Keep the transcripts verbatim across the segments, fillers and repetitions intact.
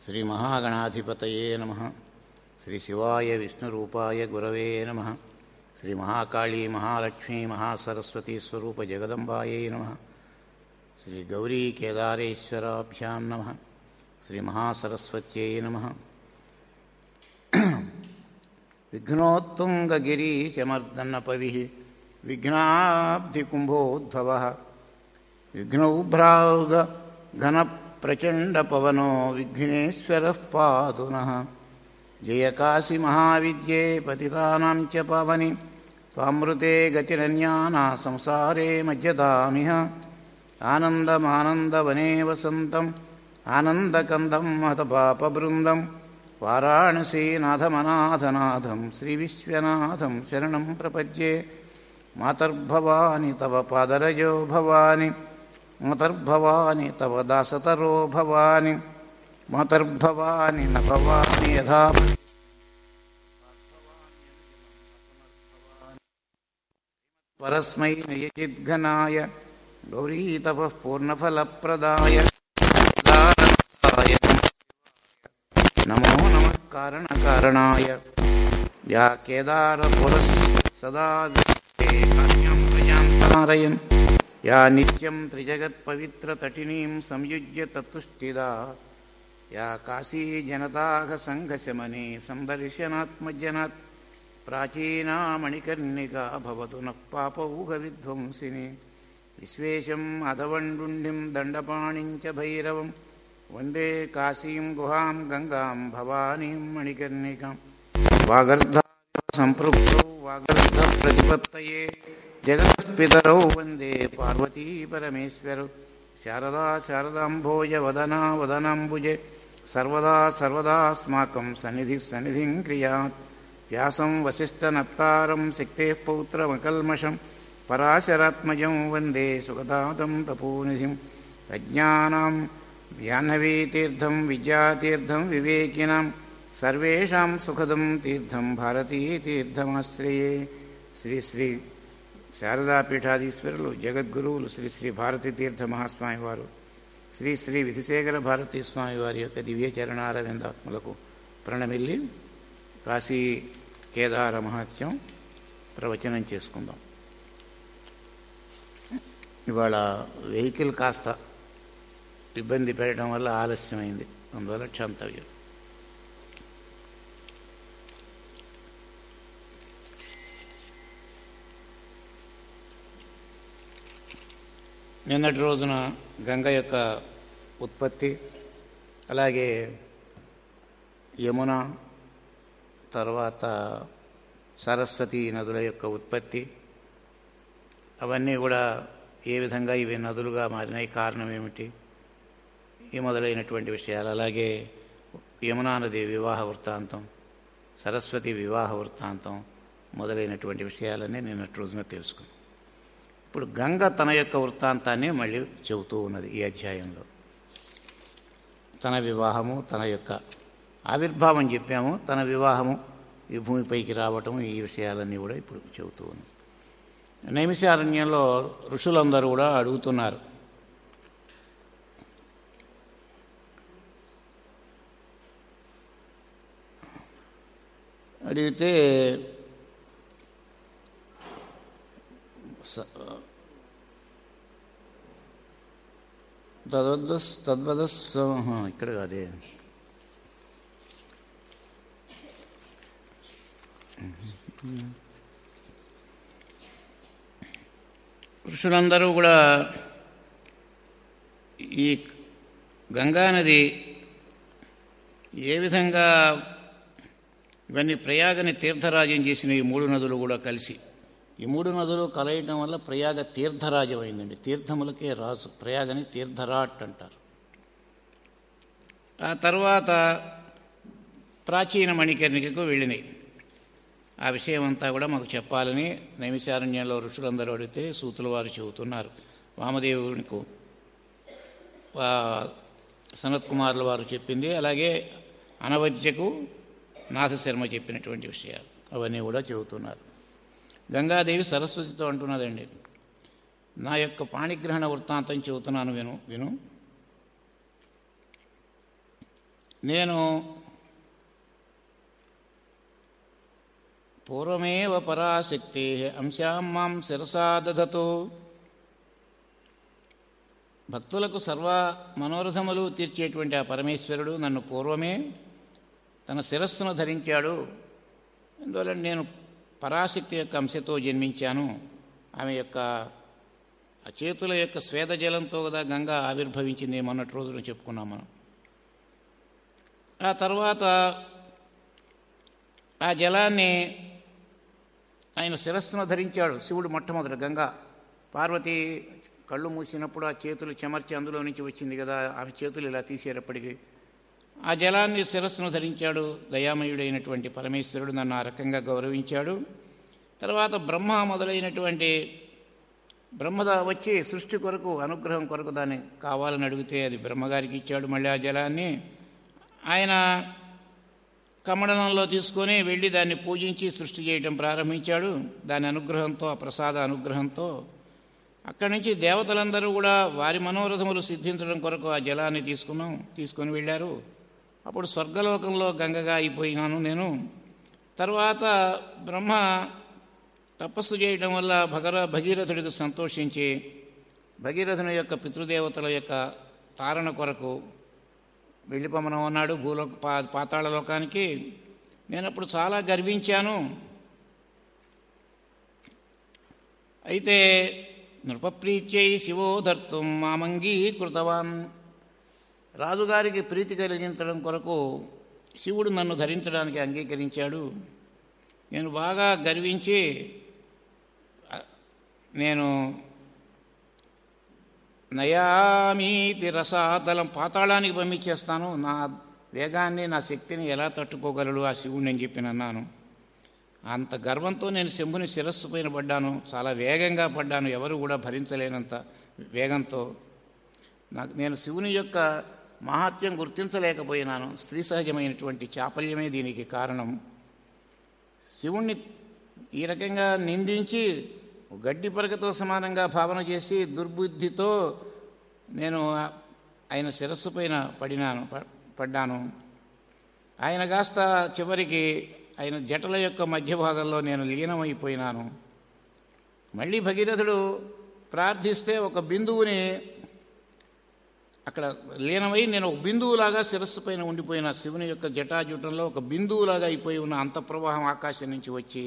శ్రీ మహాగణాధిపతయే నమః. శ్రీ శివాయ విష్ణురూపాయ గురవే నమః. శ్రీ మహాకాళీ మహాలక్ష్మీ మహాసరస్వతీ స్వరూప జగదంబాయై నమః. శ్రీ గౌరీ కేదారేశ్వరాభ్యాం నమః. శ్రీ మహాసరస్వత్యై నమః. విఘ్నోత్తుంగగిరీశమర్దనపవిః విఘ్నాబ్ధికుంభోద్భవః విఘ్నౌభ్రాగ ఘన ప్రచండ పవనో విఘ్నేశ్వరః పాతు నః. జయ కాశీ మహావిద్యే పతితానాం చ పావని త్వామృతే గతిరన్యానా సంసారే మజ్జతామిహ. ఆనందమానందవనే వసంతం ఆనందకందం హతపాపబృందం వారాణసీనాథమనాథనాథం శ్రీవిశ్వనాథం శరణం ప్రపద్యే. మాతర్భవాని తవ పాదరజో భవాని మాతర్భవాని తవ దాసతరో భవాని మాతర్భవాని న భవాని యథా పరస్మై నయచిద్ఘనాయ గౌరీతపః పూర్ణఫలప్రదాయ నమో నమః కారణకారణాయ. యా కేదారపురస్ సదా కాశ్యాం ప్రజాం తారయన్ యా నిత్యం త్రిజగత్పవిత్రతటినీం సంయుజ్య తత్తుష్టిదా యా కాశీ జనతాఘ సంఘశమనే సందర్శనాత్మజనాత్ ప్రాచీనా మణికర్ణికా భవతు నః పాపౌఘ విధ్వంసిని. విశ్వేశం అధవండుండిం దండపాణిం చ భైరవం వందే కాశీం గుహాం గంగాం భవానీం మణికర్ణికాం. వాగర్ధ సంపృక్తౌ వాగర్ధ ప్రతిపత్తయే జగత్పితరౌ వందే పార్వతీ పరమేశ్వరౌ. శారదా శారదాంభోజ వదనా వదనాంబుజే సర్వదా సర్వదాస్మాకం సన్నిధి సన్నిధిం క్రియాత్. వ్యాసం వసిష్ఠనప్తారం శక్తేః పౌత్రమకల్మషం పరాశరాత్మజం వందే సుగతాదం తపోనిధిం. అజ్ఞానాం జాహ్నవీతీర్థం విద్యాతీర్థం వివేకినాం సర్వేషాం సుఖదం తీర్థం భారతీతీర్థమాశ్రయే. శ్రీ శ్రీ శారదాపీఠాధీశ్వరులు జగద్గురువులు శ్రీ శ్రీ భారతీ తీర్థ మహాస్వామి వారు శ్రీ శ్రీ విధిశేఖర భారతీ స్వామి వారి యొక్క దివ్య చరణారవిందాత్మలకు ప్రణమిల్లి కాశీ కేదార మహత్యం ప్రవచనం చేసుకుందాం. ఇవాళ వెహికల్ కాస్త ఇబ్బంది పెట్టడం వల్ల ఆలస్యమైంది, అందువల్ల క్షంతవ్యం. నిన్నటి రోజున గంగ యొక్క ఉత్పత్తి, అలాగే యమున తర్వాత సరస్వతి నదుల యొక్క ఉత్పత్తి, అవన్నీ కూడా ఏ విధంగా ఇవి నదులుగా మారినాయి, కారణం ఏమిటి, ఈ మొదలైనటువంటి విషయాలు, అలాగే యమునా నది వివాహ వృత్తాంతం, సరస్వతి వివాహ వృత్తాంతం మొదలైనటువంటి విషయాలన్నీ నిన్నటి రోజున తెలుసుకున్నాం. ఇప్పుడు గంగ తన యొక్క వృత్తాంతాన్ని మళ్ళీ చెబుతూ ఉన్నది ఈ అధ్యాయంలో. తన వివాహము, తన యొక్క ఆవిర్భావం చెప్పాము, తన వివాహము, ఈ భూమిపైకి రావటం, ఈ విషయాలన్నీ కూడా ఇప్పుడు చెబుతూ ఉన్నాం. నైమిషారణ్యంలో ఋషులందరూ కూడా అడుగుతున్నారు, అడిగితే తద్వదస్ తద్వదస్ ఇక్కడ కాదే ఋషులందరూ కూడా ఈ గంగానది ఏ విధంగా ఇవన్నీ ప్రయాగని తీర్థరాజ్యం చేసిన ఈ మూడు నదులు కూడా కలిసి, ఈ మూడు నదులు కలయటం వల్ల ప్రయాగ తీర్థరాజ్యం అయిందండి. తీర్థములకే రాజు, ప్రయాగని తీర్థరాట్ అంటారు. ఆ తర్వాత ప్రాచీన మణికర్ణికకు వెళ్ళినాయి. ఆ విషయం అంతా కూడా మాకు చెప్పాలని నైమిషారణ్యంలో ఋషులందరూ అడిగితే సూతుల వారు చెబుతున్నారు. వామదేవునికి సనత్ కుమారుల వారు చెప్పింది, అలాగే అనవద్యకు నాథశర్మ చెప్పినటువంటి విషయాలు అవన్నీ కూడా చెబుతున్నారు. గంగాదేవి సరస్వతితో అంటున్నదండి, నా యొక్క పాణిగ్రహణ వృత్తాంతం చెబుతున్నాను, విను విను నేను పూర్వమేవ పరాశక్తే అంశాం మాం శిరసా దధతు. భక్తులకు సర్వ మనోరథములు తీర్చేటువంటి ఆ పరమేశ్వరుడు నన్ను పూర్వమే తన శిరస్సును ధరించాడు. అందువల్ల నేను పరాశక్తి యొక్క అంశతో జన్మించాను. ఆమె యొక్క ఆ చేతుల యొక్క స్వేద జలంతో కదా గంగా ఆవిర్భవించింది, మొన్నటి రోజున చెప్పుకున్నాం మనం. ఆ తర్వాత ఆ జలాన్ని ఆయన శిరస్సును ధరించాడు శివుడు మొట్టమొదట. గంగా పార్వతి కళ్ళు మూసినప్పుడు ఆ చేతులు చెమర్చి అందులో నుంచి వచ్చింది కదా, ఆమె చేతులు ఇలా తీసేటప్పటికి ఆ జలాన్ని శిరస్సును ధరించాడు. దయామయుడైనటువంటి పరమేశ్వరుడు నన్ను ఆ రకంగా గౌరవించాడు. తర్వాత బ్రహ్మ మొదలైనటువంటి బ్రహ్మద వచ్చి సృష్టి కొరకు అనుగ్రహం కొరకు దాన్ని కావాలని అడిగితే అది బ్రహ్మగారికి ఇచ్చాడు. మళ్ళీ ఆ జలాన్ని ఆయన కమండలంలో తీసుకొని వెళ్ళి దాన్ని పూజించి సృష్టి చేయటం ప్రారంభించాడు. దాని అనుగ్రహంతో, ఆ ప్రసాద అనుగ్రహంతో అక్కడి నుంచి దేవతలందరూ కూడా వారి మనోరథములు సిద్ధించడం కొరకు ఆ జలాన్ని తీసుకున్నాం తీసుకొని వెళ్ళారు. అప్పుడు స్వర్గలోకంలో గంగగా అయిపోయినాను నేను. తర్వాత బ్రహ్మ తపస్సు చేయటం వల్ల భగర భగీరథుడికి సంతోషించి భగీరథుని యొక్క పితృదేవతల యొక్క తారణ కొరకు వెళ్ళిపోమనం అన్నాడు భూలోక పా పాతాళ లోకానికి. నేను అప్పుడు చాలా గర్వించాను. అయితే నృపప్రీత్యై శివోధర్తుం మామంగీకృతవాన్. రాజుగారికి ప్రీతి కలిగించడం కొరకు శివుడు నన్ను ధరించడానికి అంగీకరించాడు. నేను బాగా గర్వించి నేను నయామీతి రసాతలం పాతాళానికి పంపించేస్తాను, నా వేగాన్ని నా శక్తిని ఎలా తట్టుకోగలడు ఆ శివుడిని అని చెప్పి అన్నాను. అంత గర్వంతో నేను శంభుని శిరస్సు పైన పడ్డాను. చాలా వేగంగా పడ్డాను, ఎవరు కూడా భరించలేనంత వేగంతో. నాకు నేను శివుని యొక్క మహాత్యం గుర్తించలేకపోయినాను. స్త్రీ సహజమైనటువంటి చాపల్యమే దీనికి కారణం. శివుణ్ణి ఈ రకంగా నిందించి గడ్డి పరకతో సమానంగా భావన చేసి దుర్బుద్ధితో నేను ఆయన శిరస్సు పైన పడినాను పడ్డాను ఆయన కాస్త చివరికి ఆయన జటల యొక్క మధ్య భాగంలో నేను లీనమైపోయినాను. మళ్ళీ భగీరథుడు ప్రార్థిస్తే ఒక బిందువుని అక్కడ లీనమై నేను ఒక బిందువులాగా శిరస్సు పైన ఉండిపోయిన శివుని యొక్క జటాజూటంలో ఒక బిందువులాగా అయిపోయి ఉన్న అంతఃప్రవాహం ఆకాశం నుంచి వచ్చి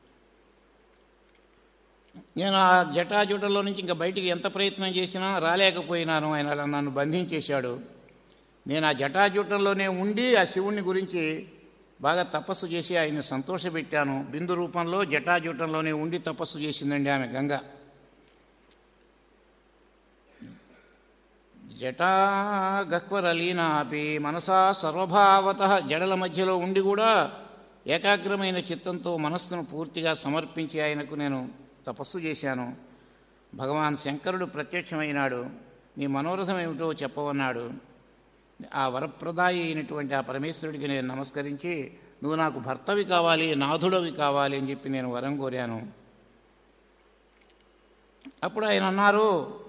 నేను ఆ జటాజూటంలో నుంచి ఇంకా బయటికి ఎంత ప్రయత్నం చేసినా రాలేకపోయినాను. ఆయన అలా నన్ను బంధించేశాడు. నేను ఆ జటాజూటంలోనే ఉండి ఆ శివుని గురించి బాగా తపస్సు చేసి ఆయన్ని సంతోషపెట్టాను. బిందు రూపంలో జటాజూటంలోనే ఉండి తపస్సు చేసిందండి ఆమె గంగ. జటా గహ్వరలీనాపి మనసా సర్వభావత. జడల మధ్యలో ఉండి కూడా ఏకాగ్రమైన చిత్తంతో మనస్సును పూర్తిగా సమర్పించి ఆయనకు నేను తపస్సు చేశాను. భగవాన్ శంకరుడు ప్రత్యక్షమైనాడు. నీ మనోరథం ఏమిటో చెప్పవన్నాడు. ఆ వరప్రదాయి అయినటువంటి ఆ పరమేశ్వరుడికి నేను నమస్కరించి నువ్వు నాకు భర్తవి కావాలి, నాథుడవి కావాలి అని చెప్పి నేను వరం కోరాను. అప్పుడు ఆయన అన్నారు,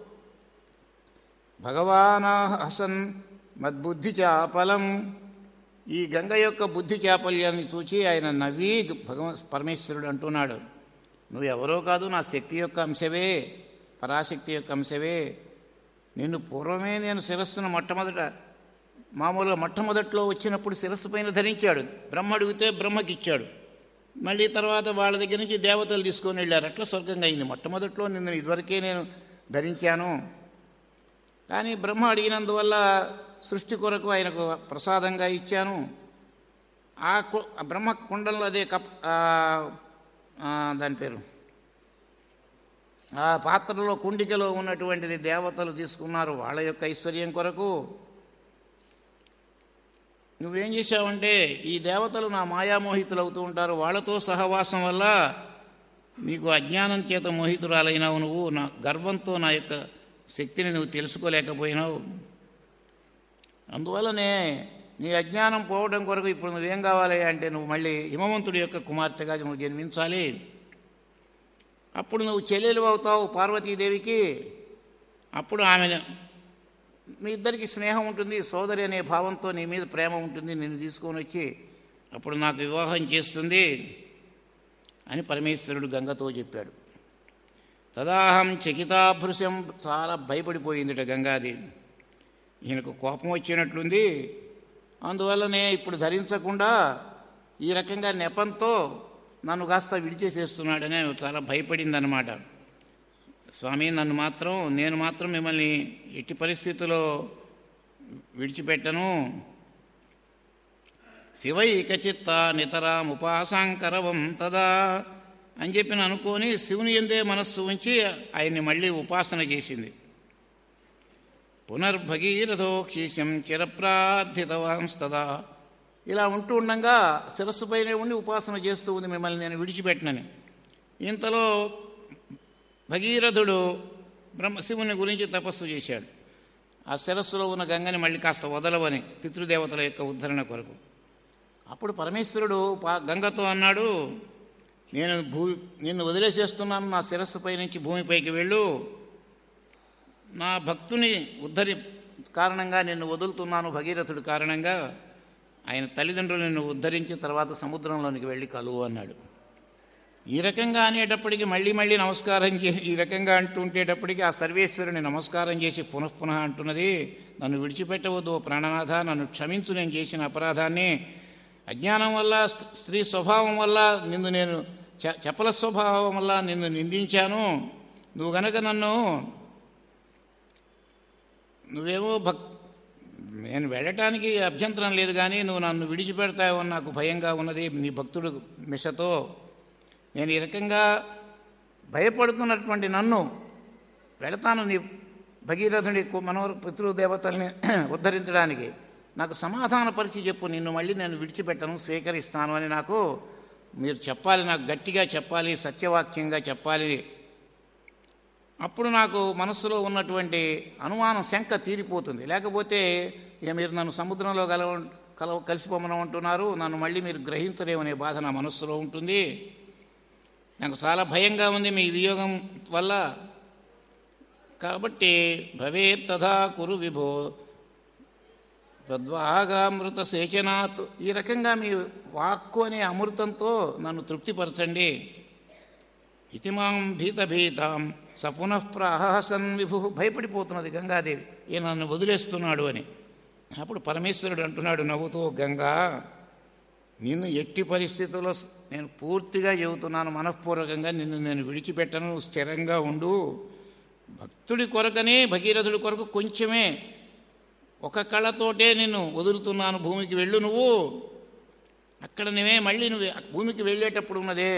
భగవానా హసన్ మద్బుద్ధి చాపలం. ఈ గంగ యొక్క బుద్ధి చాపల్యాన్ని చూచి ఆయన నవ్వి భగవ పరమేశ్వరుడు అంటున్నాడు, నువ్వు ఎవరో కాదు, నా శక్తి యొక్క అంశవే, పరాశక్తి యొక్క అంశవే. నిన్ను పూర్వమే నేను శిరస్సును మొట్టమొదట మామూలుగా మొట్టమొదట్లో వచ్చినప్పుడు శిరస్సు పైన ధరించాడు. బ్రహ్మ అడిగితే బ్రహ్మకిచ్చాడు. మళ్ళీ తర్వాత వాళ్ళ దగ్గర నుంచి దేవతలు తీసుకొని వెళ్ళారు. అట్లా స్వర్గంగా అయింది. మొట్టమొదట్లో నిన్ను ఇదివరకే నేను ధరించాను. కానీ బ్రహ్మ అడిగినందువల్ల సృష్టి కొరకు ఆయనకు ప్రసాదంగా ఇచ్చాను. ఆ బ్రహ్మ కుండంలో అదే కప్ దాని పేరు ఆ పాత్రలో కుండికలో ఉన్నటువంటిది దేవతలు తీసుకున్నారు వాళ్ళ యొక్క ఐశ్వర్యం కొరకు. నువ్వేం చేశావంటే ఈ దేవతలు నా మాయామోహితులు అవుతూ ఉంటారు, వాళ్ళతో సహవాసం వల్ల నీకు అజ్ఞానం చేత మోహితురాలైనావు. నువ్వు నా గర్వంతో నా యొక్క శక్తిని నువ్వు తెలుసుకోలేకపోయినావు. అందువల్లనే నీ అజ్ఞానం పోవడం కొరకు ఇప్పుడు నువ్వేం కావాలి అంటే నువ్వు మళ్ళీ హిమవంతుడి యొక్క కుమార్తెగా నువ్వు జన్మించాలి. అప్పుడు నువ్వు చెల్లెలు అవుతావు పార్వతీదేవికి. అప్పుడు ఆమె మీ ఇద్దరికి స్నేహం ఉంటుంది, సోదరి అనే భావంతో నీ మీద ప్రేమ ఉంటుంది, నిన్ను తీసుకొని వచ్చి అప్పుడు నాకు వివాహం చేస్తుంది అని పరమేశ్వరుడు గంగతో చెప్పాడు. తదాహం చకితాభృశం, చాలా భయపడిపోయిందిట గంగాదేవి. ఈయనకు కోపం వచ్చినట్లుంది, అందువల్లనే ఇప్పుడు ధరించకుండా ఈ రకంగా నెపంతో నన్ను కాస్త విడిచేసేస్తున్నాడని చాలా భయపడిందనమాట. స్వామి, నన్ను మాత్రం నేను మాత్రం మిమ్మల్ని ఎట్టి పరిస్థితుల్లో విడిచిపెట్టను. శివైకచిత్త నితరాం ఉపాసాంకరవం తదా అని చెప్పి అనుకొని శివుని ఎందే మనస్సు ఉంచి ఆయన్ని మళ్ళీ ఉపాసన చేసింది. పునర్భగీరథోక్షీశం చిరప్రార్థితవాంస్తదా, ఇలా ఉంటూ ఉండగా శిరస్సుపైనే ఉండి ఉపాసన చేస్తూ ఉంది మిమ్మల్ని నేను విడిచిపెట్టనని. ఇంతలో భగీరథుడు బ్రహ్మశివుని గురించి తపస్సు చేశాడు. ఆ శిరస్సులో ఉన్న గంగని మళ్ళీ కాస్త వదలవని, పితృదేవతల యొక్క ఉద్ధరణ కొరకు. అప్పుడు పరమేశ్వరుడు గంగతో అన్నాడు, నేను భూ నిన్ను వదిలేసేస్తున్నాను, నా శిరస్సుపై నుంచి భూమిపైకి వెళ్ళు, నా భక్తుని ఉద్ధరి కారణంగా నిన్ను వదులుతున్నాను, భగీరథుడి కారణంగా. ఆయన తల్లిదండ్రులు నిన్ను ఉద్ధరించి తర్వాత సముద్రంలోనికి వెళ్ళి కలువు అన్నాడు. ఈ రకంగా అనేటప్పటికీ మళ్ళీ మళ్ళీ నమస్కారం చేసి ఈ రకంగా అంటుంటేటప్పటికీ ఆ సర్వేశ్వరుని నమస్కారం చేసి పునఃపునః అంటున్నది, నన్ను విడిచిపెట్టవద్దు ప్రాణనాథ, నన్ను క్షమించు, నేను చేసిన అపరాధాన్ని. అజ్ఞానం వల్ల, స్త్రీ స్వభావం వల్ల నిన్ను నేను చ చపల స్వభావం వల్ల నిన్ను నిందించాను. నువ్వు గనక నన్ను నువ్వేమో భక్ నేను వెళ్ళటానికి అభ్యంతరం లేదు, కానీ నువ్వు నన్ను విడిచిపెడతావని నాకు భయంగా ఉన్నది నీ భక్తుడు మిషతో. నేను ఈ రకంగా భయపడుతున్నటువంటి నన్ను వెళతాను నీ భగీరథుడి మనోహర పితృదేవతల్ని ఉద్ధరించడానికి, నాకు సమాధానపరిచి చెప్పు, నిన్ను మళ్ళీ నేను విడిచిపెట్టను, స్వీకరిస్తాను అని నాకు మీరు చెప్పాలి, నాకు గట్టిగా చెప్పాలి, సత్యవాక్యంగా చెప్పాలి. అప్పుడు నాకు మనస్సులో ఉన్నటువంటి అనుమానం, శంక తీరిపోతుంది. లేకపోతే ఇక మీరు నన్ను సముద్రంలో కలవ కలవ కలిసిపోమనంటున్నారు, నన్ను మళ్ళీ మీరు గ్రహించలేమనే బాధ నా మనస్సులో ఉంటుంది. నాకు చాలా భయంగా ఉంది మీ వియోగం వల్ల. కాబట్టి భవేత్ తథా కురు విభో తద్వాగామృత సేచనాత్, ఈ రకంగా మీ వాక్కు అనే అమృతంతో నన్ను తృప్తిపరచండి. ఇతిమాం భీత భీతాం సపునః ప్రహసన్ విభు, భయపడిపోతున్నది గంగాదేవి, ఈయన నన్ను వదిలేస్తున్నాడు అని. అప్పుడు పరమేశ్వరుడు అంటున్నాడు నవ్వుతూ, గంగా, నిన్ను ఎట్టి పరిస్థితుల్లో నేను పూర్తిగా చెబుతున్నాను, మనఃపూర్వకంగా నిన్ను నేను విడిచిపెట్టను, స్థిరంగా ఉండు. భక్తుడి కొరకనే, భగీరథుడి కొరకు కొంచెమే, ఒక కళతోటే నిన్ను వదులుతున్నాను, భూమికి వెళ్ళు నువ్వు. అక్కడ నువ్వే మళ్ళీ నువ్వు భూమికి వెళ్ళేటప్పుడు ఉన్నదే,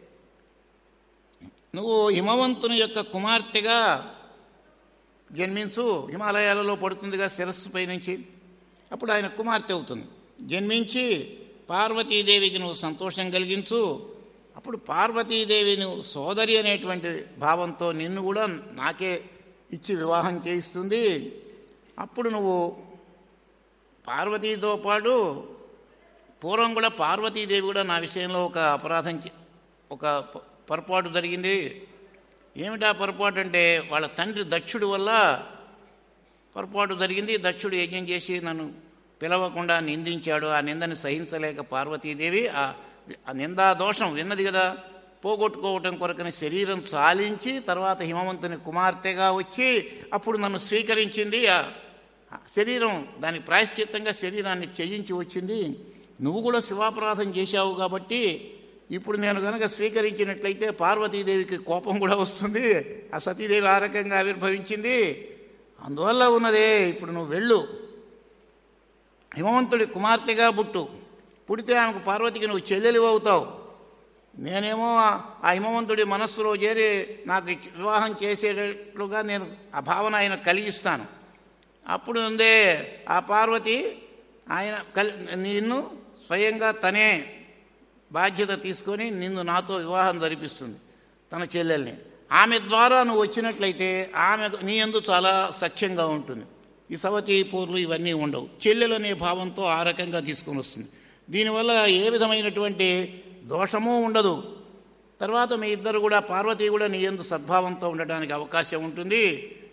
నువ్వు హిమవంతుని యొక్క కుమార్తెగా జన్మించు, హిమాలయాలలో పడుతుందిగా శిరస్సుపై నుంచి, అప్పుడు ఆయన కుమార్తె అవుతుంది. జన్మించి పార్వతీదేవికి నువ్వు సంతోషం కలిగించు. అప్పుడు పార్వతీదేవి నువ్వు సోదరి అనేటువంటి భావంతో నిన్ను కూడా నాకే ఇచ్చి వివాహం చేయిస్తుంది. అప్పుడు నువ్వు పార్వతీతో పాటు, పూర్వం కూడా పార్వతీదేవి కూడా నా విషయంలో ఒక అపరాధం, ఒక పొరపాటు జరిగింది. ఏమిటా పొరపాటు అంటే, వాళ్ళ తండ్రి దక్షుడి వల్ల పొరపాటు జరిగింది. దక్షుడు యజ్ఞం చేసి నన్ను పిలవకుండా నిందించాడు. ఆ నిందని సహించలేక పార్వతీదేవి ఆ నిందా దోషం విన్నది కదా, పోగొట్టుకోవటం కొరకని శరీరం చాలించి తర్వాత హిమవంతుని కుమార్తెగా వచ్చి అప్పుడు నన్ను స్వీకరించింది. ఆ శరీరం దానికి ప్రాయశ్చిత్తంగా శరీరాన్ని త్యజించి వచ్చింది. నువ్వు కూడా శివాపరాధం చేశావు కాబట్టి ఇప్పుడు నేను కనుక స్వీకరించినట్లయితే పార్వతీదేవికి కోపం కూడా వస్తుంది. ఆ సతీదేవి ఆ రకంగా ఆవిర్భవించింది. అందువల్ల ఉన్నదే, ఇప్పుడు నువ్వు వెళ్ళు, హిమవంతుడి కుమార్తెగా పుట్టు, పుడితే ఆమెకు పార్వతికి నువ్వు చెల్లెలి అవుతావు. నేనేమో ఆ హిమవంతుడి మనస్సులో చేరి నాకు వివాహం చేసేటట్లుగా నేను ఆ భావన ఆయన కలిగిస్తాను. అప్పుడు ఉందే ఆ పార్వతి ఆయన కలి నిన్ను స్వయంగా తనే బాధ్యత తీసుకొని నిన్ను నాతో వివాహం జరిపిస్తుంది, తన చెల్లెల్ని. ఆమె ద్వారా నువ్వు వచ్చినట్లయితే ఆమె నీ యందు చాలా సఖ్యంగా ఉంటుంది. ఈ సవతి పూర్లు ఇవన్నీ ఉండవు. చెల్లెలు అనే భావంతో ఆ రకంగా తీసుకొని వస్తుంది. దీనివల్ల ఏ విధమైనటువంటి దోషము ఉండదు. తర్వాత మీ ఇద్దరు కూడా, పార్వతి కూడా నీ యందు సద్భావంతో ఉండడానికి అవకాశం ఉంటుంది.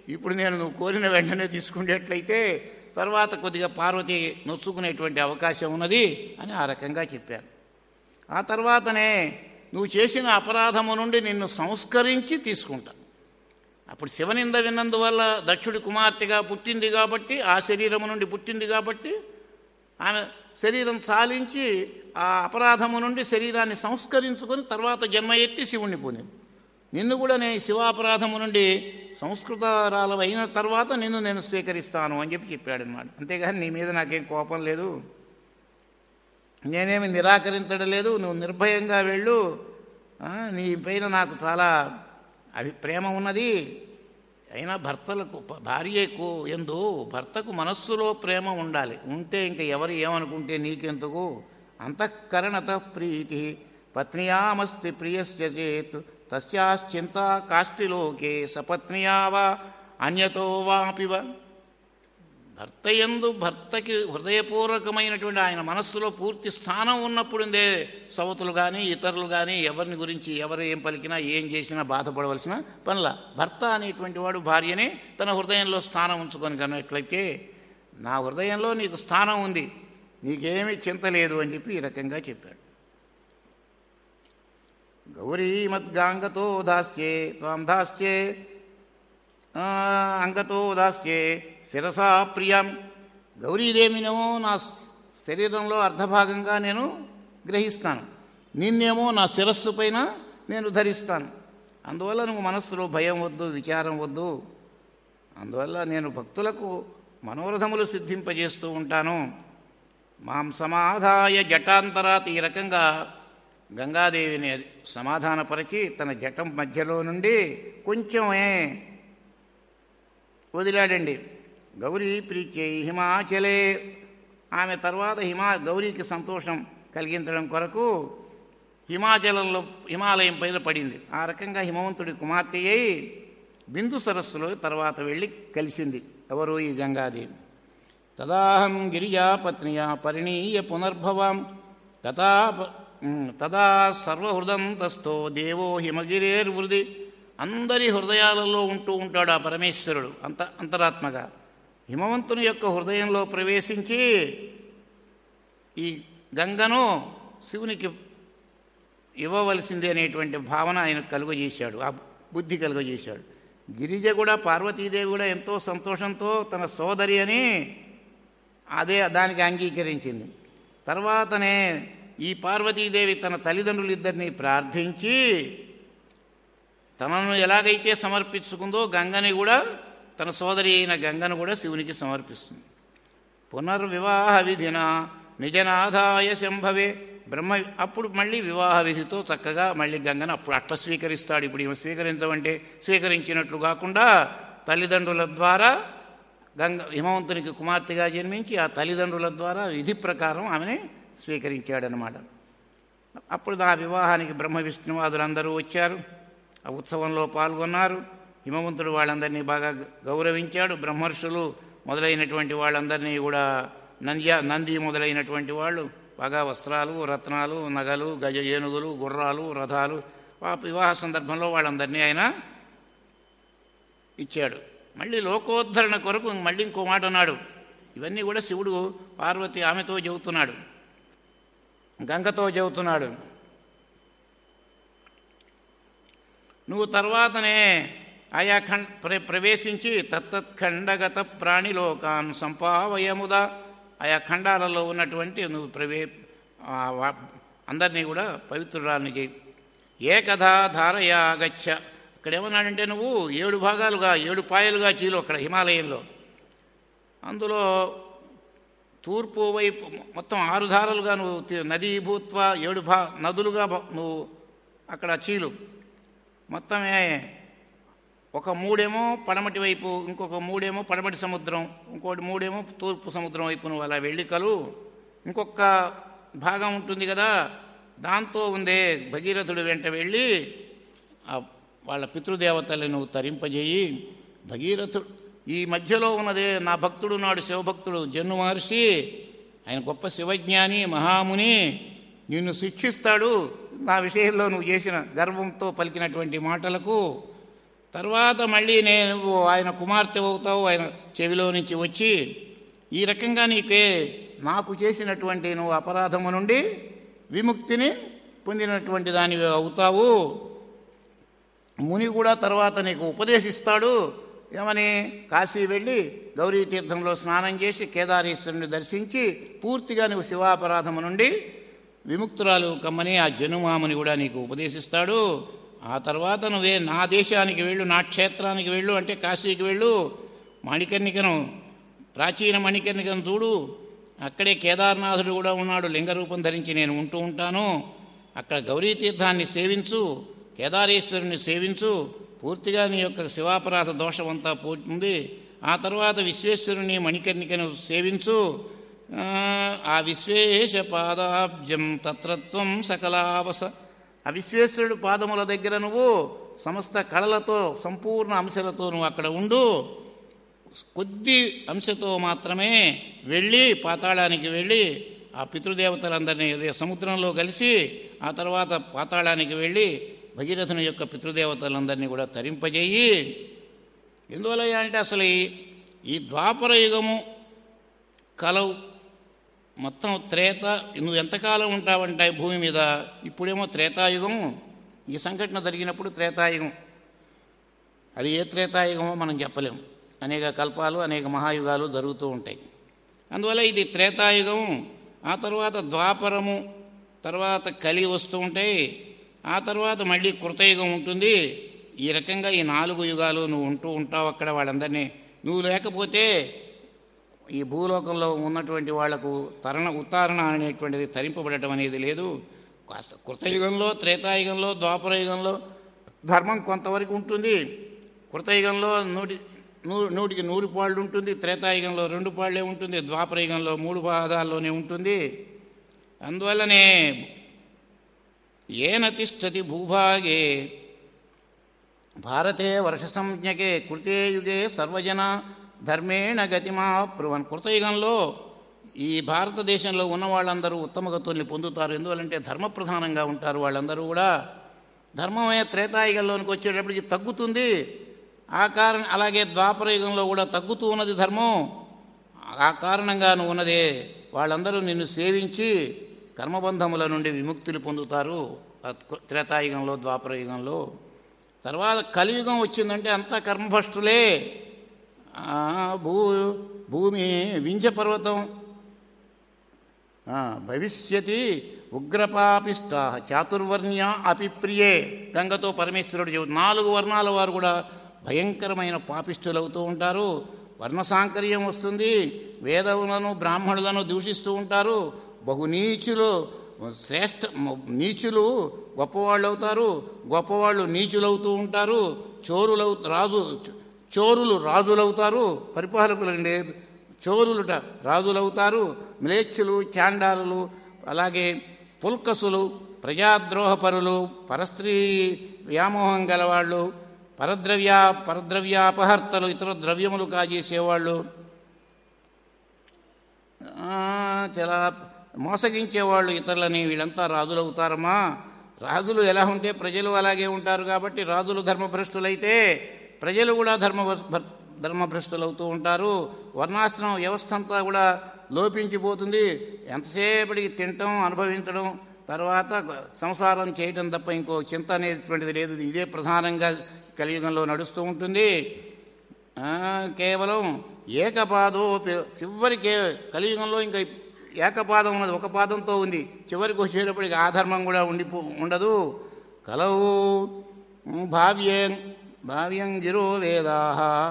ఇప్పుడు నేను నువ్వు కోరిన వెంటనే తీసుకునేట్లయితే తర్వాత కొద్దిగా పార్వతి నొచ్చుకునేటువంటి అవకాశం ఉన్నది అని ఆ రకంగా చెప్పారు. ఆ తర్వాతనే నువ్వు చేసిన అపరాధము నుండి నిన్ను సంస్కరించి తీసుకుంటా. అప్పుడు శివనింద విన్నందువల్ల దక్షుడి కుమార్తెగా పుట్టింది కాబట్టి, ఆ శరీరము నుండి పుట్టింది కాబట్టి ఆమె శరీరం చాలించి ఆ అపరాధము నుండి శరీరాన్ని సంస్కరించుకొని తర్వాత జన్మ ఎత్తి శివుణ్ణి పొందింది. నిన్ను కూడా నేను శివాపరాధము నుండి సంస్కృతారాలు అయిన తర్వాత నిన్ను నేను స్వీకరిస్తాను అని చెప్పి చెప్పాడనమాట. అంతేగాని నీ మీద నాకేం కోపం లేదు, నేనేమి నిరాకరించడం లేదు, నువ్వు నిర్భయంగా వెళ్ళు, నీ పైన నాకు చాలా అభి ప్రేమ ఉన్నది. అయినా భర్తలకు భార్యకు ఎందు భర్తకు మనస్సులో ప్రేమ ఉండాలి. ఉంటే ఇంకా ఎవరు ఏమనుకుంటే నీకెందుకు. అంతఃకరణత ప్రీతి పత్నియామస్తి ప్రియస్య చేత్ తస్యాశ్చింత కాస్తిలోకే సపత్నియావా అన్యతో వాపివ. భర్త యందు భర్తకి హృదయపూర్వకమైనటువంటి ఆయన మనస్సులో పూర్తి స్థానం ఉన్నప్పుడుందే సవతులు కానీ ఇతరులు కానీ ఎవరిని గురించి ఎవరు ఏం పలికినా ఏం చేసినా బాధపడవలసిన పనుల. భర్త అనేటువంటి వాడు భార్యనే తన హృదయంలో స్థానం ఉంచుకొని కన్నట్లయితే నా హృదయంలో నీకు స్థానం ఉంది, నీకేమీ చింత లేదు అని చెప్పి ఈ రకంగా చెప్పాడు. గౌరీ మద్గాంగతో దాస్యే త్వాం దాస్యే అంగతో దాస్యే శిరసా ప్రియం. గౌరీదేవినేమో నా శరీరంలో అర్ధభాగంగా నేను గ్రహిస్తాను, నిన్నేమో నా శిరస్సు పైన నేను ధరిస్తాను. అందువల్ల నువ్వు మనస్సులో భయం వద్దు, విచారం వద్దు. అందువల్ల నేను భక్తులకు మనోరథములు సిద్ధింపజేస్తూ ఉంటాను. మాం సమాధాయ జటాంతరాత్. ఈ రకంగా గంగాదేవిని సమాధానపరిచి తన జటం మధ్యలో నుండి కొంచెమే వదిలాడండి. గౌరీ ప్రీత్యై హిమాచలే. ఆమె తర్వాత హిమా గౌరీకి సంతోషం కలిగించడం కొరకు హిమాచలంలో హిమాలయం పైన పడింది. ఆ రకంగా హిమవంతుడి కుమార్తె అయి బిందు సరస్సులో తర్వాత వెళ్ళి కలిసింది. ఎవరు? ఈ గంగాదేవి. తదాహం గిరిజాపత్నియా పరిణీయ పునర్భవాం తథా తదా సర్వహృదంతస్థో దేవో హిమగిరేర్వృది. అందరి హృదయాలలో ఉంటూ ఉంటాడు ఆ పరమేశ్వరుడు అంత అంతరాత్మగా. హిమవంతుని యొక్క హృదయంలో ప్రవేశించి ఈ గంగను శివునికి ఇవ్వవలసింది అనేటువంటి భావన ఆయన కలుగజేశాడు, ఆ బుద్ధి కలుగజేశాడు. గిరిజ కూడా పార్వతీదేవి కూడా ఎంతో సంతోషంతో తన సోదరి అని అదే దానికి అంగీకరించింది. తర్వాతనే ఈ పార్వతీదేవి తన తల్లిదండ్రులిద్దరినీ ప్రార్థించి తనను ఎలాగైతే సమర్పించుకుందో గంగని కూడా తన సోదరి అయిన గంగను కూడా శివునికి సమర్పిస్తుంది. పునర్వివాహ విధిన నిజనాదాయ శంభవే. బ్రహ్మ అప్పుడు మళ్ళీ వివాహ విధితో చక్కగా మళ్ళీ గంగను అప్పుడు అట్లా స్వీకరిస్తాడు. ఇప్పుడు ఈమె స్వీకరించమంటే స్వీకరించినట్లు కాకుండా తల్లిదండ్రుల ద్వారా గంగ హిమవంతునికి కుమార్తెగా జన్మించి ఆ తల్లిదండ్రుల ద్వారా విధి ప్రకారం ఆమెని స్వీకరించాడనమాట. అప్పుడు ఆ వివాహానికి బ్రహ్మ విష్ణువాదులందరూ వచ్చారు, ఆ ఉత్సవంలో పాల్గొన్నారు. హిమవంతుడు వాళ్ళందరినీ బాగా గౌరవించాడు. బ్రహ్మర్షులు మొదలైనటువంటి వాళ్ళందరినీ కూడా నంద్య నంది మొదలైనటువంటి వాళ్ళు బాగా వస్త్రాలు, రత్నాలు, నగలు, గజ ఏనుగులు, గుర్రాలు, రథాలు ఆ వివాహ సందర్భంలో వాళ్ళందరినీ ఆయన ఇచ్చాడు. మళ్ళీ లోకోద్ధరణ కొరకు మళ్ళీ ఇంకో మాట అన్నాడు. ఇవన్నీ కూడా శివుడు పార్వతి ఆమెతో చెబుతున్నాడు, గంగతో చెబుతున్నాడు. నువ్వు తర్వాతనే ఆయా ఖండ ప్ర ప్రవేశించి తత్తత్ఖండగత ప్రాణిలోకాన్ సంపావయముదా. ఆయా ఖండాలలో ఉన్నటువంటి నువ్వు ప్రవే అందరినీ కూడా పవిత్రురాలని చేయి. ఏకథా ధారయా గచ్చ. ఇక్కడ ఏమన్నాడంటే నువ్వు ఏడు భాగాలుగా ఏడు పాయలుగా చీలు అక్కడ హిమాలయంలో. అందులో తూర్పు వైపు మొత్తం ఆరు ధారలుగా నువ్వు నదీభూత్వ ఏడు భా నదులుగా నువ్వు అక్కడ చీలు. మొత్తమే ఒక మూడేమో పడమటి వైపు, ఇంకొక మూడేమో పడమటి సముద్రం, ఇంకోటి మూడేమో తూర్పు సముద్రం వైపు నువ్వు అలా వెళ్ళి కలు. ఇంకొక భాగం ఉంటుంది కదా, దాంతో ఉందే భగీరథుడు వెంట వెళ్ళి వాళ్ళ పితృదేవతల్ని నువ్వు తరింపజేయి. భగీరథుడు ఈ మధ్యలో ఉన్నదే నా భక్తుడు నాడు శివభక్తుడు జన్ను మహర్షి, ఆయన గొప్ప శివజ్ఞాని మహాముని, నిన్ను శిక్షిస్తాడు నా విషయంలో నువ్వు చేసిన గర్వంతో పలికినటువంటి మాటలకు. తర్వాత మళ్ళీ నేను ఆయన కుమార్తె అవుతావు, ఆయన చెవిలో నుంచి వచ్చి ఈ రకంగా నీకే నాకు చేసినటువంటి నువ్వు అపరాధము నుండి విముక్తిని పొందినటువంటి దానివి అవుతావు. ముని కూడా తర్వాత నీకు ఉపదేశిస్తాడు. ఏమని? కాశీ వెళ్ళి గౌరీ తీర్థంలో స్నానం చేసి కేదారేశ్వరుని దర్శించి పూర్తిగా నువ్వు శివాపరాధము నుండి విముక్తురాలు కమ్మని ఆ జనుమామని కూడా నీకు ఉపదేశిస్తాడు. ఆ తర్వాత నువ్వే నా దేశానికి వెళ్ళు, నా క్షేత్రానికి వెళ్ళు అంటే కాశీకి వెళ్ళు, మణికర్ణికను ప్రాచీన మణికర్ణికను చూడు, అక్కడే కేదార్నాథుడు కూడా ఉన్నాడు, లింగరూపం ధరించి నేను ఉంటూ ఉంటాను, అక్కడ గౌరీ తీర్థాన్ని సేవించు, కేదారేశ్వరుని సేవించు, పూర్తిగా నీ యొక్క శివాపరాధ దోషమంతా పోతుంది. ఆ తర్వాత విశ్వేశ్వరుని మణికర్ణికను సేవించు, ఆ విశ్వేశ పాదాబ్జం తత్రత్వం సకలావస, ఆ విశ్వేశ్వరుడు పాదముల దగ్గర నువ్వు సమస్త కళలతో సంపూర్ణ అంశలతో నువ్వు అక్కడ ఉండు. కొద్ది అంశతో మాత్రమే వెళ్ళి పాతాళానికి వెళ్ళి ఆ పితృదేవతలందరినీ సముద్రంలో కలిసి ఆ తర్వాత పాతాళానికి వెళ్ళి భగీరథుని యొక్క పితృదేవతలందరినీ కూడా తరింపజేయి. ఎందువల్ల అంటే అసలు ఈ ద్వాపర యుగము కలవు మొత్తం త్రేత, నువ్వు ఎంతకాలం ఉంటావంటే భూమి మీద, ఇప్పుడేమో త్రేతాయుగము, ఈ సంఘటన జరిగినప్పుడు త్రేతాయుగం, అది ఏ త్రేతాయుగమో మనం చెప్పలేము. అనేక కల్పాలు అనేక మహాయుగాలు జరుగుతూ ఉంటాయి. అందువల్ల ఇది త్రేతాయుగం. ఆ తర్వాత ద్వాపరము, తర్వాత కలి వస్తూ ఉంటాయి, ఆ తర్వాత మళ్ళీ కృతయుగం ఉంటుంది. ఈ రకంగా ఈ నాలుగు యుగాలు నువ్వు ఉంటూ ఉంటావు అక్కడ. వాళ్ళందరినీ నువ్వు లేకపోతే ఈ భూలోకంలో ఉన్నటువంటి వాళ్లకు తరణ ఉత్తారణ అనేటువంటిది తరింపబడటం అనేది లేదు. కాస్త కృతయుగంలో, త్రేతాయుగంలో, ద్వాపరయుగంలో ధర్మం కొంతవరకు ఉంటుంది. కృతయుగంలో నూటి నూ నూటికి నూరు పాళ్ళు ఉంటుంది, త్రేతాయుగంలో రెండు పాళ్లే ఉంటుంది, ద్వాపరయుగంలో మూడు పాదాల్లోనే ఉంటుంది. అందువల్లనే ఏన తిష్టతి భూభాగే భారతే వర్ష సంజ్ఞకే కృతే యుగే సర్వజన ధర్మేణ గతిమా బ్రువన్. కృతయుగంలో ఈ భారతదేశంలో ఉన్న వాళ్ళందరూ ఉత్తమ గతుల్ని పొందుతారు. ఎందువల్లంటే ధర్మప్రధానంగా ఉంటారు వాళ్ళందరూ కూడా. ధర్మమే త్రేతాయుగంలోనికి వచ్చేటప్పటికి తగ్గుతుంది. ఆ కారణం అలాగే ద్వాపరయుగంలో కూడా తగ్గుతూ ఉన్నది ధర్మం. ఆ కారణంగా నువ్వు ఉన్నదే వాళ్ళందరూ నిన్ను సేవించి కర్మబంధముల నుండి విముక్తులు పొందుతారు త్రేతాయుగంలో, ద్వాపరయుగంలో. తర్వాత కలియుగం వచ్చిందంటే అంతా కర్మభ్రష్టులే. భూ భూమి వింధ్యపర్వతం భవిష్యతి ఉగ్రపాపిష్ట చాతుర్వర్ణ్య అపిప్రియే. గంగతో పరమేశ్వరుడు చెబుతూ నాలుగు వర్ణాల వారు కూడా భయంకరమైన పాపిష్ఠులు అవుతూ ఉంటారు. వర్ణసాంకర్యం వస్తుంది, వేదవులను బ్రాహ్మణులను దూషిస్తూ ఉంటారు. బహు నీచులు శ్రేష్ఠ నీచులు గొప్పవాళ్ళు అవుతారు, గొప్పవాళ్ళు నీచులవుతూ ఉంటారు. చోరులవు రాజు చోరులు రాజులవుతారు, పరిపాలకులండి చోరులుట రాజులవుతారు. మ్లేచ్చులు, చాండాలులు, అలాగే పుల్కసులు, ప్రజాద్రోహపరులు, పరస్త్రీ వ్యామోహం గలవాళ్ళు, పరద్రవ్యా పరద్రవ్యాపహర్తలు, ఇతర ద్రవ్యములు కాజేసేవాళ్ళు, చాలా మోసగించేవాళ్ళు ఇతరులని, వీళ్ళంతా రాజులవుతారమ్మా. రాజులు ఎలా ఉంటే ప్రజలు అలాగే ఉంటారు. కాబట్టి రాజులు ధర్మభ్రష్టులైతే ప్రజలు కూడా ధర్మ ధర్మభ్రష్టులవుతూ ఉంటారు. వర్ణాశ్రమ వ్యవస్థ అంతా కూడా లోపించిపోతుంది. ఎంతసేపటికి తినటం, అనుభవించడం, తర్వాత సంసారం చేయటం తప్ప ఇంకో చింత అనేటువంటిది లేదు. ఇదే ప్రధానంగా కలియుగంలో నడుస్తూ ఉంటుంది. కేవలం ఏకపాదో చివరికి కలియుగంలో ఇంకా ఏకపాదం ఉన్నది, ఒక పాదంతో ఉంది. చివరికి వచ్చేటప్పటికి ఆ ధర్మం కూడా ఉండిపో ఉండదు. కలవు భావ్యం భావ్యం గిరో వేదా.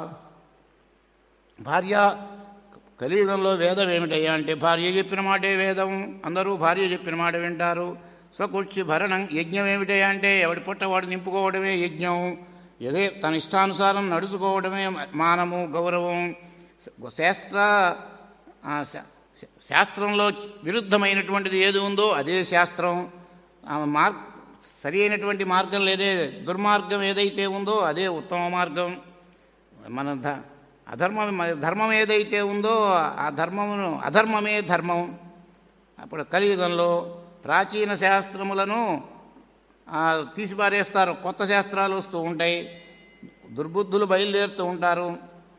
భార్య కలియుగంలో వేదం ఏమిటయ్యా అంటే భార్య చెప్పిన మాటే వేదం. అందరూ భార్య చెప్పిన మాట వింటారు. స్వకుర్చి భరణం. యజ్ఞం ఏమిటయ్యా అంటే ఎవడి పుట్టవాడు నింపుకోవడమే యజ్ఞం. ఏదే తన ఇష్టానుసారం నడుచుకోవడమే మానము, గౌరవం. శాస్త్ర శాస్త్రంలో విరుద్ధమైనటువంటిది ఏది ఉందో అదే శాస్త్రం. మార్గ సరి అయినటువంటి మార్గం లేదే, దుర్మార్గం ఏదైతే ఉందో అదే ఉత్తమ మార్గం. మన ధ అధర్మం ధర్మం ఏదైతే ఉందో ఆ ధర్మమును అధర్మమే ధర్మం. అప్పుడు కలియుగంలో ప్రాచీన శాస్త్రములను తీసిపారేస్తారు, కొత్త శాస్త్రాలు వస్తూ ఉంటాయి. దుర్బుద్ధులు బయలుదేరుతూ ఉంటారు.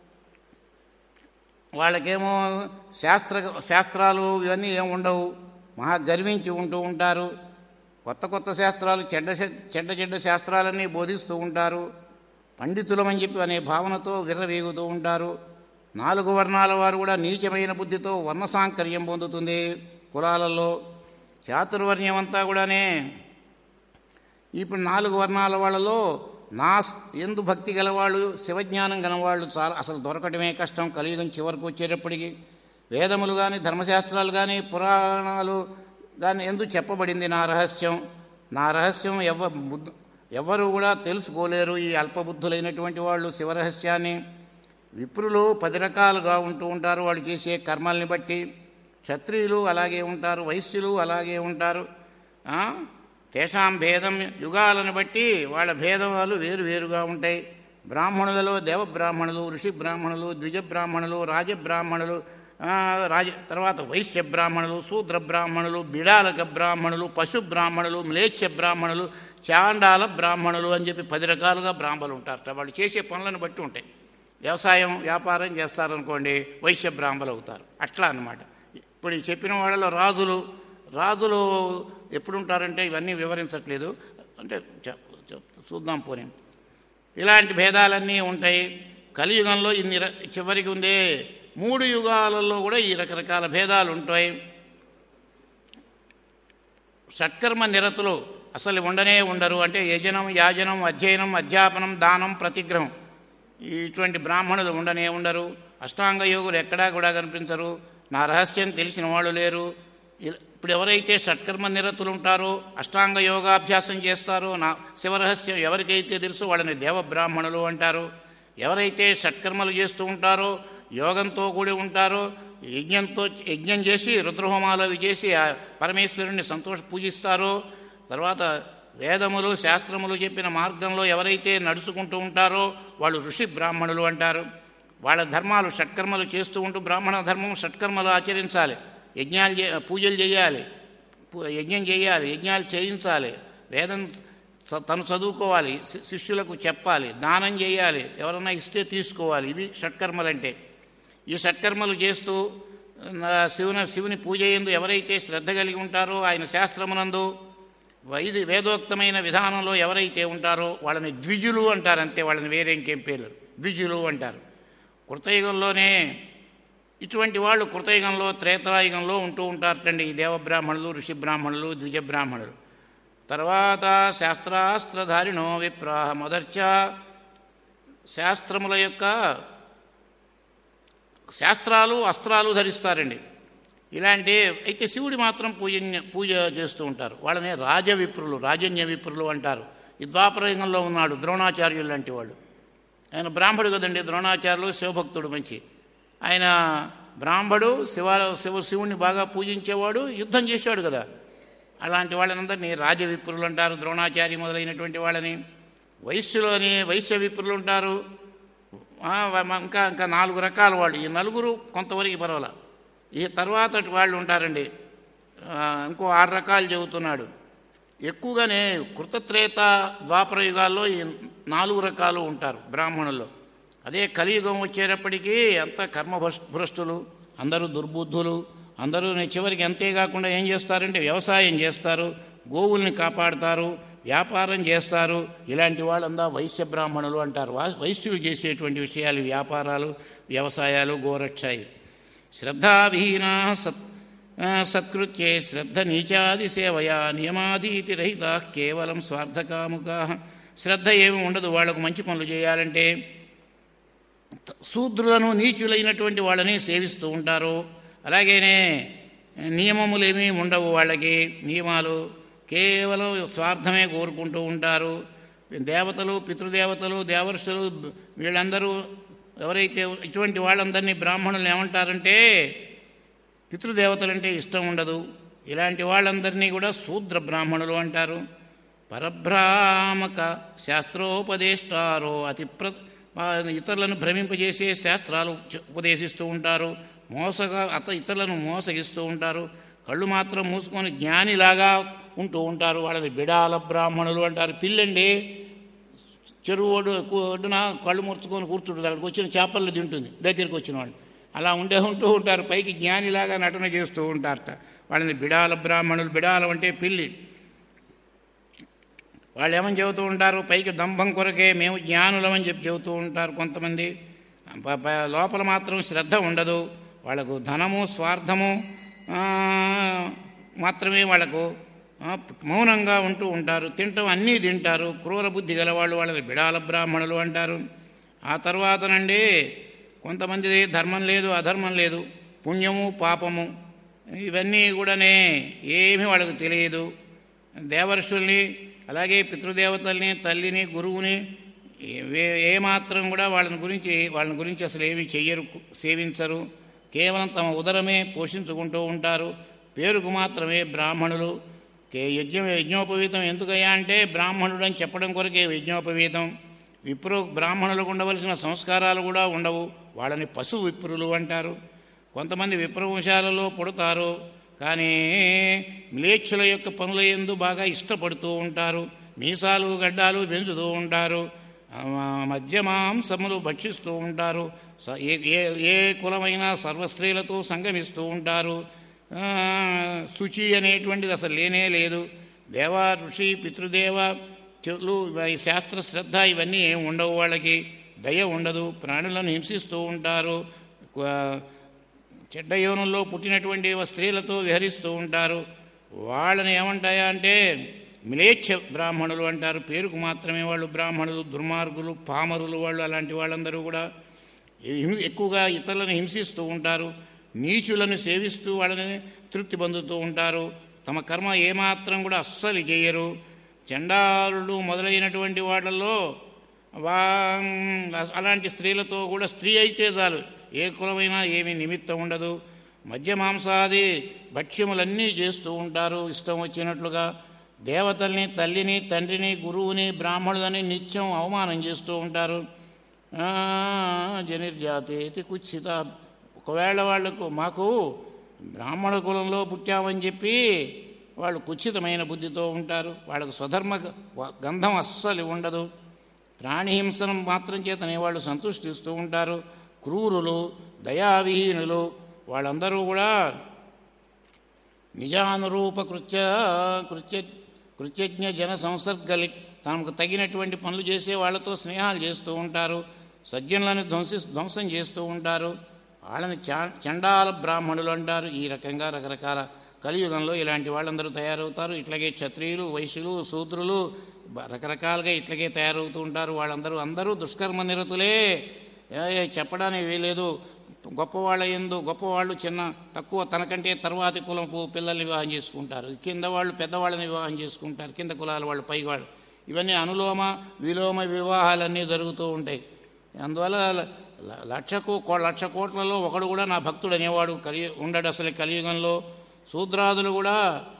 వాళ్ళకేమో శాస్త్ర శాస్త్రాలు ఇవన్నీ ఏమి ఉండవు, మహా గర్వించి ఉంటూ ఉంటారు. కొత్త కొత్త శాస్త్రాలు, చెడ్డ చెడ్డ చెడ్డ శాస్త్రాలన్నీ బోధిస్తూ ఉంటారు. పండితులమని చెప్పి అనే భావనతో విర్రవీగుతూ ఉంటారు. నాలుగు వర్ణాల వారు కూడా నీచమైన బుద్ధితో వర్ణసాంకర్యం పొందుతుంది కులాలలో. చాతుర్వర్ణ్యం అంతా కూడానే ఇప్పుడు నాలుగు వర్ణాల వాళ్ళలో నా ఎందు భక్తి గలవాళ్ళు, శివజ్ఞానం గలవాళ్ళు చాలా అసలు దొరకటమే కష్టం కలియుగం చివరకు వచ్చేటప్పటికి. వేదములు కానీ ధర్మశాస్త్రాలు కానీ పురాణాలు కానీ ఎందు చెప్పబడింది నా రహస్యం. నా రహస్యం ఎవ ఎవరు కూడా తెలుసుకోలేరు ఈ అల్పబుద్ధులైనటువంటి వాళ్ళు శివరహస్యాన్ని. విప్రులు పది రకాలుగా ఉంటూ ఉంటారు వాళ్ళు చేసే కర్మల్ని బట్టి. క్షత్రియులు అలాగే ఉంటారు, వైశ్యులు అలాగే ఉంటారు. తేషాం భేదం యుగాలను బట్టి వాళ్ళ భేదాలు వేరు వేరుగా ఉంటాయి. బ్రాహ్మణులలో దేవబ్రాహ్మణులు, ఋషి బ్రాహ్మణులు, ద్విజ బ్రాహ్మణులు, రాజబ్రాహ్మణులు, రాజ తర్వాత వైశ్య బ్రాహ్మణులు, శూద్ర బ్రాహ్మణులు, బిడాలక బ్రాహ్మణులు, పశు బ్రాహ్మణులు, మ్లేచ్ఛ బ్రాహ్మణులు, చాండాల బ్రాహ్మణులు అని చెప్పి పది రకాలుగా బ్రాహ్మణులు ఉంటారట. వాళ్ళు చేసే పనులను బట్టి ఉంటాయి. వ్యవసాయం వ్యాపారం చేస్తారనుకోండి, వైశ్య బ్రాహ్మణులు అవుతారు. అట్లా అన్నమాట. ఇప్పుడు ఈ చెప్పిన వాళ్ళలో రాజులు రాజులు ఎప్పుడుంటారంటే ఇవన్నీ వివరించట్లేదు, అంటే చూద్దాం పోనీ. ఇలాంటి భేదాలన్నీ ఉంటాయి కలియుగంలో. ఇన్ని చివరికి ఉందే మూడు యుగాలలో కూడా ఈ రకరకాల భేదాలు ఉంటాయి. షట్కర్మ నిరతులు అసలు ఉండనే ఉండరు. అంటే యజనం, యాజనం, అధ్యయనం, అధ్యాపనం, దానం, ప్రతిగ్రహం ఇటువంటి బ్రాహ్మణులు ఉండనే ఉండరు. అష్టాంగ యోగులు ఎక్కడా కూడా కనిపించరు. నా రహస్యం తెలిసిన వాళ్ళు లేరు. ఇప్పుడు ఎవరైతే షట్కర్మ నిరతులు ఉంటారో, అష్టాంగ యోగాభ్యాసం చేస్తారో, నా శివరహస్యం ఎవరికైతే తెలుసో వాళ్ళని దేవబ్రాహ్మణులు అంటారు. ఎవరైతే షట్కర్మలు చేస్తూ ఉంటారో, యోగంతో కూడి ఉంటారో, యజ్ఞంతో యజ్ఞం చేసి రుద్రహోమాలు అవి చేసి పరమేశ్వరుణ్ణి సంతోష పూజిస్తారో, తర్వాత వేదములు శాస్త్రములు చెప్పిన మార్గంలో ఎవరైతే నడుచుకుంటూ ఉంటారో వాళ్ళు ఋషి బ్రాహ్మణులు అంటారు. వాళ్ళ ధర్మాలు షట్కర్మలు చేస్తూ ఉంటూ బ్రాహ్మణ ధర్మం షట్కర్మలు ఆచరించాలి. యజ్ఞాలు చే పూజలు చేయాలి, యజ్ఞం చేయాలి, యజ్ఞాలు చేయించాలి, వేదం తను చదువుకోవాలి, శిష్యులకు చెప్పాలి, దానం చేయాలి, ఎవరన్నా ఇస్తే తీసుకోవాలి. ఇవి షట్కర్మలంటే. ఈ షట్కర్మలు చేస్తూ శివుని శివుని పూజ యందు ఎవరైతే శ్రద్ధ కలిగి ఉంటారో, ఆయన శాస్త్రమునందు వైది వేదోక్తమైన విధానంలో ఎవరైతే ఉంటారో వాళ్ళని ద్విజులు అంటారు. అంతే, వాళ్ళని వేరే ఇంకేం పేర్లు ద్విజులు అంటారు. కృతయుగంలోనే ఇటువంటి వాళ్ళు కృతయుగంలో త్రేతాయుగంలో ఉంటూ ఉంటారటండి ఈ దేవబ్రాహ్మణులు, ఋషి బ్రాహ్మణులు, ద్విజ బ్రాహ్మణులు. తర్వాత శాస్త్రాస్త్రధారిణో విప్రాహ మొదర్చ శాస్త్రముల యొక్క శాస్త్రాలు అస్త్రాలు ధరిస్తారండి. ఇలాంటి అయితే శివుడి మాత్రం పూజ పూజ చేస్తూ ఉంటారు. వాళ్ళని రాజవిప్రులు, రాజన్య విప్రులు అంటారు. ఈ ద్వాపరయుగంలో ఉన్నాడు ద్రోణాచార్యులు లాంటి వాళ్ళు. ఆయన బ్రాహ్మడు కదండి, ద్రోణాచార్యులు శివభక్తుడు మంచి. ఆయన బ్రాహ్మడు, శివ శివ శివుణ్ణి బాగా పూజించేవాడు, యుద్ధం చేశాడు కదా. అలాంటి వాళ్ళనందరినీ రాజవిప్రులు అంటారు, ద్రోణాచార్య మొదలైనటువంటి వాళ్ళని. వైశ్యులోని వైశ్య విప్రులు ఉంటారు. ఇంకా ఇంకా నాలుగు రకాల వాళ్ళు. ఈ నలుగురు కొంతవరకు పర్వాల. ఈ తర్వాత వాళ్ళు ఉంటారండి, ఇంకో ఆరు రకాలు చెబుతున్నాడు. ఎక్కువగానే కృతత్రేత ద్వాపర యుగాల్లో ఈ నాలుగు రకాలు ఉంటారు బ్రాహ్మణుల్లో. అదే కలియుగం వచ్చేటప్పటికీ అంత కర్మభ్రష్టులు, అందరూ దుర్బుద్ధులు, అందరూ చివరికి అంతేకాకుండా ఏం చేస్తారంటే వ్యవసాయం చేస్తారు, గోవుల్ని కాపాడుతారు, వ్యాపారం చేస్తారు. ఇలాంటి వాళ్ళందా వైశ్య బ్రాహ్మణులు అంటారు. వైశ్యులు చేసేటువంటి విషయాలు వ్యాపారాలు, వ్యవసాయాలు, గోరక్షాయి. శ్రద్ధావిహీనా సత్ సత్కృత్యే శ్రద్ధ నీచాది సేవయా నియమాధీతి రహిత కేవలం స్వార్థకాముకా. శ్రద్ధ ఏమి ఉండదు వాళ్లకు మంచి పనులు చేయాలంటే. శూద్రులను, నీచులైనటువంటి వాళ్ళని సేవిస్తూ ఉంటారు. అలాగేనే నియమములేమీ ఉండవు వాళ్ళకి, నియమాలు కేవలం స్వార్థమే కోరుకుంటూ ఉంటారు. దేవతలు, పితృదేవతలు, దేవర్షులు వీళ్ళందరూ ఎవరైతే ఇటువంటి వాళ్ళందరినీ బ్రాహ్మణులు ఏమంటారంటే పితృదేవతలంటే ఇష్టం ఉండదు. ఇలాంటి వాళ్ళందరినీ కూడా శూద్ర బ్రాహ్మణులు అంటారు. పరభ్రామక శాస్త్రోపదేష్టారో అతి ప్ర ఇతరులను భ్రమింపజేసే శాస్త్రాలు ఉపదేశిస్తూ ఉంటారు. మోసగా అత ఇతరులను మోసగిస్తూ ఉంటారు. కళ్ళు మాత్రం మూసుకొని జ్ఞానిలాగా ఉంటూ ఉంటారు. వాళ్ళని బిడాల బ్రాహ్మణులు అంటారు. పిల్లండి చెరువు ఒడ్డు ఒడ్డున కళ్ళు ముడుచుకొని కూర్చుంటుంది, అక్కడికి వచ్చిన చేపలు తింటుంది దగ్గరికి వచ్చిన వాళ్ళు. అలా ఉండే ఉంటూ ఉంటారు, పైకి జ్ఞానిలాగా నటన చేస్తూ ఉంటారట. వాళ్ళని బిడాల బ్రాహ్మణులు, బిడాలం అంటే పిల్లి. వాళ్ళు ఏమని చెబుతూ ఉంటారు, పైకి దంభం కొరకే మేము జ్ఞానులమని చెప్పి చెబుతూ ఉంటారు కొంతమంది. లోపల మాత్రం శ్రద్ధ ఉండదు. వాళ్ళకు ధనము స్వార్థము మాత్రమే వాళ్ళకు, మౌనంగా ఉంటూ ఉంటారు, తింటాం అన్నీ తింటారు. క్రూర బుద్ధి గలవాళ్ళు వాళ్ళని బిడాల బ్రాహ్మణులు అంటారు. ఆ తర్వాతనండి కొంతమంది ధర్మం లేదు అధర్మం లేదు, పుణ్యము పాపము ఇవన్నీ కూడానే ఏమీ వాళ్ళకు తెలియదు. దేవర్షుల్ని అలాగే పితృదేవతల్ని తల్లిని గురువుని ఏమాత్రం కూడా వాళ్ళని గురించి వాళ్ళని గురించి అసలు ఏమీ చెయ్యరు, సేవించరు. కేవలం తమ ఉదరమే పోషించుకుంటూ ఉంటారు. పేరుకు మాత్రమే బ్రాహ్మణులు. కే యజ్ఞ యజ్ఞోపవీతం ఎందుకయ్యా అంటే బ్రాహ్మణుడు అని చెప్పడం కొరకే యజ్ఞోపవీతం. విప్రు బ్రాహ్మణులకు ఉండవలసిన సంస్కారాలు కూడా ఉండవు, వాళ్ళని పశు విప్రులు అంటారు. కొంతమంది విప్రవంశాలలో పుడతారు, కానీ మ్లేచ్ఛుల యొక్క పనుల యందు బాగా ఇష్టపడుతూ ఉంటారు. మీసాలు గడ్డాలు పెంచుతూ ఉంటారు, మద్యమాంసములు భక్షిస్తూ ఉంటారు. ఏ ఏ కులమైనా సర్వస్త్రీలతో సంగమిస్తూ ఉంటారు. శుచి అనేటువంటిది అసలు లేనే లేదు. దేవ ఋషి పితృదేవ చెలు శాస్త్ర శ్రద్ధ ఇవన్నీ ఏమి ఉండవు. వాళ్ళకి దయ ఉండదు, ప్రాణులను హింసిస్తూ ఉంటారు. చెడ్డ యోనుల్లో పుట్టినటువంటి స్త్రీలతో విహరిస్తూ ఉంటారు. వాళ్ళని ఏమంటాయా అంటే మ్లేచ్ఛ బ్రాహ్మణులు అంటారు. పేరుకు మాత్రమే వాళ్ళు బ్రాహ్మణులు, దుర్మార్గులు, పామరులు వాళ్ళు. అలాంటి వాళ్ళందరూ కూడా ఎక్కువగా ఇతరులను హింసిస్తూ ఉంటారు. నీచులను సేవిస్తూ వాళ్ళని తృప్తి పొందుతూ ఉంటారు. తమ కర్మ ఏమాత్రం కూడా అస్సలు చేయరు. చండాలుడు మొదలైనటువంటి వాళ్ళల్లో వా అలాంటి స్త్రీలతో కూడా స్త్రీ అయితే చాలు, ఏ కులమైనా ఏమీ నిమిత్తం ఉండదు. మద్య మాంసాది భక్ష్యములన్నీ చేస్తూ ఉంటారు ఇష్టం వచ్చినట్లుగా. దేవతల్ని తల్లిని తండ్రిని గురువుని బ్రాహ్మణులని నిత్యం అవమానం చేస్తూ ఉంటారు. జనిర్జాతేతి కుత్సిత. ఒకవేళ వాళ్లకు మాకు బ్రాహ్మణ కులంలో పుట్టామని చెప్పి వాళ్ళు కుత్సితమైన బుద్ధితో ఉంటారు. వాళ్ళకు స్వధర్మ గంధం అస్సలు ఉండదు. ప్రాణిహింసనం మాత్రం చేతనే వాళ్ళు సంతుష్టిస్తూ ఉంటారు. క్రూరులు, దయావిహీనులు వాళ్ళందరూ కూడా నిజానురూప కృత్య కృత్య కృత్యజ్ఞ జన సంసర్గలి తమకు తగినటువంటి పనులు చేసే వాళ్ళతో స్నేహాలు చేస్తూ ఉంటారు. సజ్జనులను ధ్వంసి ధ్వంసం చేస్తూ ఉంటారు. వాళ్ళని చండాల బ్రాహ్మణులు అంటారు. ఈ రకంగా రకరకాల కలియుగంలో ఇలాంటి వాళ్ళందరూ తయారవుతారు. ఇట్లాగే క్షత్రియులు, వైశ్యులు, శూద్రులు రకరకాలుగా ఇట్లాగే తయారవుతూ ఉంటారు. వాళ్ళందరూ అందరూ దుష్కర్మ నిరతులే, చెప్పడానికి వీలేదు. గొప్పవాళ్ళ యందు గొప్పవాళ్ళు చిన్న తక్కువ తనకంటే తర్వాతి కులపు పిల్లల్ని వివాహం చేసుకుంటారు. కింద వాళ్ళు పెద్దవాళ్ళని వివాహం చేసుకుంటారు, కింద కులాల వాళ్ళు పైవాళ్ళు. ఇవన్నీ అనులోమ విలోమ వివాహాలన్నీ జరుగుతూ ఉంటాయి. అందువల్ల లక్షకు లక్ష కోట్లలో ఒకడు కూడా నా భక్తుడు అనేవాడు కలి ఉండడు అసలు కలియుగంలో. శూద్రాదులు కూడా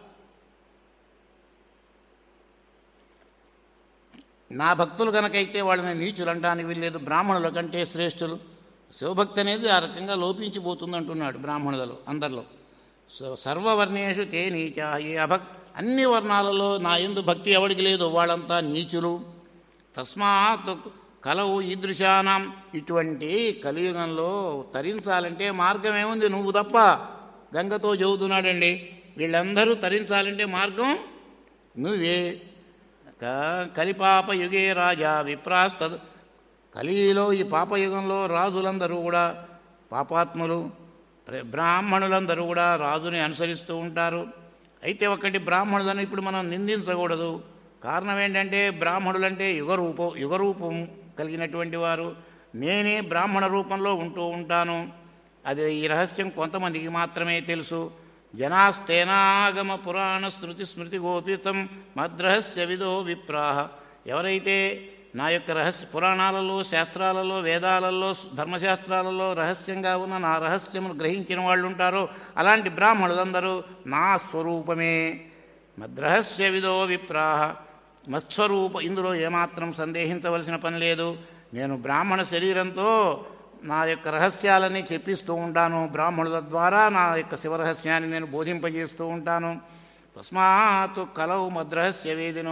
నా భక్తులు కనుకైతే వాళ్ళని నీచులు అంటానికి వీల్లేదు, బ్రాహ్మణుల కంటే శ్రేష్ఠులు. శివభక్తి అనేది ఆ రకంగా లోపించిపోతుంది అంటున్నాడు బ్రాహ్మణులు అందరిలో. సర్వవర్ణేషు తే నీచ. ఈ అభక్ అన్ని వర్ణాలలో నా యందు భక్తి ఎవడికి లేదు, వాళ్ళంతా నీచులు. తస్మాత్ కలవు ఈదృశానాం. ఇటువంటి కలియుగంలో తరించాలంటే మార్గం ఏముంది? నువ్వు తప్ప. గంగతో చెబుతున్నాడండి, వీళ్ళందరూ తరించాలంటే మార్గం నువ్వే. కలిపాప యుగే రాజా విప్రాస్త. కలిలో ఈ పాపయుగంలో రాజులందరూ కూడా పాపాత్ములు, బ్రాహ్మణులందరూ కూడా రాజుని అనుసరిస్తూ ఉంటారు. అయితే ఒకటి బ్రాహ్మణులను ఇప్పుడు మనం నిందించకూడదు. కారణం ఏంటంటే బ్రాహ్మణులంటే యుగరూపం యుగరూపం కలిగినటువంటి వారు. నేనే బ్రాహ్మణ రూపంలో ఉంటూ ఉంటాను. అది ఈ రహస్యం కొంతమందికి మాత్రమే తెలుసు. జనాస్తేనాగమ పురాణ స్మృతి స్మృతి గోపితం మద్రహస్య విదో విప్రాహ. ఎవరైతే నా యొక్క రహస్య పురాణాలలో, శాస్త్రాలలో, వేదాలలో, ధర్మశాస్త్రాలలో రహస్యంగా ఉన్న నా రహస్యమును గ్రహించిన వాళ్ళు ఉంటారో అలాంటి బ్రాహ్మణులందరూ నా స్వరూపమే. మద్రహస్య విదో విప్రాహ. మత్స్వరూప. ఇందులో ఏమాత్రం సందేహించవలసిన పని లేదు. నేను బ్రాహ్మణ శరీరంతో నా యొక్క రహస్యాలని చెప్పిస్తూ ఉంటాను. బ్రాహ్మణుల ద్వారా నా యొక్క శివరహస్యాన్ని నేను బోధింపజేస్తూ ఉంటాను. తస్మాత్ కలవు మద్రహస్య వేదిను.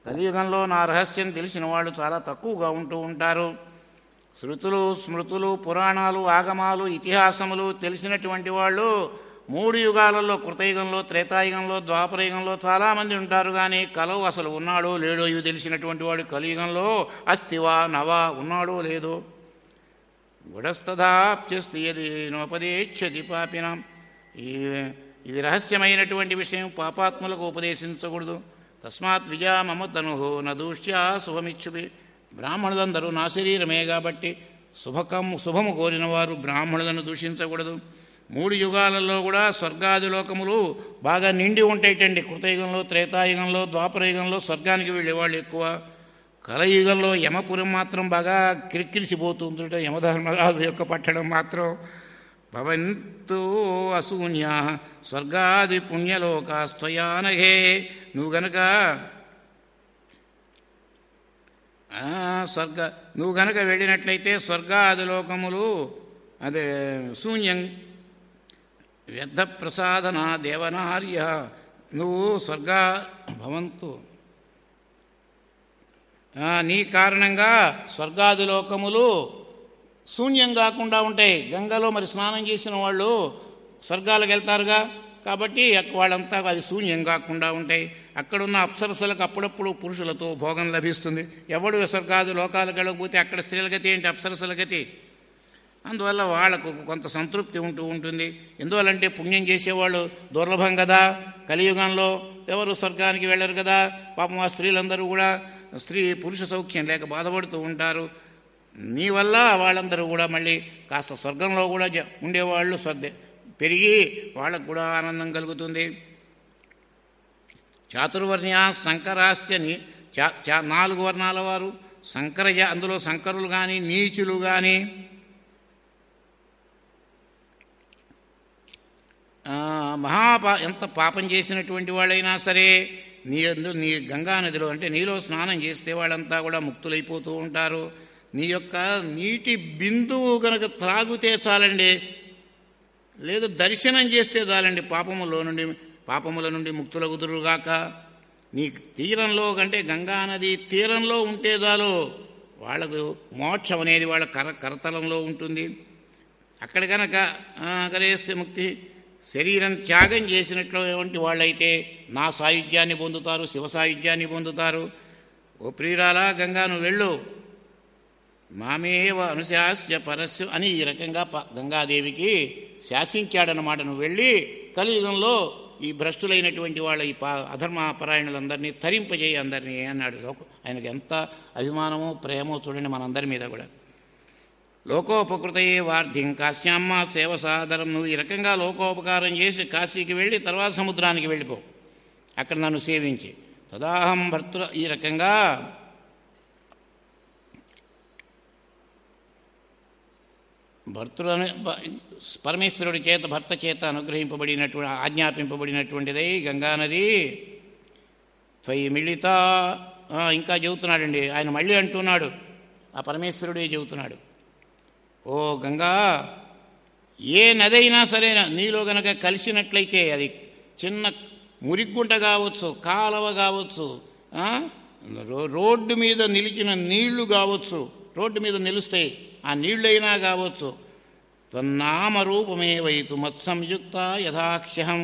కలియుగంలో నా రహస్యం తెలిసిన వాళ్ళు చాలా తక్కువగా ఉంటూ ఉంటారు. శృతులు, స్మృతులు, పురాణాలు, ఆగమాలు, ఇతిహాసములు తెలిసినటువంటి వాళ్ళు మూడు యుగాలలో, కృతయుగంలో, త్రేతాయుగంలో, ద్వాపరయుగంలో చాలామంది ఉంటారు. కానీ కలవు అసలు ఉన్నాడో లేడో ఇవి తెలిసినటువంటి వాడు కలియుగంలో అస్తివా నవా ఉన్నాడో లేదో. గుడస్తదాప్యస్తి యది నోపదేక్షతి పాపినాం. ఈ ఇది రహస్యమైనటువంటి విషయం, పాపాత్ములకు ఉపదేశించకూడదు. తస్మాత్ విజా మమ తనుహో నదూష్ట్యా శుభమిచ్చువి. బ్రాహ్మణులందరూ నా శరీరమే కాబట్టి శుభకం శుభము కోరిన వారు బ్రాహ్మణులను దూషించకూడదు. మూడు యుగాలలో కూడా స్వర్గాది లోకములు బాగా నిండి ఉంటాయిటండి. కృతయుగంలో, త్రేతాయుగంలో, ద్వాపరయుగంలో స్వర్గానికి వెళ్ళేవాళ్ళు ఎక్కువ. కలయుగంలో యమపురం మాత్రం బాగా కిరికిరిసిపోతుందట. యమధర్మరాజు యొక్క పట్టణం మాత్రం భవంతు అశూన్య స్వర్గాది పుణ్యలోకాస్త్వయానఘే. నువ్వు గనక స్వర్గ నువ్వు గనక వెళ్ళినట్లయితే స్వర్గాది లోకములు అదే శూన్యం. వ్యర్థ ప్రసాదన దేవనార్య. నువ్వు స్వర్గ భవంతు నీ కారణంగా స్వర్గాది లోకములు శూన్యం కాకుండా ఉంటాయి. గంగలో మరి స్నానం చేసిన వాళ్ళు స్వర్గాలకు వెళ్తారుగా, కాబట్టి వాళ్ళంతా అది శూన్యం కాకుండా ఉంటాయి. అక్కడున్న అప్సరసలకు అప్పుడప్పుడు పురుషులతో భోగం లభిస్తుంది. ఎవడు స్వర్గాది లోకాలకు వెళ్ళకపోతే అక్కడ స్త్రీల గతి ఏంటి, అప్సరసల గతి. అందువల్ల వాళ్లకు కొంత సంతృప్తి ఉంటూ ఉంటుంది. ఎందువల్లంటే పుణ్యం చేసేవాళ్ళు దుర్లభం కదా. కలియుగంలో ఎవరు స్వర్గానికి వెళ్ళరు కదా. పాపం ఆ స్త్రీలందరూ కూడా స్త్రీ పురుష సౌఖ్యం లేక బాధపడుతూ ఉంటారు. నీ వల్ల వాళ్ళందరూ కూడా మళ్ళీ కాస్త స్వర్గంలో కూడా ఉండేవాళ్ళు స్వర్గ పెరిగి వాళ్ళకు కూడా ఆనందం కలుగుతుంది. చాతుర్వర్ణ్య సంకరాస్త్యని చా చా నాలుగు వర్ణాల వారు సంకరజ, అందులో సంకరులు కానీ నీచులు కానీ మహాపా ఎంత పాపం చేసినటువంటి వాళ్ళైనా సరే నీ నీ గంగా నదిలో అంటే నీలో స్నానం చేస్తే వాళ్ళంతా కూడా ముక్తులైపోతూ ఉంటారు. నీ యొక్క నీటి బిందువు కనుక త్రాగితే చాలండి, లేదు దర్శనం చేస్తే చాలండి, పాపములో నుండి పాపముల నుండి ముక్తులగుదురుగాక. నీ తీరంలో కంటే గంగానది తీరంలో ఉంటే చాలు వాళ్ళకు మోక్షం అనేది వాళ్ళ కర కరతలంలో ఉంటుంది. అక్కడ కనుక కరేస్తే ముక్తి. శరీరం త్యాగం చేసినటువంటి వాళ్ళైతే నా సాయుధ్యాన్ని పొందుతారు, శివ సాయుధ్యాన్ని పొందుతారు. ఓ ప్రియురాలా గంగా నువ్వు వెళ్ళు, మామేవ అనుశాస్య పరస్సు అని ఈ రకంగా గంగాదేవికి శాసించాడనమాట. నువ్వు వెళ్ళి కలియుగంలో ఈ భ్రష్టులైనటువంటి వాళ్ళ ఈ పా అధర్మపరాయణులందరినీ తరింపజేయి అందరినీ అన్నాడు. లోక ఆయనకు ఎంత అభిమానమో ప్రేమో చూడండి మనందరి మీద కూడా. లోకోపకృతయే వార్ధిం కాశ్యామ్మ సేవ సాదరం. నువ్వు ఈ రకంగా లోకోపకారం చేసి కాశీకి వెళ్ళి తర్వాత సముద్రానికి వెళ్ళిపో, అక్కడ నన్ను సేవించి. తదాహం భర్తృ ఈ రకంగా భర్తృ పరమేశ్వరుడి చేత భర్త చేత అనుగ్రహింపబడినటువంటి ఆజ్ఞాపింపబడినటువంటిదై గంగానది త్వయి మిళిత. ఇంకా చెబుతున్నాడండి ఆయన, మళ్ళీ అంటున్నాడు, ఆ పరమేశ్వరుడే చెబుతున్నాడు, ఓ గంగా ఏ నదైనా సరే నీలో గనక కలిసినట్లయితే అది చిన్న మురిగుంట కావచ్చు, కాలవ కావచ్చు, రోడ్డు మీద నిలిచిన నీళ్లు కావచ్చు, రోడ్డు మీద నిలుస్తాయి ఆ నీళ్ళైనా కావచ్చు. త్వన్నామరూపమే వైతు మత్సంయుక్త యథాక్షహం.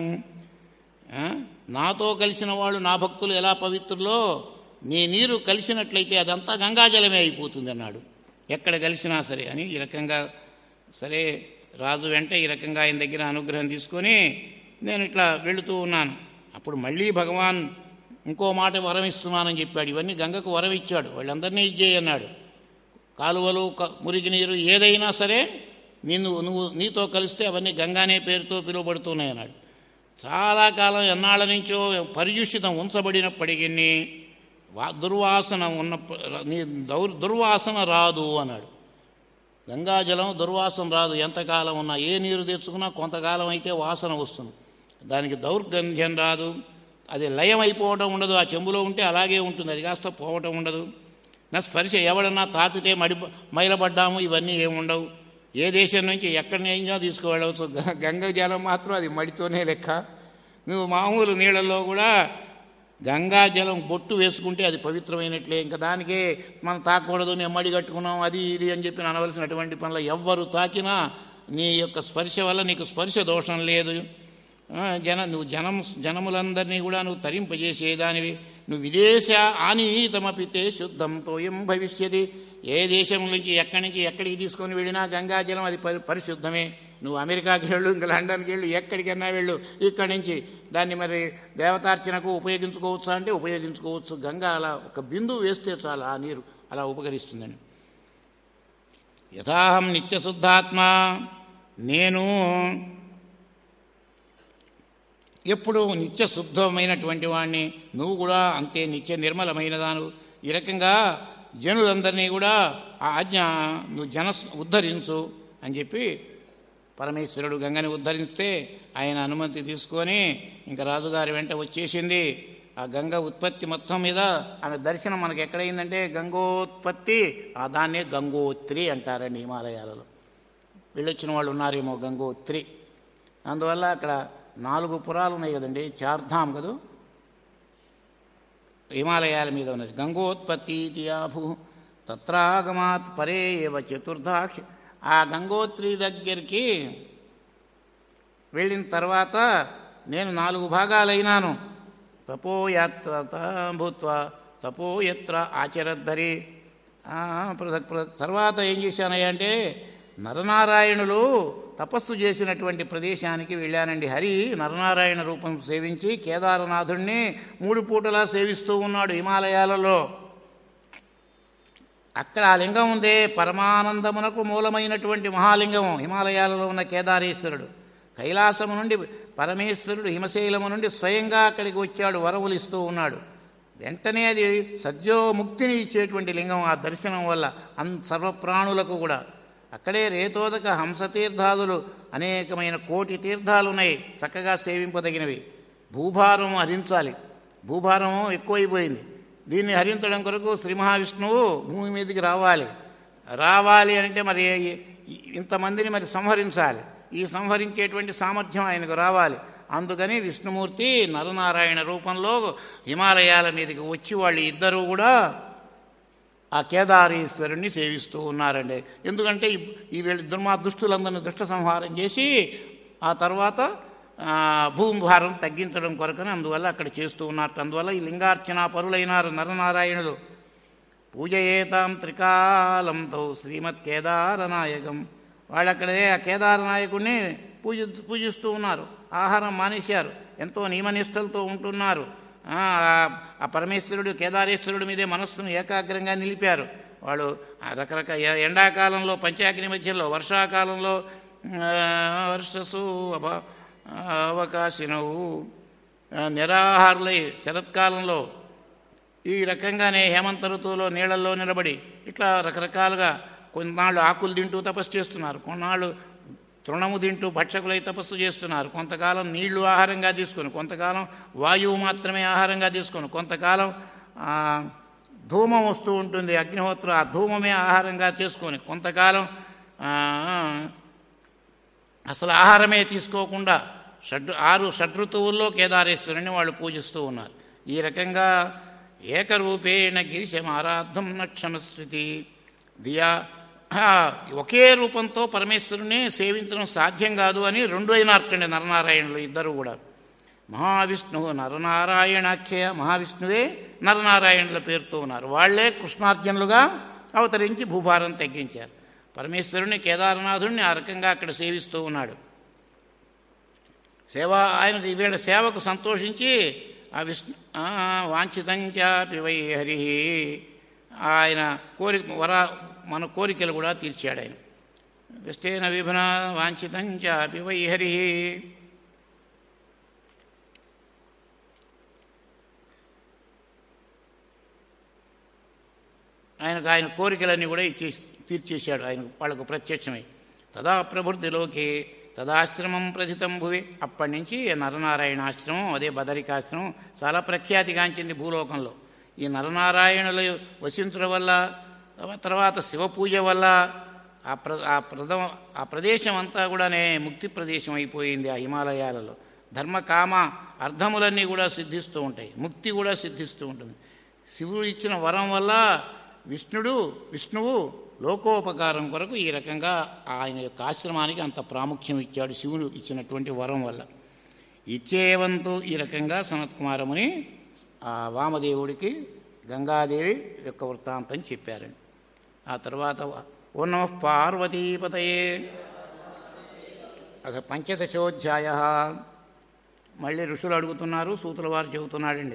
నాతో కలిసిన వాళ్ళు నా భక్తులు ఎలా పవిత్రులో నీ నీరు కలిసినట్లయితే అదంతా గంగాజలమే అయిపోతుంది అన్నాడు. ఎక్కడ కలిసినా సరే అని ఈ రకంగా. సరే రాజు వెంట ఈ రకంగా ఆయన దగ్గర అనుగ్రహం తీసుకొని నేను ఇట్లా వెళుతూ ఉన్నాను. అప్పుడు మళ్ళీ భగవాన్ ఇంకో మాట వరం ఇస్తున్నానని చెప్పాడు. ఇవన్నీ గంగకు వరం ఇచ్చాడు, వాళ్ళందరినీ ఇచ్చేయన్నాడు. కాలువలు, మురికి నీరు ఏదైనా సరే నిన్ను నువ్వు నీతో కలిస్తే అవన్నీ గంగానే పేరుతో పిలువబడుతున్నాయి అన్నాడు. చాలా కాలం ఎన్నాళ్ళ నుంచో పర్యూషితం ఉంచబడినప్పటికీ వా దుర్వాసన ఉన్న నీ దౌర్ దుర్వాసన రాదు అన్నాడు. గంగాజలం దుర్వాసన రాదు. ఎంతకాలం ఉన్నా ఏ నీరు తెచ్చుకున్నా కొంతకాలం అయితే వాసన వస్తుంది, దానికి దౌర్గంధ్యం రాదు. అది లయం అయిపోవటం ఉండదు, ఆ చెంబులో ఉంటే అలాగే ఉంటుంది, అది కాస్త పోవటం ఉండదు. నా స్పర్శ ఎవడన్నా తాకితే మడి మైలపడ్డాము ఇవన్నీ ఏముండవు. ఏ దేశం నుంచి ఎక్కడి నుంచో తీసుకువెళ్ళవచ్చు. గంగ జలం మాత్రం అది మడితోనే లెక్క. నువ్వు మామూలు నీళ్ళల్లో కూడా గంగాజలం బొట్టు వేసుకుంటే అది పవిత్రమైనట్లే. ఇంకా దానికే మనం తాకూడదు, మేము మడి కట్టుకున్నాం అది ఇది అని చెప్పి అనవలసినటువంటి పనులు ఎవ్వరు తాకినా నీ యొక్క స్పర్శ వల్ల నీకు స్పర్శ దోషం లేదు. జన నువ్వు జనం జనములందరినీ కూడా నువ్వు తరింపజేసేదానివి. నువ్వు విదేశ ఆనీతమపితే శుద్ధంతో ఏం భవిష్యతి. ఏ దేశం నుంచి ఎక్కడి నుంచి ఎక్కడికి తీసుకొని వెళ్ళినా గంగాజలం అది పరి పరిశుద్ధమే. నువ్వు అమెరికాకి వెళ్ళు, ఇంకా లండన్కి వెళ్ళు, ఎక్కడికైనా వెళ్ళు, ఇక్కడి నుంచి దాన్ని మరి దేవతార్చనకు ఉపయోగించుకోవచ్చా అంటే ఉపయోగించుకోవచ్చు. గంగా అలా ఒక బిందువు వేస్తే చాలు ఆ నీరు అలా ఉపకరిస్తుందని. యథాహం నిత్యశుద్ధాత్మ, నేను ఎప్పుడు నిత్య శుద్ధమైనటువంటి వాడిని, నువ్వు కూడా అంతే నిత్య నిర్మలమైన దాను. ఈ రకంగా జనులందరినీ కూడా ఆ ఆజ్ఞ నువ్వు జన ఉద్ధరించు అని చెప్పి పరమేశ్వరుడు గంగని ఉద్ధరిస్తే ఆయన అనుమతి తీసుకొని ఇంకా రాజుగారి వెంట వచ్చేసింది. ఆ గంగ ఉత్పత్తి మొత్తం మీద ఆమె దర్శనం మనకు ఎక్కడైందంటే గంగోత్పత్తి, ఆ దాన్నే గంగోత్రి అంటారండి హిమాలయాలలో. వెళ్ళొచ్చిన వాళ్ళు ఉన్నారేమో గంగోత్రి. అందువల్ల అక్కడ నాలుగు పురాలు ఉన్నాయి కదండి, చార్ధామ్ కదూ హిమాలయాల మీద ఉన్నది. గంగోత్పత్తి ఇతియాభు తత్రాగమాత్ పరే ఏవ చతుర్థాక్ష. ఆ గంగోత్రి దగ్గరికి వెళ్ళిన తర్వాత నేను నాలుగు భాగాలైనాను. తపోయాత్ర భూత్వా తపోయత్ర ఆచరద్ధరి. పృథక్ పృథక్. తర్వాత ఏం చేశానయ్యా అంటే నరనారాయణులు తపస్సు చేసినటువంటి ప్రదేశానికి వెళ్ళానండి. హరి నరనారాయణ రూపం సేవించి కేదారనాథుణ్ణి మూడు పూటలా సేవిస్తూ ఉన్నాడు హిమాలయాలలో. అక్కడ ఆ లింగం ఉందే పరమానందమునకు మూలమైనటువంటి మహాలింగం హిమాలయాలలో ఉన్న కేదారేశ్వరుడు. కైలాసము నుండి పరమేశ్వరుడు హిమశైలము నుండి స్వయంగా అక్కడికి వచ్చాడు, వరములు ఇస్తూ ఉన్నాడు. వెంటనే అది సద్యోముక్తిని ఇచ్చేటువంటి లింగం ఆ దర్శనం వల్ల అన్ సర్వప్రాణులకు కూడా. అక్కడే రేతోదక హంసతీర్థాదులు అనేకమైన కోటి తీర్థాలు ఉన్నాయి చక్కగా సేవింపదగినవి. భూభారం హరించాలి, భూభారం ఎక్కువైపోయింది. దీన్ని హరించడం కొరకు శ్రీ మహావిష్ణువు భూమి మీదకి రావాలి. రావాలి అంటే మరి ఇంతమందిని మరి సంహరించాలి. ఈ సంహరించేటువంటి సామర్థ్యం ఆయనకు రావాలి. అందుకని విష్ణుమూర్తి నరనారాయణ రూపంలో హిమాలయాల మీదకి వచ్చి వాళ్ళు ఇద్దరూ కూడా ఆ కేదారేశ్వరుణ్ణి సేవిస్తూ ఉన్నారండి. ఎందుకంటే ఈ వీళ్ళ దుర్మా దుష్టులందరినీ దుష్ట సంహారం చేసి ఆ తర్వాత భూమిభారం తగ్గించడం కొరకని అందువల్ల అక్కడ చేస్తూ ఉన్నారు. అందువల్ల ఈ లింగార్చనా పరులైనారు నరనారాయణులు. పూజయేతాం త్రికాలంతో శ్రీమత్ కేదారనాయకం. వాళ్ళు అక్కడే ఆ కేదారనాయకుడిని పూజ పూజిస్తూ ఉన్నారు. ఆహారం మానేశారు, ఎంతో నియమనిష్టలతో ఉంటున్నారు. ఆ పరమేశ్వరుడు కేదారేశ్వరుడి మీదే మనస్సును ఏకాగ్రంగా నిలిపారు. వాళ్ళు రకరకాల ఎండాకాలంలో పంచాగ్ని మధ్యలో, వర్షాకాలంలో వర్షసు అభ అవకాశినవు నిరాహారులై, శరత్కాలంలో ఈ రకంగానే హేమంత ఋతువులో నీళ్లలో నిలబడి ఇట్లా రకరకాలుగా కొన్నాళ్ళు ఆకులు తింటూ తపస్సు చేస్తున్నారు, కొన్నాళ్ళు తృణము తింటూ భక్షకులై తపస్సు చేస్తున్నారు, కొంతకాలం నీళ్లు ఆహారంగా తీసుకొని, కొంతకాలం వాయువు మాత్రమే ఆహారంగా తీసుకొని, కొంతకాలం ధూమం వస్తూ ఉంటుంది అగ్నిహోత్రం, ఆ ధూమమే ఆహారంగా చేసుకొని, కొంతకాలం అసలు ఆహారమే తీసుకోకుండా షడ్ ఆరు షడ్ఋతువుల్లో కేదారేశ్వరుని వాళ్ళు పూజిస్తూ ఉన్నారు. ఈ రకంగా ఏకరూపేణ గిరిశమారాధం నక్షమస్మృతి దియా. ఒకే రూపంతో పరమేశ్వరుని సేవించడం సాధ్యం కాదు అని రెండు అయినార్కండి నరనారాయణులు ఇద్దరు కూడా. మహావిష్ణువు నరనారాయణాఖ్యయ, మహావిష్ణువే నరనారాయణుల పేరుతో ఉన్నారు. వాళ్లే కృష్ణార్జునులుగా అవతరించి భూభారం తగ్గించారు. పరమేశ్వరుని కేదారనాథుడిని ఆ రకంగా అక్కడ సేవిస్తూ ఉన్నాడు. సేవ ఆయన వీళ్ళ సేవకు సంతోషించి ఆ విష్ణు వాంఛితంచాపి వై హరి, ఆయన కోరిక వర మన కోరికలు కూడా తీర్చాడు ఆయన. విష్టేన విభున వాంఛితంచాపి వై హరి. ఆయనకు ఆయన కోరికలన్నీ కూడా ఇచ్చేసి తీర్చేశాడు ఆయన వాళ్ళకు ప్రత్యక్షమై. తదా ప్రబుద్ధిలోకి తదాశ్రమం ప్రథితం భువి. అప్పటి నుంచి నరనారాయణ ఆశ్రమం, అదే బదరికాశ్రమం చాలా ప్రఖ్యాతిగాంచింది భూలోకంలో. ఈ నరనారాయణులు వసించడం వల్ల, తర్వాత శివపూజ వల్ల ఆ ప్ర ఆ ప్రద ఆ ప్రదేశం అంతా కూడానే ముక్తి ప్రదేశం అయిపోయింది ఆ హిమాలయాలలో. ధర్మ కామ అర్థములన్నీ కూడా సిద్ధిస్తూ ఉంటాయి, ముక్తి కూడా సిద్ధిస్తూ ఉంటుంది. శివుడు ఇచ్చిన వరం వల్ల విష్ణుడు విష్ణువు లోకోపకారం కొరకు ఈ రకంగా ఆయన యొక్క ఆశ్రమానికి అంత ప్రాముఖ్యం ఇచ్చాడు శివుడు ఇచ్చినటువంటి వరం వల్ల. ఇచ్చేవంతు ఈ రకంగా సనత్కుమారముని ఆ వామదేవుడికి గంగాదేవి యొక్క వృత్తాంతం చెప్పారండి. ఆ తర్వాత ఓ నమః పార్వతీపతయే అసలు పంచదశోధ్యాయ. మళ్ళీ ఋషులు అడుగుతున్నారు, సూతుల వారు చెబుతున్నాడండి.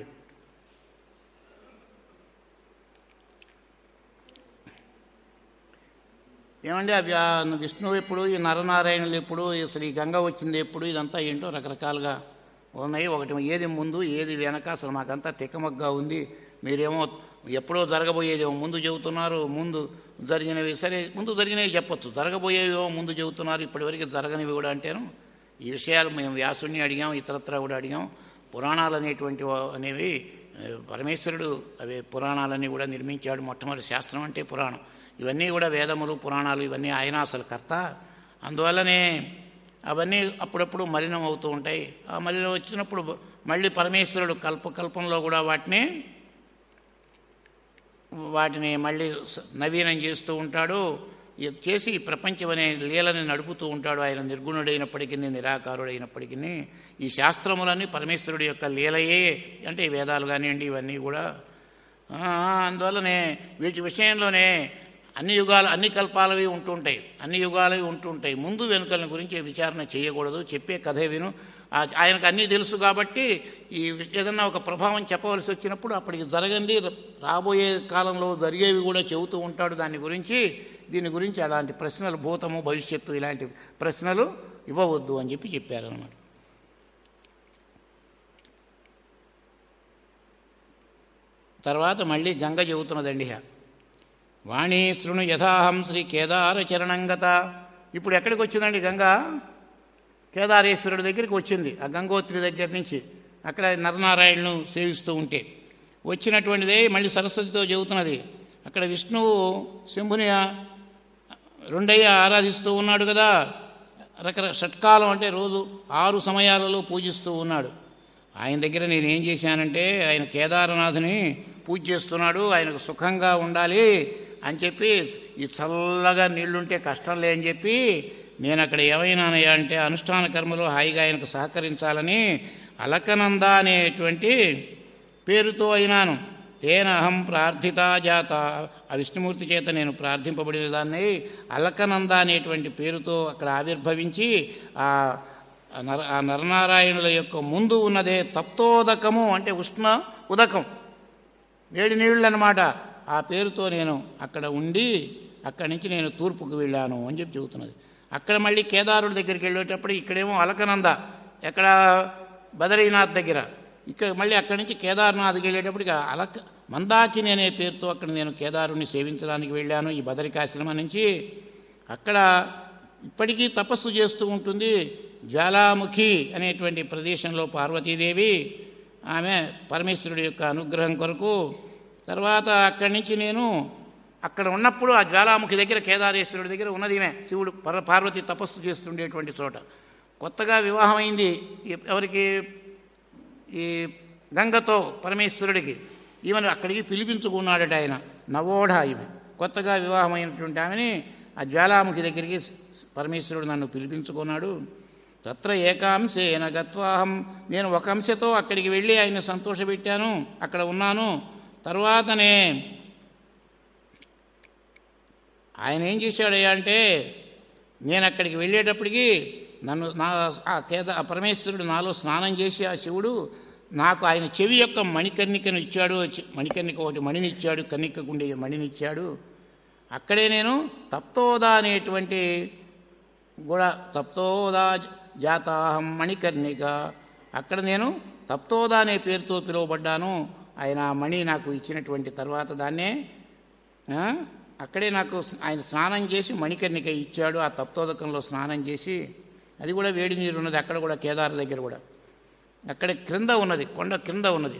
ఏమండి అవి విష్ణువు ఎప్పుడు, ఈ నరనారాయణులు ఎప్పుడు, అసలు ఈ గంగ వచ్చింది ఎప్పుడు, ఇదంతా ఏంటో రకరకాలుగా ఉన్నాయి. ఒకటి ఏది ముందు ఏది వెనక అసలు మాకంతా తిక్కమగ్గా ఉంది. మీరేమో ఎప్పుడో జరగబోయేదేమో ముందు చెబుతున్నారు, ముందు జరిగినవి సరే ముందు జరిగినవి చెప్పచ్చు, జరగబోయేవేమో ముందు చెబుతున్నారు, ఇప్పటివరకు జరగనివి కూడా అంటేను. ఈ విషయాలు మేము వ్యాసుడిని అడిగాం, ఇతరత్రా కూడా అడిగాం. పురాణాలు అనేటువంటి అనేవి పరమేశ్వరుడు అవి పురాణాలన్నీ కూడా నిర్మించాడు. మొట్టమొదటి శాస్త్రం అంటే పురాణం. ఇవన్నీ కూడా వేదములు పురాణాలు ఇవన్నీ ఆయన అసలు కర్త. అందువల్లనే అవన్నీ అప్పుడప్పుడు మలినం అవుతూ ఉంటాయి. ఆ మలినం వచ్చినప్పుడు మళ్ళీ పరమేశ్వరుడు కల్పకల్పంలో కూడా వాటిని వాటిని మళ్ళీ నవీనం చేస్తూ ఉంటాడు. చేసి ప్రపంచం అనే లీలని నడుపుతూ ఉంటాడు. ఆయన నిర్గుణుడైనప్పటికీ నిరాకారుడైనప్పటికీ ఈ శాస్త్రములన్నీ పరమేశ్వరుడి యొక్క లీలయే. అంటే ఈ వేదాలు కానివ్వండి ఇవన్నీ కూడా. అందువల్లనే వీటి విషయంలోనే అన్ని యుగాలు అన్ని కల్పాలవి ఉంటుంటాయి, అన్ని యుగాలవి ఉంటుంటాయి. ముందు వెనుకల గురించి విచారణ చేయకూడదు, చెప్పే కథ విను. ఆయనకు అన్నీ తెలుసు కాబట్టి ఈ ఏదన్నా ఒక ప్రభావం చెప్పవలసి వచ్చినప్పుడు అప్పటికి జరగంది రాబోయే కాలంలో జరిగేవి కూడా చెబుతూ ఉంటాడు దాని గురించి. దీని గురించి అలాంటి ప్రశ్నలు భూతము భవిష్యత్తు ఇలాంటి ప్రశ్నలు ఇవ్వవద్దు అని చెప్పి చెప్పారన్నమాట. తర్వాత మళ్ళీ గంగ చెబుతున్నదండి. వాణీ శృణు యథాహం శ్రీ కేదార చరణంగత. ఇప్పుడు ఎక్కడికి వచ్చిందండి గంగ? కేదారేశ్వరుడి దగ్గరికి వచ్చింది. ఆ గంగోత్రి దగ్గర నుంచి అక్కడ నరనారాయణను సేవిస్తూ ఉంటే వచ్చినటువంటిదే మళ్ళీ సరస్వతితో చెబుతున్నది. అక్కడ విష్ణువు శంభుని రెండయ్య ఆరాధిస్తూ ఉన్నాడు కదా. రకరకాల షట్కాలం అంటే రోజు ఆరు సమయాలలో పూజిస్తూ ఉన్నాడు. ఆయన దగ్గర నేనేం చేశానంటే ఆయన కేదారనాథుని పూజ చేస్తున్నాడు, ఆయనకు సుఖంగా ఉండాలి అని చెప్పి ఈ చల్లగా నీళ్లుంటే కష్టం లే అని చెప్పి నేను అక్కడ ఏమైనానయ్యా అంటే అనుష్ఠాన కర్మలో హాయిగా ఆయనకు సహకరించాలని అలకనంద అనేటువంటి పేరుతో అయినాను. తేన అహం ప్రార్థితా జాత. ఆ విష్ణుమూర్తి చేత నేను ప్రార్థింపబడిన దాన్ని అలకనంద అనేటువంటి పేరుతో అక్కడ ఆవిర్భవించి ఆ నర ఆ నరనారాయణుల యొక్క ముందు ఉన్నదే తప్తోదకము అంటే ఉష్ణ ఉదకం వేడి నీళ్ళు అన్నమాట. ఆ పేరుతో నేను అక్కడ ఉండి అక్కడి నుంచి నేను తూర్పుకు వెళ్ళాను అని చెప్పి చెబుతున్నది. అక్కడ మళ్ళీ కేదారుడి దగ్గరికి వెళ్ళేటప్పుడు ఇక్కడేమో అలకనంద, ఎక్కడ బదరీనాథ్ దగ్గర, ఇక్కడ మళ్ళీ అక్కడి నుంచి కేదార్నాథ్కి వెళ్ళేటప్పటికి అలక మందాకిని అనే పేరుతో అక్కడ నేను కేదారుని సేవించడానికి వెళ్ళాను ఈ బదరికాశ్రమం నుంచి. అక్కడ ఇప్పటికీ తపస్సు చేస్తూ ఉంటుంది జ్వాలాముఖి అనేటువంటి ప్రదేశంలో పార్వతీదేవి. ఆమె పరమేశ్వరుడి యొక్క అనుగ్రహం కొరకు. తర్వాత అక్కడి నుంచి నేను అక్కడ ఉన్నప్పుడు ఆ జ్వాలాముఖి దగ్గర కేదారేశ్వరుడి దగ్గర ఉన్నదిమే శివుడు పర పార్వతి తపస్సు చేస్తుండేటువంటి చోట. కొత్తగా వివాహం అయింది ఎవరికి? ఈ గంగతో పరమేశ్వరుడికి. ఈమెను అక్కడికి పిలిపించుకున్నాడట ఆయన, నవోఢ ఈమె. కొత్తగా వివాహమైనటువంటి ఆమెని ఆ జ్వాలాముఖి దగ్గరికి పరమేశ్వరుడు నన్ను పిలిపించుకున్నాడు. తత్ర ఏకాంశేన గత్వాహం. నేను ఒక అంశతో అక్కడికి వెళ్ళి ఆయన సంతోషపెట్టాను, అక్కడ ఉన్నాను. తర్వాతనే ఆయన ఏం చేశాడయ్యా అంటే నేను అక్కడికి వెళ్ళేటప్పటికి నన్ను నా ఆ కేద ఆ పరమేశ్వరుడు నాలో స్నానం చేసి ఆ శివుడు నాకు ఆయన చెవి యొక్క మణికర్ణికను ఇచ్చాడు. మణికర్ణిక ఒకటి మణిని ఇచ్చాడు, కర్ణికకుండే మణినిచ్చాడు. అక్కడే నేను తప్తోదా అనేటువంటి కూడా తప్తోదా జాతాహం మణికర్ణిక, అక్కడ నేను తప్తోదా అనే పేరుతో పిలువబడ్డాను. ఆయన మణి నాకు ఇచ్చినటువంటి తర్వాత దాన్నే అక్కడే నాకు ఆయన స్నానం చేసి మణికర్ణిక ఇచ్చాడు. ఆ తప్తోదకంలో స్నానం చేసి, అది కూడా వేడి నీరు ఉన్నది అక్కడ కూడా కేదార దగ్గర కూడా. అక్కడ క్రింద ఉన్నది, కొండ క్రింద ఉన్నది.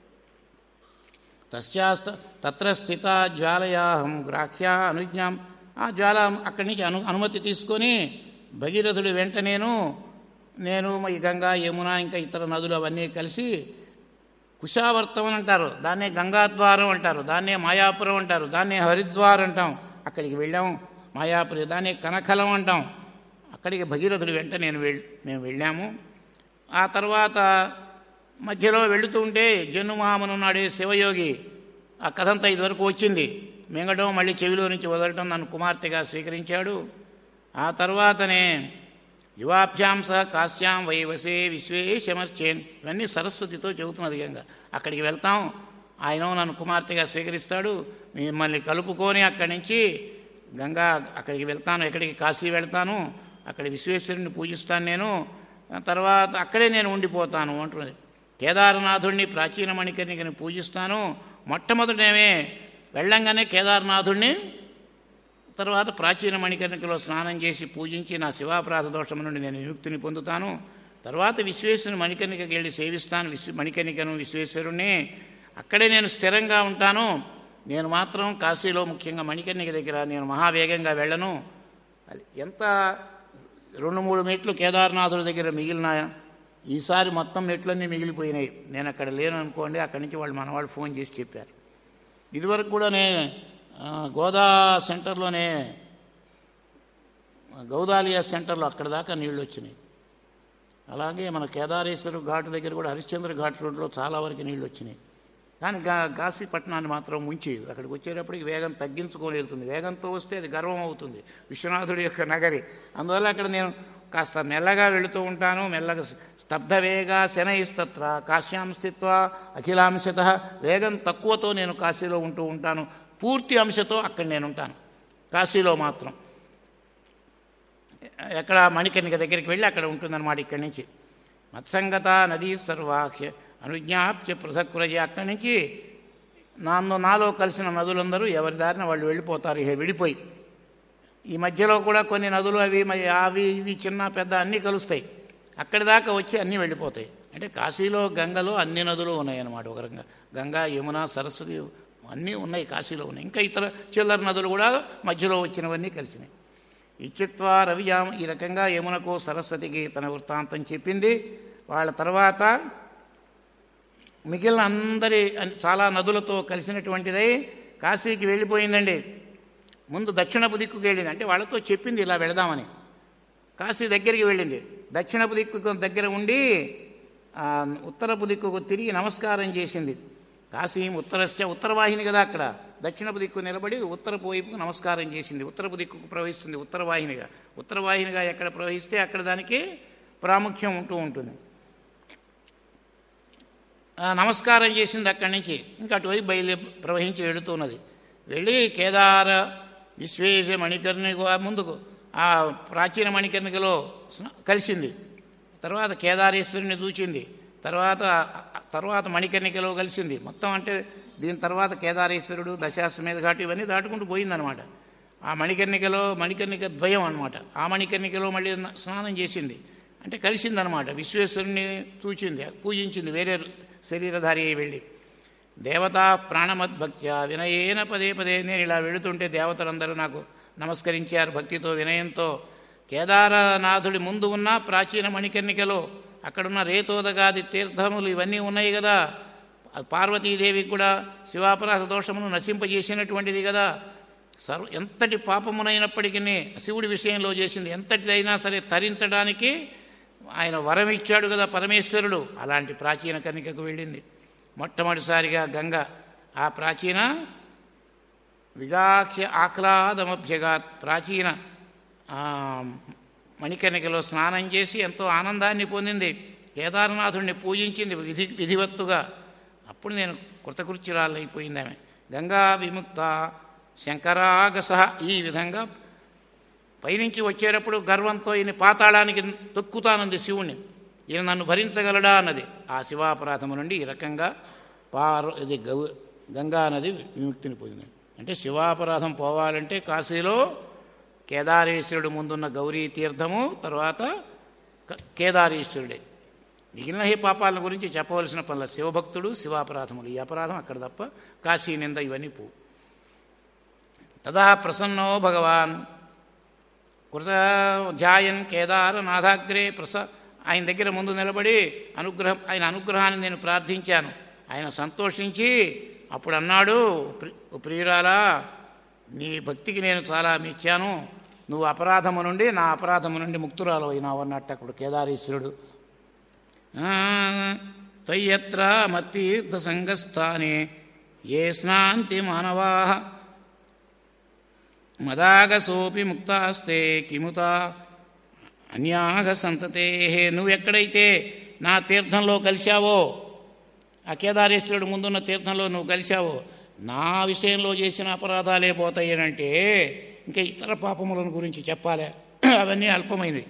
తస్యాస్త తత్ర స్థిత జ్వాలయాహం గ్రాహ్య అనుజ్ఞాం. ఆ జ్వాల అక్కడి నుంచి అను అనుమతి తీసుకొని భగీరథుడు వెంట నేను నేను ఈ గంగా యమున ఇంకా ఇతర నదులు అవన్నీ కలిసి కుశావర్తం అని అంటారు, దాన్నే గంగాద్వారం అంటారు, దాన్నే మాయాపురం అంటారు, దాన్నే హరిద్వార్ అంటాం. అక్కడికి వెళ్ళాం. మాయాపురి దాన్నే కనకలం అంటాం. అక్కడికి భగీరథుడి వెంట నేను వెళ్ మేము వెళ్ళాము. ఆ తర్వాత మధ్యలో వెళుతూ ఉంటే జన్నుమామను నాడే శివయోగి ఆ కథంతా ఇదివరకు వచ్చింది. మింగడం మళ్ళీ చెవిలో నుంచి వదలటం, నన్ను కుమార్తెగా స్వీకరించాడు. ఆ తర్వాతనే యువాభ్యాం సహ కాశ్యాం వైవసే విశ్వేశమర్చేన్, ఇవన్నీ సరస్వతితో చెబుతున్నది గంగ. అక్కడికి వెళ్తాం, ఆయన నన్ను కుమార్తెగా స్వీకరిస్తాడు. మిమ్మల్ని కలుపుకొని అక్కడి నుంచి గంగా అక్కడికి వెళ్తాను, ఎక్కడికి కాశీ వెళ్తాను, అక్కడ విశ్వేశ్వరుని పూజిస్తాను నేను, తర్వాత అక్కడే నేను ఉండిపోతాను అంటున్నది. కేదారనాథుడిని ప్రాచీన మణికర్ణికని పూజిస్తాను. మొట్టమొదటేమే వెళ్ళంగానే కేదారనాథుడిని, తర్వాత ప్రాచీన మణికర్ణికలో స్నానం చేసి పూజించి నా శివాపరాధ దోషం నుండి నేను విముక్తిని పొందుతాను. తర్వాత విశ్వేశ్వరుని మణికర్ణికకి వెళ్ళి సేవిస్తాను, విశ్వ మణికర్ణికను విశ్వేశ్వరుణ్ణి. అక్కడే నేను స్థిరంగా ఉంటాను. నేను మాత్రం కాశీలో ముఖ్యంగా మణికర్ణిక దగ్గర నేను మహావేగంగా వెళ్ళను. అది ఎంత రెండు మూడు మెట్లు కేదారనాథుడి దగ్గర మిగిలిన, ఈసారి మొత్తం మెట్లన్నీ మిగిలిపోయినాయి. నేను అక్కడ లేను అనుకోండి. అక్కడి నుంచి వాళ్ళు మన వాళ్ళు ఫోన్ చేసి చెప్పారు. ఇదివరకు కూడా నే గోదా సెంటర్లోనే గౌదాలియా సెంటర్లో అక్కడ దాకా నీళ్ళు వచ్చినాయి. అలాగే మన కేదారేశ్వర ఘాటు దగ్గర కూడా హరిశ్చంద్ర ఘాట్ రోడ్లో చాలా వరకు నీళ్ళు వచ్చినాయి. కానీ గా కాశీపట్నాన్ని మాత్రం ముంచి అక్కడికి వచ్చేటప్పటికి వేగం తగ్గించుకొని వెళ్తుంది. వేగంతో వస్తే అది గర్వం అవుతుంది, విశ్వనాథుడి యొక్క నగరి. అందువల్ల అక్కడ నేను కాస్త మెల్లగా వెళుతూ ఉంటాను. మెల్లగా స్తబ్ధ వేగ శనైస్తత్ర కాశ్యాం స్థిత్వ అఖిలాంశత, వేగం తక్కువతో నేను కాశీలో ఉంటూ ఉంటాను. పూర్తి అంశతో అక్కడ నేను ఉంటాను కాశీలో మాత్రం. ఎక్కడ మణికర్ణిక దగ్గరికి వెళ్ళి అక్కడ ఉంటుందన్నమాట. ఇక్కడి నుంచి మత్సంగత నదీ సర్వాఖ్య అనుజ్ఞాప్య పృథక్కురజ, అక్కడి నుంచి నాలో నాలో కలిసిన నదులందరూ ఎవరి దారిన వాళ్ళు వెళ్ళిపోతారు ఇక విడిపోయి. ఈ మధ్యలో కూడా కొన్ని నదులు అవి అవి ఇవి చిన్న పెద్ద అన్నీ కలుస్తాయి. అక్కడి దాకా వచ్చి అన్నీ వెళ్ళిపోతాయి. అంటే కాశీలో గంగలో అన్ని నదులు ఉన్నాయన్నమాట. ఒక రకంగా గంగా యమున సరస్వతి అన్నీ ఉన్నాయి, కాశీలో ఉన్నాయి. ఇంకా ఇతర చిల్లర నదులు కూడా మధ్యలో వచ్చినవన్నీ కలిసినాయి. ఇచ్చుత్వా రవిజాం, ఈ రకంగా యమునకు సరస్వతికి తన వృత్తాంతం చెప్పింది. వాళ్ళ తర్వాత మిగిలిన అందరి చాలా నదులతో కలిసినటువంటిదై కాశీకి వెళ్ళిపోయిందండి. ముందు దక్షిణపు దిక్కుకు వెళ్ళింది, అంటే వాళ్ళతో చెప్పింది ఇలా వెళదామని. కాశీ దగ్గరికి వెళ్ళింది, దక్షిణపు దిక్కు దగ్గర ఉండి ఉత్తరపు దిక్కుకు తిరిగి నమస్కారం చేసింది. కాశీ ఉత్తరశ్చ, ఉత్తరవాహిని కదా అక్కడ, దక్షిణపు దిక్కు నిలబడి ఉత్తరపు వైపుకు నమస్కారం చేసింది. ఉత్తరపు దిక్కుకు ప్రవహిస్తుంది ఉత్తరవాహినిగా. ఉత్తరవాహినిగా ఎక్కడ ప్రవహిస్తే అక్కడ దానికి ప్రాముఖ్యం ఉంటూ ఉంటుంది. నమస్కారం చేసింది అక్కడి నుంచి. ఇంకా అటువైపు బయలు ప్రవహించి వెళుతున్నది. వెళ్ళి కేదార విశ్వేశ మణికర్ణిక ముందుకు ఆ ప్రాచీన మణికర్ణికలో కలిసింది. తర్వాత కేదారేశ్వరుని చూచింది. తర్వాత తర్వాత మణికర్ణికలో కలిసింది. మొత్తం అంటే దీని తర్వాత కేదారేశ్వరుడు, దశాశ్వమేధ ఘాటు ఇవన్నీ దాటుకుంటూ పోయిందనమాట. ఆ మణికర్ణికలో మణికర్ణిక ద్వయం అనమాట. ఆ మణికర్ణికలో మళ్ళీ స్నానం చేసింది, అంటే కలిసిందనమాట. విశ్వేశ్వరుని చూచింది, పూజించింది వేరే శరీరధారి అయి వెళ్ళి. దేవతా ప్రాణమద్భక్త్యా వినయేన పదే పదే, నేను ఇలా వెళుతుంటే దేవతలందరూ నాకు నమస్కరించారు భక్తితో వినయంతో. కేదారనాథుడి ముందు ఉన్న ప్రాచీన మణికర్ణికలో అక్కడున్న రేతోదగాది తీర్థములు ఇవన్నీ ఉన్నాయి కదా. పార్వతీదేవికి కూడా శివాపరాధ దోషమును నశింపజేసినటువంటిది కదా. సర్వ ఎంతటి పాపమునైనప్పటికీ శివుడి విషయంలో చేసింది ఎంతటిదైనా సరే తరించడానికి ఆయన వరం ఇచ్చాడు కదా పరమేశ్వరుడు. అలాంటి ప్రాచీన కర్ణికకు వెళ్ళింది మొట్టమొదటిసారిగా గంగ. ఆ ప్రాచీన విగాక్ష ఆహ్లాదమభ్యగాత్, ప్రాచీన మణికర్ణికలో స్నానం చేసి ఎంతో ఆనందాన్ని పొందింది. కేదారనాథుడిని పూజించింది విధి విధివత్తుగా. అప్పుడు నేను కృతకృత్యురాలైపోయింది ఆమె. గంగా విముక్త శంకరాగస, ఈ విధంగా పైనుంచి వచ్చేటప్పుడు గర్వంతో ఈయన పాతాళానికి తొక్కుతానంది శివుణ్ణి. ఈయన నన్ను భరించగలడా అన్నది. ఆ శివాపరాధము నుండి ఈ రకంగా పార్ ఇది గౌ గంగా నది విముక్తిని పొందింది. అంటే శివాపరాధం పోవాలంటే కాశీలో కేదారేశ్వరుడు ముందున్న గౌరీ తీర్థము, తర్వాత కేదారేశ్వరుడే. మిగిలిన ఈ పాపాల గురించి చెప్పవలసిన పనుల శివభక్తుడు శివాపరాధములు. ఈ అపరాధం అక్కడ తప్ప కాశీ నింద ఇవన్నీ పో. తదా ప్రసన్నో భగవాన్ కృత ధ్యాయన్ కేదారనాథాగ్రే ప్రస, ఆయన దగ్గర ముందు నిలబడి అనుగ్రహం ఆయన అనుగ్రహాన్ని నేను ప్రార్థించాను. ఆయన సంతోషించి అప్పుడు అన్నాడు, ప్రియురాలా, నీ భక్తికి నేను చాలా మెచ్చాను, నువ్వు అపరాధము నుండి నా అపరాధము నుండి ముక్తురాలు అయినావు అన్నట్టు అప్పుడు కేదారేశ్వరుడు. తయ్యత్ర మత్తీర్థ సంగస్థానే ఏ స్నాంతి మానవా మదాగసోపి ముక్తాస్తే కిముత అన్యాగ సంతతే. నువ్వెక్కడైతే నా తీర్థంలో కలిశావో, ఆ కేదారేశ్వరుడు ముందున్న తీర్థంలో నువ్వు కలిశావో, నా విషయంలో చేసిన అపరాధాలే పోతాయనంటే ఇంకా ఇతర పాపములను గురించి చెప్పాలి, అవన్నీ అల్పమైనవి.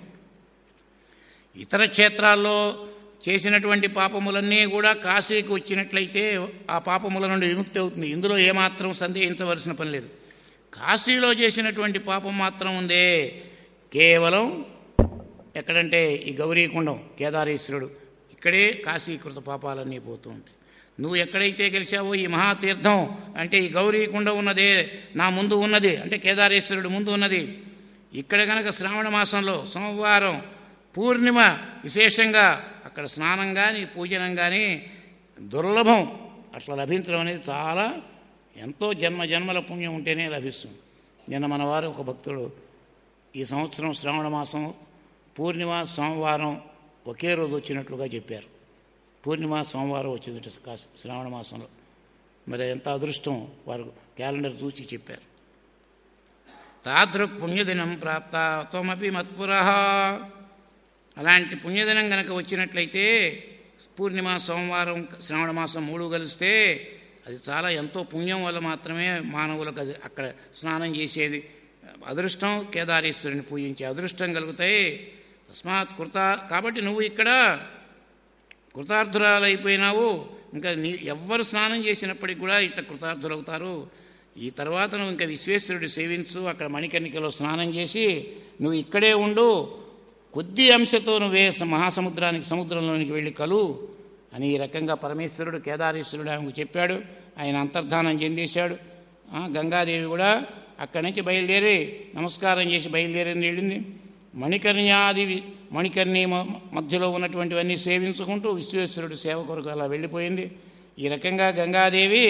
ఇతర క్షేత్రాల్లో చేసినటువంటి పాపములన్నీ కూడా కాశీకి వచ్చినట్లయితే ఆ పాపముల నుండి విముక్తి అవుతుంది. ఇందులో ఏమాత్రం సందేహించవలసిన పని లేదు. కాశీలో చేసినటువంటి పాపం మాత్రం ఉందే, కేవలం ఎక్కడంటే ఈ గౌరీకుండం కేదారేశ్వరుడు, ఇక్కడే కాశీకృత పాపాలన్నీ పోతూ ఉంటాయి. నువ్వు ఎక్కడైతే గెలిచావో ఈ మహాతీర్థం అంటే ఈ గౌరీకుండం ఉన్నదే, నా ముందు ఉన్నది అంటే కేదారేశ్వరుడు ముందు ఉన్నది. ఇక్కడ కనుక శ్రావణ మాసంలో సోమవారం పూర్ణిమ విశేషంగా అక్కడ స్నానం కానీ పూజనం కానీ దుర్లభం. అట్లా లభించడం అనేది చాలా ఎంతో జన్మ జన్మల పుణ్యం ఉంటేనే లభిస్తుంది. నిన్న మన వారు ఒక భక్తుడు ఈ సంవత్సరం శ్రావణ మాసం పూర్ణిమ సోమవారం ఒకే రోజు వచ్చినట్లుగా చెప్పారు. పూర్ణిమ సోమవారం వచ్చింది శ్రావణ మాసంలో. మరి ఎంత అదృష్టం, వారు క్యాలెండర్ చూసి చెప్పారు. తాదృక్ పుణ్యదినం ప్రాప్త త్వమపి మత్పురః. అలాంటి పుణ్యదినం కనుక వచ్చినట్లయితే పూర్ణిమ సోమవారం శ్రావణ మాసం మూడు కలిస్తే అది చాలా ఎంతో పుణ్యం వల్ల మాత్రమే మానవులకు అది అక్కడ స్నానం చేసేది అదృష్టం, కేదారేశ్వరుని పూజించే అదృష్టం కలుగుతాయి. తస్మాత్ కృత కాబట్టి నువ్వు ఇక్కడ కృతార్థురాలైపోయినావు. ఇంకా నీ ఎవ్వరు స్నానం చేసినప్పటికి కూడా ఇట్లా కృతార్థులవుతారు. ఈ తర్వాత నువ్వు ఇంకా విశ్వేశ్వరుడు సేవించు, అక్కడ మణికర్ణికలో స్నానం చేసి నువ్వు ఇక్కడే ఉండు, కొద్ది అంశతో నువ్వే మహాసముద్రానికి సముద్రంలోనికి వెళ్ళి కలు అని ఈ రకంగా పరమేశ్వరుడు కేదారేశ్వరుడు ఆమెకు చెప్పాడు. ఆయన అంతర్ధానం చెందేశాడు. గంగాదేవి కూడా అక్కడి నుంచి బయలుదేరి నమస్కారం చేసి బయలుదేరింది వెళ్ళింది. మణికర్ణ్యాది మణికర్ణి మధ్యలో ఉన్నటువంటివన్నీ సేవించుకుంటూ విశ్వేశ్వరుడు సేవ కొరకు అలా వెళ్ళిపోయింది. ఈ రకంగా గంగాదేవి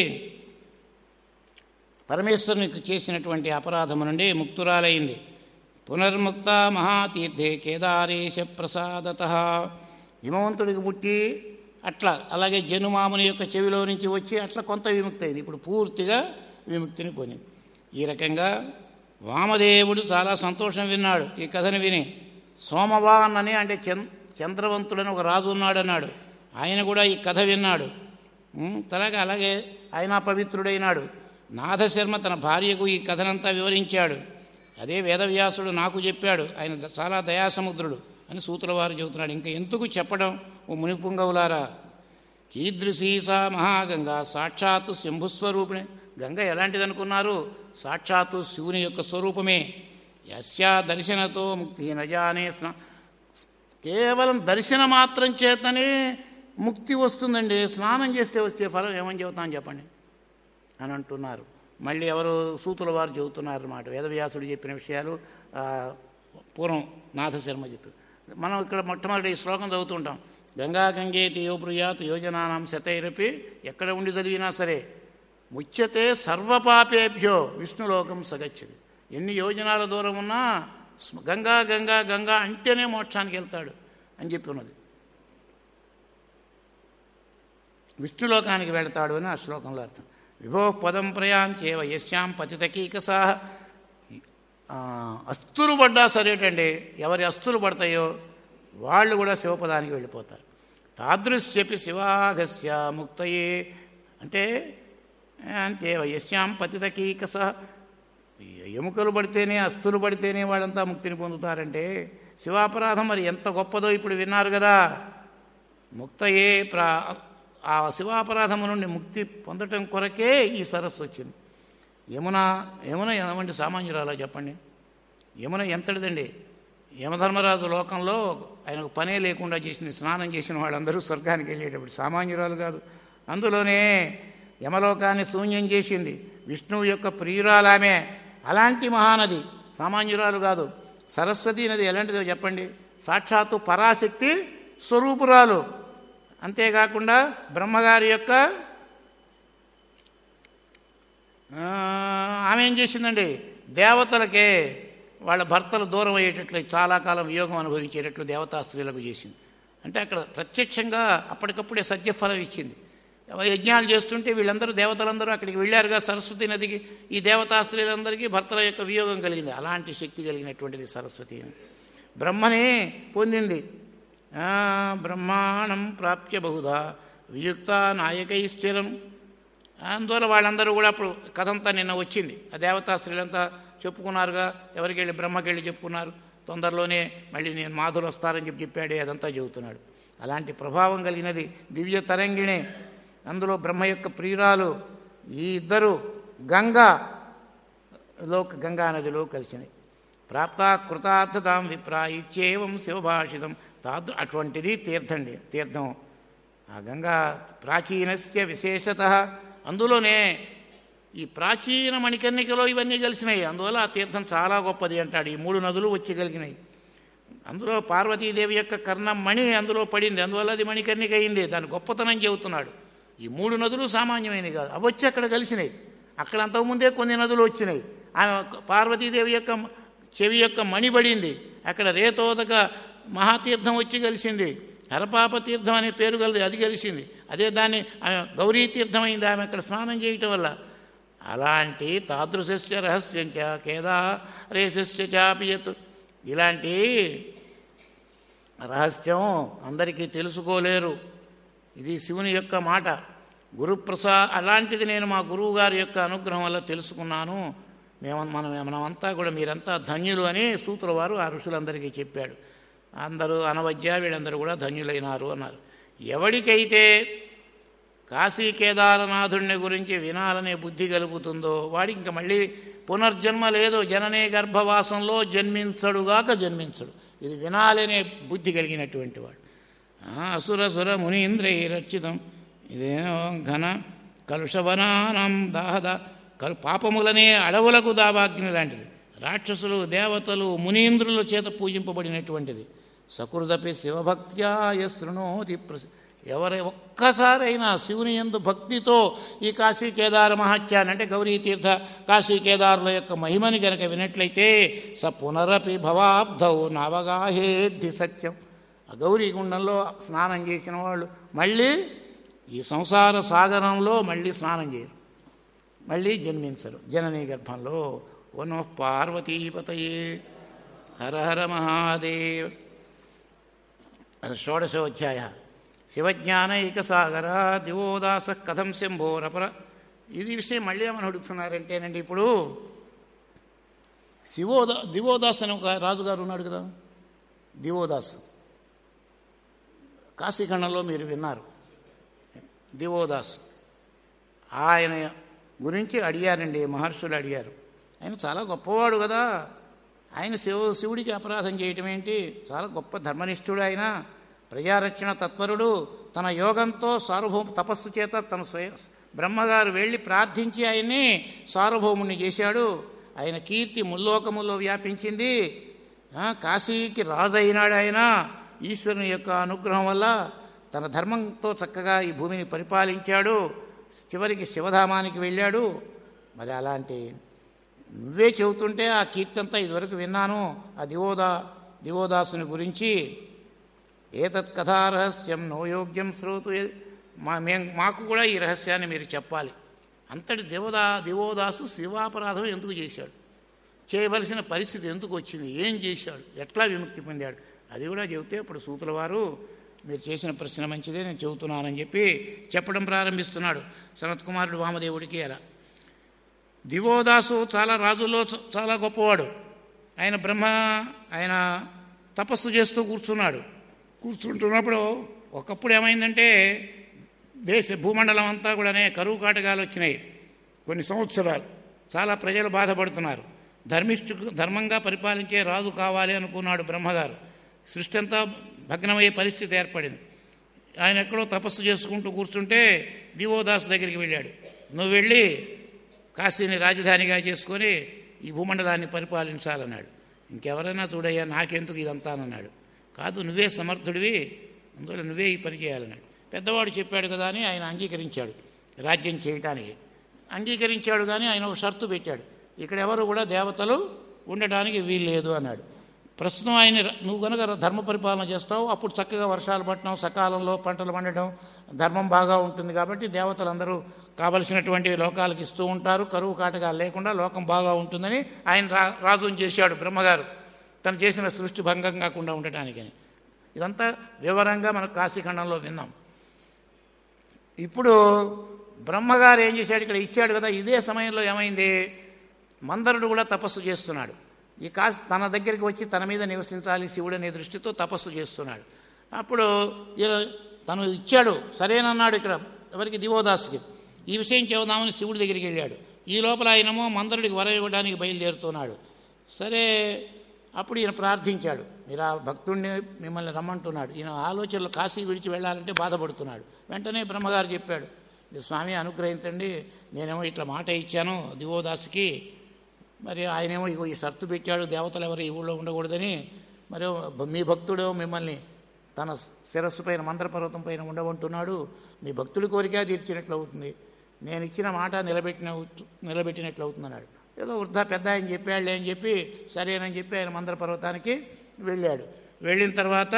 పరమేశ్వరునికి చేసినటువంటి అపరాధము నుండి ముక్తురాలైంది. పునర్ముక్త మహాతీర్థే కేదారేశ ప్రసాదత. హిమవంతుడికి పుట్టి అట్లా అలాగే జనుమాముని యొక్క చెవిలో నుంచి వచ్చి అట్లా కొంత విముక్తి అయింది. ఇప్పుడు పూర్తిగా విముక్తిని పొందింది. ఈ రకంగా వామదేవుడు చాలా సంతోషం విన్నాడు ఈ కథను విని. సోమవాన్ అని అంటే చంద్ర చంద్రవంతుడని ఒక రాజు ఉన్నాడన్నాడు. ఆయన కూడా ఈ కథ విన్నాడు. అలాగే అలాగే ఆయన పవిత్రుడైనాడు. నాథశర్మ తన భార్యకు ఈ కథనంతా వివరించాడు. అదే వేదవ్యాసుడు నాకు చెప్పాడు, ఆయన చాలా దయాసముద్రుడు అని సూతుల వారు చెబుతున్నాడు. ఇంకా ఎందుకు చెప్పడం ఓ మునిపుంగవులారా. కీదృశీసా మహాగంగా సాక్షాత్తు శంభుస్వరూపిణి. గంగ ఎలాంటిది అనుకున్నారు? సాక్షాత్తు శివుని యొక్క స్వరూపమే. యస్యా దర్శనతో ముక్తి నజానే స్న కేవలం దర్శన మాత్రం చేతనే ముక్తి వస్తుందండి. స్నానం చేస్తే వచ్చే ఫలం ఏమని చెబుతాను చెప్పండి అని అంటున్నారు. మళ్ళీ ఎవరు సూతుల వారు చెబుతున్నారు అన్నమాట. వేదవ్యాసుడు చెప్పిన విషయాలు పూర్వం నాథశర్మ చెప్పారు. మనం ఇక్కడ మొట్టమొదటి ఈ శ్లోకం చదువుతుంటాం. గంగా గంగేతి యో బ్రూయాత్ యోజనానాం శతైరపి. ఎక్కడ ఉండి చదివినా సరే ముచ్యతే సర్వపాపేభ్యో విష్ణులోకం సగచ్చది. ఎన్ని యోజనాల దూరం ఉన్నా గంగా గంగా గంగా అంటేనే మోక్షానికి వెళ్తాడు అని చెప్పి ఉన్నది. విష్ణులోకానికి వెళతాడు అని ఆ శ్లోకంలో అర్థం. విభో పదం ప్రయాంచేవ యశ్యాం పతితకీకసా. అస్తులు పడ్డా సరేటండి, ఎవరి అస్తులు పడతాయో వాళ్ళు కూడా శివపదానికి వెళ్ళిపోతారు. తాదృశ్యపి శివాగస్య ముక్తయే అంటే అంతే యశ్యాం పతితకీకస. ఎముకలు పడితేనే అస్తులు పడితేనే వాళ్ళంతా ముక్తిని పొందుతారంటే శివాపరాధం మరి ఎంత గొప్పదో ఇప్పుడు విన్నారు కదా. ముక్తయే ప్రా ఆ శివాపరాధము నుండి ముక్తి పొందటం కొరకే ఈ సరస్సు వచ్చింది. యమున యమున ఏమంటే సామాన్యురాలా చెప్పండి. యమున ఎంతటిదండి. యమధర్మరాజు లోకంలో ఆయనకు పనే లేకుండా చేసింది. స్నానం చేసిన వాళ్ళందరూ స్వర్గానికి వెళ్ళేటప్పుడు సామాన్యురాలు కాదు. అందులోనే యమలోకాన్ని శూన్యం చేసింది. విష్ణువు యొక్క ప్రియురాలామే. అలాంటి మహానది సామాన్యురాలు కాదు. సరస్వతీ నది ఎలాంటిదో చెప్పండి. సాక్షాత్తు పరాశక్తి స్వరూపురాలు. అంతేకాకుండా బ్రహ్మగారి యొక్క ఆమె ఏం చేసిందండి, దేవతలకే వాళ్ళ భర్తలు దూరం అయ్యేటట్లు చాలా కాలం వియోగం అనుభవించేటట్లు దేవతా స్త్రీలకు చేసింది. అంటే అక్కడ ప్రత్యక్షంగా అప్పటికప్పుడే సత్యఫలం ఇచ్చింది. యజ్ఞాలు చేస్తుంటే వీళ్ళందరూ దేవతలందరూ అక్కడికి వెళ్ళారుగా సరస్వతి నదికి. ఈ దేవతా స్త్రీలందరికీ భర్తల యొక్క వియోగం కలిగింది. అలాంటి శక్తి కలిగినటువంటిది సరస్వతి. బ్రహ్మనే పొందింది. బ్రహ్మాణం ప్రాప్య బహుధా వియుక్త నాయకైశ్చరం. అందువల్ల వాళ్ళందరూ కూడా అప్పుడు కథంతా నిన్న వచ్చింది. ఆ దేవతా స్త్రీలంతా చెప్పుకున్నారుగా, ఎవరికి వెళ్ళి బ్రహ్మకి వెళ్ళి చెప్పుకున్నారు. తొందరలోనే మళ్ళీ నేను మాధులు వస్తారని చెప్పి చెప్పాడే, అదంతా చెబుతున్నాడు. అలాంటి ప్రభావం కలిగినది దివ్య తరంగిణి. అందులో బ్రహ్మ యొక్క ప్రియురాలు. ఈ ఇద్దరు గంగాలో గంగా నదిలో కలిసినాయి. ప్రాప్త కృతార్థతాం విప్రా ఇత్యేవం శివభాషితం. తాదు అటువంటిది తీర్థండి, తీర్థం. ఆ గంగా ప్రాచీనస్య విశేషత. అందులోనే ఈ ప్రాచీన మణికర్ణికలో ఇవన్నీ కలిసినాయి. అందువల్ల ఆ తీర్థం చాలా గొప్పది అంటాడు. ఈ మూడు నదులు వచ్చి కలిగినాయి. అందులో పార్వతీదేవి యొక్క కర్ణం మణి అందులో పడింది, అందువల్ల అది మణికర్ణిక అయింది. దాని గొప్పతనం చెబుతున్నాడు. ఈ మూడు నదులు సామాన్యమైనవి కాదు, అవి వచ్చి అక్కడ కలిసినాయి. అక్కడ అంతకుముందే కొన్ని నదులు వచ్చినాయి. ఆమె పార్వతీదేవి యొక్క చెవి యొక్క మణి పడింది, అక్కడ రేతోదక మహాతీర్థం వచ్చి కలిసింది. హరపాప తీర్థం అనే పేరు కలది, అది కలిసింది. అదే దాన్ని ఆమె గౌరీ తీర్థం అయింది ఆమె అక్కడ స్నానం చేయటం వల్ల. అలాంటి తాదృశ్య రహస్యంచ కేదారేశ్య చాపియత్. ఇలాంటి రహస్యం అందరికీ తెలుసుకోలేరు. ఇది శివుని యొక్క మాట. గురుప్రసా అలాంటిది నేను మా గురువు గారి యొక్క అనుగ్రహం వల్ల తెలుసుకున్నాను. మేము మనం మనమంతా కూడా మీరంతా ధన్యులు అని సూతుల వారు ఆ ఋషులందరికీ చెప్పాడు. అందరూ అనవద్య వీళ్ళందరూ కూడా ధన్యులైనారు అన్నారు. ఎవడికైతే కాశీ కేదారనాథుడిని గురించి వినాలనే బుద్ధి కలుగుతుందో వాడికి ఇంకా మళ్ళీ పునర్జన్మ లేదు. జననే గర్భవాసంలో జన్మించడుగాక జన్మించడు. ఇది వినాలనే బుద్ధి కలిగినటువంటి వాడు. అసురసుర మునీంద్రైరర్చితం. ఇదేమో ఘన కలుషవనానం దాహద. కలు పాపములనే అడవులకు దావాగ్ని లాంటిది. రాక్షసులు దేవతలు మునీంద్రుల చేత పూజింపబడినటువంటిది. సకృదపి శివభక్త్యా యశృణోతి ప్రసి. ఎవరి ఒక్కసారైనా శివుని యందు భక్తితో ఈ కాశీ కేదార మహాత్యాన్ని అంటే గౌరీ తీర్థ కాశీ కేదారుల యొక్క మహిమని కనుక వినట్లయితే స పునరపి భవాబ్ధౌ నవగాహేద్ధి సత్యం. ఆ గౌరీ గుండంలో స్నానం చేసిన వాళ్ళు మళ్ళీ ఈ సంసార సాగరంలో మళ్ళీ స్నానం చేయరు, మళ్ళీ జన్మించరు జననీ గర్భంలో. ఓ నమః పార్వతీపతయే హర హర మహాదేవ. షోడశోధ్యాయ. శివజ్ఞానైక సాగర దివోదాస కథం శంభోరపర. ఇది విషయం మళ్ళీ ఏమని అడుగుతున్నారంటేనండి, ఇప్పుడు శివోదా దివోదాస్ అని ఒక రాజుగారు ఉన్నాడు కదా, దివోదాస్. కాశీఖండంలో మీరు విన్నారు దివోదాస్. ఆయన గురించి అడిగారండి, మహర్షులు అడిగారు. ఆయన చాలా గొప్పవాడు కదా, ఆయన శివ శివుడికి అపరాధం చేయటం ఏంటి, చాలా గొప్ప ధర్మనిష్ఠుడు ఆయన, ప్రజారక్షణ తత్పరుడు. తన యోగంతో సార్వభౌమ తపస్సు చేత తన స్వయం బ్రహ్మగారు వెళ్ళి ప్రార్థించి ఆయన్ని సార్వభౌముని చేశాడు. ఆయన కీర్తి ముల్లోకముల్లో వ్యాపించింది. కాశీకి రాజు అయినాడు ఆయన ఈశ్వరుని యొక్క అనుగ్రహం వల్ల. తన ధర్మంతో చక్కగా ఈ భూమిని పరిపాలించాడు. చివరికి శివధామానికి వెళ్ళాడు. మరి అలాంటి నువ్వే చెబుతుంటే ఆ కీర్తి అంతా ఇదివరకు విన్నాను ఆ దివోదా దివోదాసుని గురించి. ఏతత్ కథారహస్యం నోయోగ్యం శ్రోతు. మా మేము మాకు కూడా ఈ రహస్యాన్ని మీరు చెప్పాలి. అంతటి దేవదా దివోదాసు శివాపరాధం ఎందుకు చేశాడు, చేయవలసిన పరిస్థితి ఎందుకు వచ్చింది, ఏం చేశాడు, ఎట్లా విముక్తి పొందాడు, అది కూడా చెబితే అప్పుడు సూతుల వారు మీరు చేసిన ప్రశ్న మంచిదే, నేను చెబుతున్నానని చెప్పి చెప్పడం ప్రారంభిస్తున్నాడు సనత్కుమారుడు వామదేవుడికి. అలా దివోదాసు చాలా రాజుల్లో చాలా గొప్పవాడు. ఆయన బ్రహ్మ ఆయన తపస్సు చేస్తూ కూర్చున్నాడు. కూర్చుంటున్నప్పుడు ఒకప్పుడు ఏమైందంటే దేశ భూమండలం అంతా కూడానే కరువు కాటకాలు వచ్చినాయి. కొన్ని సంవత్సరాలు చాలా ప్రజలు బాధపడుతున్నారు. ధర్మిష్ఠు ధర్మంగా పరిపాలించే రాజు కావాలి అనుకున్నాడు బ్రహ్మగారు. సృష్టి అంతా భగ్నమయ్యే పరిస్థితి ఏర్పడింది. ఆయన ఎక్కడో తపస్సు చేసుకుంటూ కూర్చుంటే దివోదాసు దగ్గరికి వెళ్ళాడు. నువ్వు వెళ్ళి కాశీని రాజధానిగా చేసుకొని ఈ భూమండలాన్ని పరిపాలించాలన్నాడు. ఇంకెవరైనా చూడయ్యా నాకెందుకు ఇదంతానన్నాడు. కాదు నువ్వే సమర్థుడివి, అందువల్ల నువ్వే ఈ పని చేయాలన్నాడు. పెద్దవాడు చెప్పాడు కదా అని ఆయన అంగీకరించాడు రాజ్యం చేయటానికి. అంగీకరించాడు కానీ ఆయన ఒక షరతు పెట్టాడు, ఇక్కడ ఎవరు కూడా దేవతలు ఉండటానికి వీల్లేదు అన్నాడు. ప్రస్తుతం ఆయన నువ్వు కనుక ధర్మ పరిపాలన చేస్తావు, అప్పుడు చక్కగా వర్షాలు పట్టడం, సకాలంలో పంటలు పండటం, ధర్మం బాగా ఉంటుంది కాబట్టి దేవతలందరూ కావలసినటువంటి లోకాలకు ఇస్తూ ఉంటారు, కరువు కాటకాలు లేకుండా లోకం బాగా ఉంటుందని ఆయన రా రాజుని చేశాడు బ్రహ్మగారు, తను చేసిన సృష్టి భంగం కాకుండా ఉండటానికని. ఇదంతా వివరంగా మనకు కాశీఖండంలో విన్నాం. ఇప్పుడు బ్రహ్మగారు ఏం చేశాడు, ఇక్కడ ఇచ్చాడు కదా, ఇదే సమయంలో ఏమైంది, మందరుడు కూడా తపస్సు చేస్తున్నాడు. ఈ కా తన దగ్గరికి వచ్చి తన మీద నివసించాలి శివుడు అనే దృష్టితో తపస్సు చేస్తున్నాడు. అప్పుడు తను ఇచ్చాడు సరేనన్నాడు ఇక్కడ ఎవరికి, దివోదాసుకి. ఈ విషయం చెబుదామని శివుడి దగ్గరికి వెళ్ళాడు. ఈ లోపల ఆయనమో మందరుడికి వరం ఇవ్వడానికి బయలుదేరుతున్నాడు. సరే అప్పుడు ఈయన ప్రార్థించాడు, మీరు ఆ భక్తుడిని మిమ్మల్ని రమ్మంటున్నాడు. ఈయన ఆలోచనలు కాశీ విడిచి వెళ్ళాలంటే బాధపడుతున్నాడు. వెంటనే బ్రహ్మగారు చెప్పాడు, స్వామి అనుగ్రహించండి, నేనేమో ఇట్లా మాట ఇచ్చాను దివోదాసుకి, మరి ఆయనేమో ఇగో ఈ షరతు పెట్టాడు దేవతలు ఎవరు ఈ ఊళ్ళో ఉండకూడదని, మరి మీ భక్తుడు మిమ్మల్ని తన శిరస్సు పైన మంత్రపర్వతం పైన ఉండమంటున్నాడు, మీ భక్తుడి కోరిక తీర్చినట్లు అవుతుంది, నేను ఇచ్చిన మాట నిలబెట్టిన నిలబెట్టినట్లు అవుతుంది అన్నాడు. ఏదో వృద్ధా పెద్ద ఆయన చెప్పాడులే అని చెప్పి సరేనని చెప్పి ఆయన మంత్రపర్వతానికి వెళ్ళాడు. వెళ్ళిన తర్వాత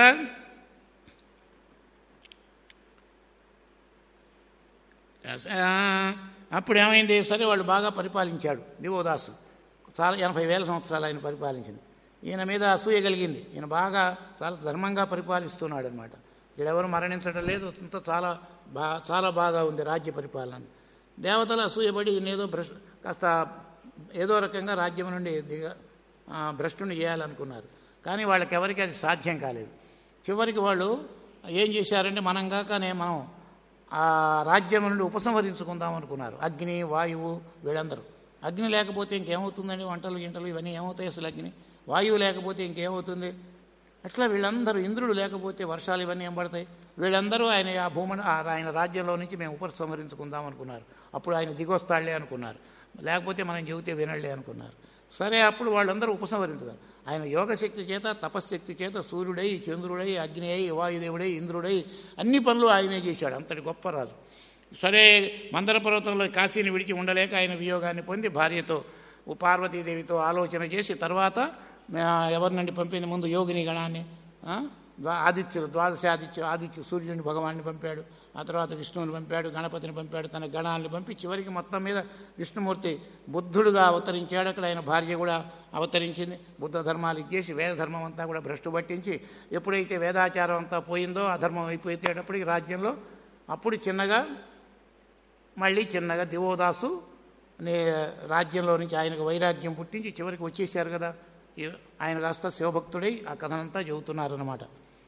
అప్పుడు ఏమైంది, సరే వాళ్ళు బాగా పరిపాలించాడు దివోదాసు, చాలా ఎనభై వేల సంవత్సరాలు ఆయన పరిపాలించింది. ఈయన మీద అసూయ కలిగింది, ఈయన బాగా చాలా ధర్మంగా పరిపాలిస్తున్నాడు అనమాట, ఈడెవరు మరణించడం లేదు, అంతా చాలా బా చాలా బాగా ఉంది రాజ్య పరిపాలన. దేవతలు అసూయపడి ఈయనేదో భ్రష్ కాస్త ఏదో రకంగా రాజ్యం నుండి దిగ భ్రష్టుని చేయాలనుకున్నారు, కానీ వాళ్ళకి ఎవరికి అది సాధ్యం కాలేదు. చివరికి వాళ్ళు ఏం చేశారంటే మనం కాకనే మనం ఆ రాజ్యం నుండి ఉపసంహరించుకుందాం అనుకున్నారు. అగ్ని వాయువు వీళ్ళందరూ, అగ్ని లేకపోతే ఇంకేమవుతుందండి, వంటలు గింటలు ఇవన్నీ ఏమవుతాయి అసలు, అగ్ని వాయువు లేకపోతే ఇంకేమవుతుంది, అట్లా వీళ్ళందరూ, ఇంద్రుడు లేకపోతే వర్షాలు ఇవన్నీ ఏం పడతాయి, వీళ్ళందరూ ఆయన ఆ భూమిని ఆయన రాజ్యంలో నుంచి మేము ఉపసంహరించుకుందాం అనుకున్నారు. అప్పుడు ఆయన దిగొస్తాళ్లే అనుకున్నారు, లేకపోతే మనం చెబితే వినళ్లే అనుకున్నారు. సరే అప్పుడు వాళ్ళందరూ ఉపసంహరించారు. ఆయన యోగశక్తి చేత తపశ్శక్తి చేత సూర్యుడై చంద్రుడై అగ్ని అయి వాయుదేవుడై ఇంద్రుడై అన్ని పనులు ఆయనే చేశాడు, అంతటి గొప్ప రాజు. సరే మందర పర్వతంలో కాశీని విడిచి ఉండలేక ఆయన వియోగాన్ని పొంది భార్యతో పార్వతీదేవితో ఆలోచన చేసి తర్వాత ఎవరినండి పంపింది, ముందు యోగిని గణాన్ని, ఆదిత్యులు ద్వాదశ ఆదిత్య ఆదిత్య సూర్యుని భగవాన్ని పంపాడు, ఆ తర్వాత విష్ణువుని పంపాడు, గణపతిని పంపాడు, తన గణాన్ని పంపి చివరికి మొత్తం మీద విష్ణుమూర్తి బుద్ధుడుగా అవతరించాడు. అక్కడ ఆయన భార్య కూడా అవతరించింది. బుద్ధ ధర్మాలు ఇచ్చేసి వేద ధర్మం అంతా కూడా భ్రష్టు పట్టించి ఎప్పుడైతే వేదాచారం అంతా పోయిందో అధర్మం అయిపోయేటప్పటికి రాజ్యంలో అప్పుడు చిన్నగా మళ్ళీ చిన్నగా దివోదాసు అనే రాజ్యంలో నుంచి ఆయనకు వైరాగ్యం పుట్టించి చివరికి వచ్చేసారు కదా, ఆయన కాస్త శివభక్తుడై ఆ కథనంతా చెబుతున్నారన్నమాట.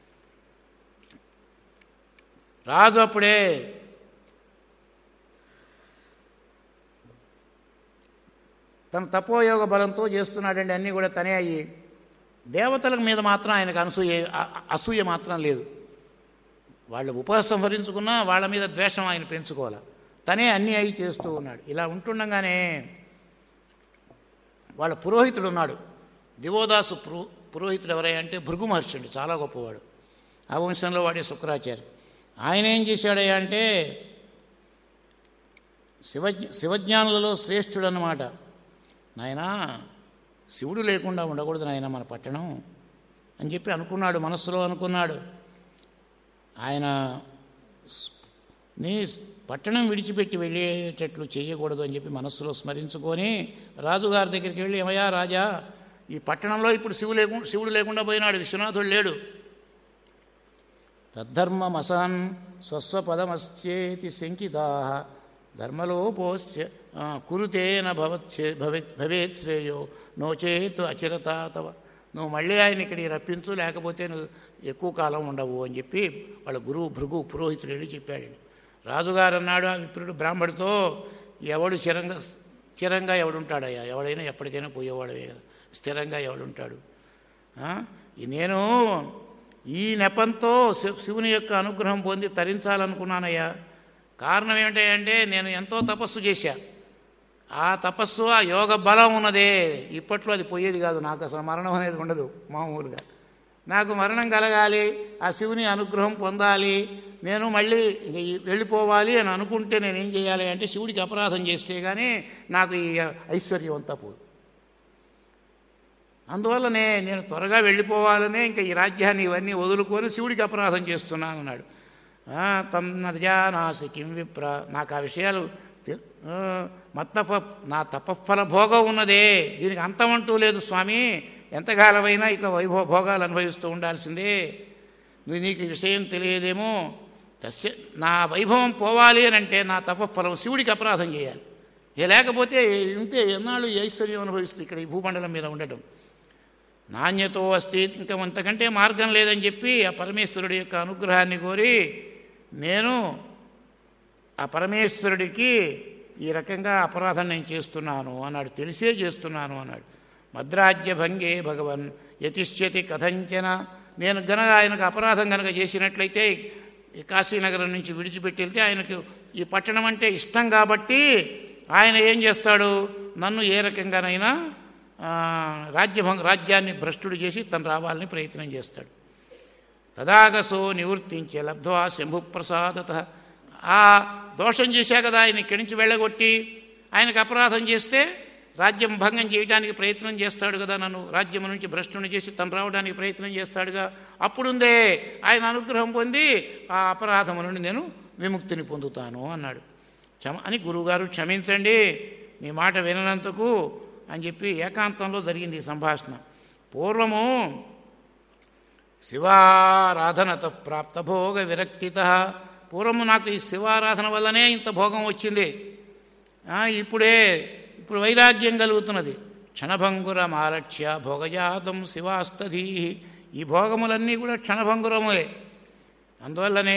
రాజు అప్పుడే తన తపోయోగ బలంతో చేస్తున్నాడండి అన్నీ కూడా తనే అయ్యి, దేవతల మీద మాత్రం ఆయనకు అనసూయ అసూయ మాత్రం లేదు. వాళ్ళు ఉపసంహరించుకున్నా వాళ్ళ మీద ద్వేషం ఆయన పెంచుకోవాలి, తనే అన్నీ అయి చేస్తూ ఉన్నాడు. ఇలా ఉంటుండగానే వాళ్ళ పురోహితుడు ఉన్నాడు, దివోదాసు పురో పురోహితుడు ఎవరై అంటే భృగు మహర్షి అండి, చాలా గొప్పవాడు, ఆ వంశంలో వాడే శుక్రాచార్య. ఆయన ఏం చేశాడయ్యా అంటే శివ శివజ్ఞానులలో శ్రేష్ఠుడు అన్నమాట. నాయనా శివుడు లేకుండా ఉండకూడదు నాయన మన పట్టణం అని చెప్పి అనుకున్నాడు, మనస్సులో అనుకున్నాడు. ఆయన నీ పట్టణం విడిచిపెట్టి వెళ్ళేటట్లు చేయకూడదు అని చెప్పి మనస్సులో స్మరించుకొని రాజుగారి దగ్గరికి వెళ్ళి, ఏమయ్యా రాజా, ఈ పట్టణంలో ఇప్పుడు శివు లేకుండా శివుడు లేకుండా పోయినాడు, విశ్వనాథుడు లేడు. తద్ధర్మమసహన్ స్వస్వపదమశ్చేతి శంకితా ధర్మలోపోశ్చ కురుతేన భవచ్చే భవే భవేత్ శ్రేయో నోచేత్ అచిరతా తవ. నువ్వు మళ్ళీ ఆయన ఇక్కడికి రప్పించు, లేకపోతే నువ్వు ఎక్కువ కాలం ఉండవు అని చెప్పి వాళ్ళ గురువు భృగు పురోహితుడు వెళ్ళి చెప్పాడు. రాజుగారు అన్నాడు ఆ విప్రుడు బ్రాహ్మడితో, ఎవడు చిరంగా చిరంగా ఎవడుంటాడయ్యా, ఎవడైనా ఎప్పటికైనా పోయేవాడవే కదా, స్థిరంగా ఎవడుంటాడు. నేను ఈ నెపంతో శివుని యొక్క అనుగ్రహం పొంది తరించాలనుకున్నానయ్యా. కారణం ఏమిటంటే నేను ఎంతో తపస్సు చేశా, ఆ తపస్సు ఆ యోగ బలం ఉన్నదే, ఇప్పట్లో అది పోయేది కాదు, నాకు అసలు మరణం అనేది ఉండదు మామూలుగా. నాకు మరణం కలగాలి, ఆ శివుని అనుగ్రహం పొందాలి, నేను మళ్ళీ వెళ్ళిపోవాలి అని అనుకుంటే నేనేం చేయాలి అంటే శివుడికి అపరాధం చేస్తే కానీ నాకు ఈ ఐశ్వర్యం అంతా పోదు. అందువల్లనే నేను త్వరగా వెళ్ళిపోవాలనే ఇంకా ఈ రాజ్యాన్ని ఇవన్నీ వదులుకొని శివుడికి అపరాధం చేస్తున్నాను అన్నాడు. తన్నజానాసి కిం విప్ర, నాకు ఆ విషయాలు మత్తప నా తపఫల భోగం ఉన్నదే, దీనికి అంతమంటూ లేదు స్వామి, ఎంతకాలమైనా ఇట్లా వైభవ భోగాలు అనుభవిస్తూ ఉండాల్సిందే, నువ్వు నీకు ఈ విషయం తెలియదేమో. తస్య నా వైభవం పోవాలి అని అంటే నా తపఫలం శివుడికి అపరాధం చేయాలి, ఏ లేకపోతే ఇంతే ఎన్నాళ్ళు ఈ ఐశ్వర్యం అనుభవిస్తూ ఇక్కడ ఈ భూమండలం మీద ఉండటం. నాణ్యతో వస్తే ఇంకా అంతకంటే మార్గం లేదని చెప్పి ఆ పరమేశ్వరుడి యొక్క అనుగ్రహాన్ని కోరి నేను ఆ పరమేశ్వరుడికి ఈ రకంగా అపరాధం నేను చేస్తున్నాను అన్నాడు, తెలిసే చేస్తున్నాను అన్నాడు. మద్రాజ్య భంగే భగవన్ యతిష్యతి కథంచన, నేను గనక ఆయనకు అపరాధం కనుక చేసినట్లయితే ఈ కాశీనగరం నుంచి విడిచిపెట్టి వెళ్తే ఆయనకు ఈ పట్టణం అంటే ఇష్టం కాబట్టి ఆయన ఏం చేస్తాడు, నన్ను ఏ రకంగానైనా రాజ్యభంగ రాజ్యాన్ని భ్రష్టుడు చేసి తను రావాలని ప్రయత్నం చేస్తాడు. తదాగసో నివృత్తించే లబ్ధ్వా శంభుప్రసాదత, ఆ దోషం చేశా కదా ఆయన ఇక్కడి నుంచి వెళ్ళగొట్టి ఆయనకు అపరాధం చేస్తే రాజ్యం భంగం చేయడానికి ప్రయత్నం చేస్తాడు కదా, నన్ను రాజ్యం నుంచి భ్రష్టుని చేసి తను రావడానికి ప్రయత్నం చేస్తాడుగా, అప్పుడుందే ఆయన అనుగ్రహం పొంది ఆ అపరాధము నుండి నేను విముక్తిని పొందుతాను అన్నాడు. క్షమ అని గురువుగారు క్షమించండి మీ మాట విననందుకు అని చెప్పి ఏకాంతంలో జరిగింది ఈ సంభాషణ. పూర్వము శివారాధనత ప్రాప్త భోగ విరక్తిత, పూర్వము నాకు ఈ శివారాధన వల్లనే ఇంత భోగం వచ్చింది, ఇప్పుడే ఇప్పుడు వైరాగ్యం కలుగుతున్నది. క్షణభంగురం ఆరక్ష్య భోగజాతం శివాస్తధీ, ఈ భోగములన్నీ కూడా క్షణభంగురములే. అందువల్లనే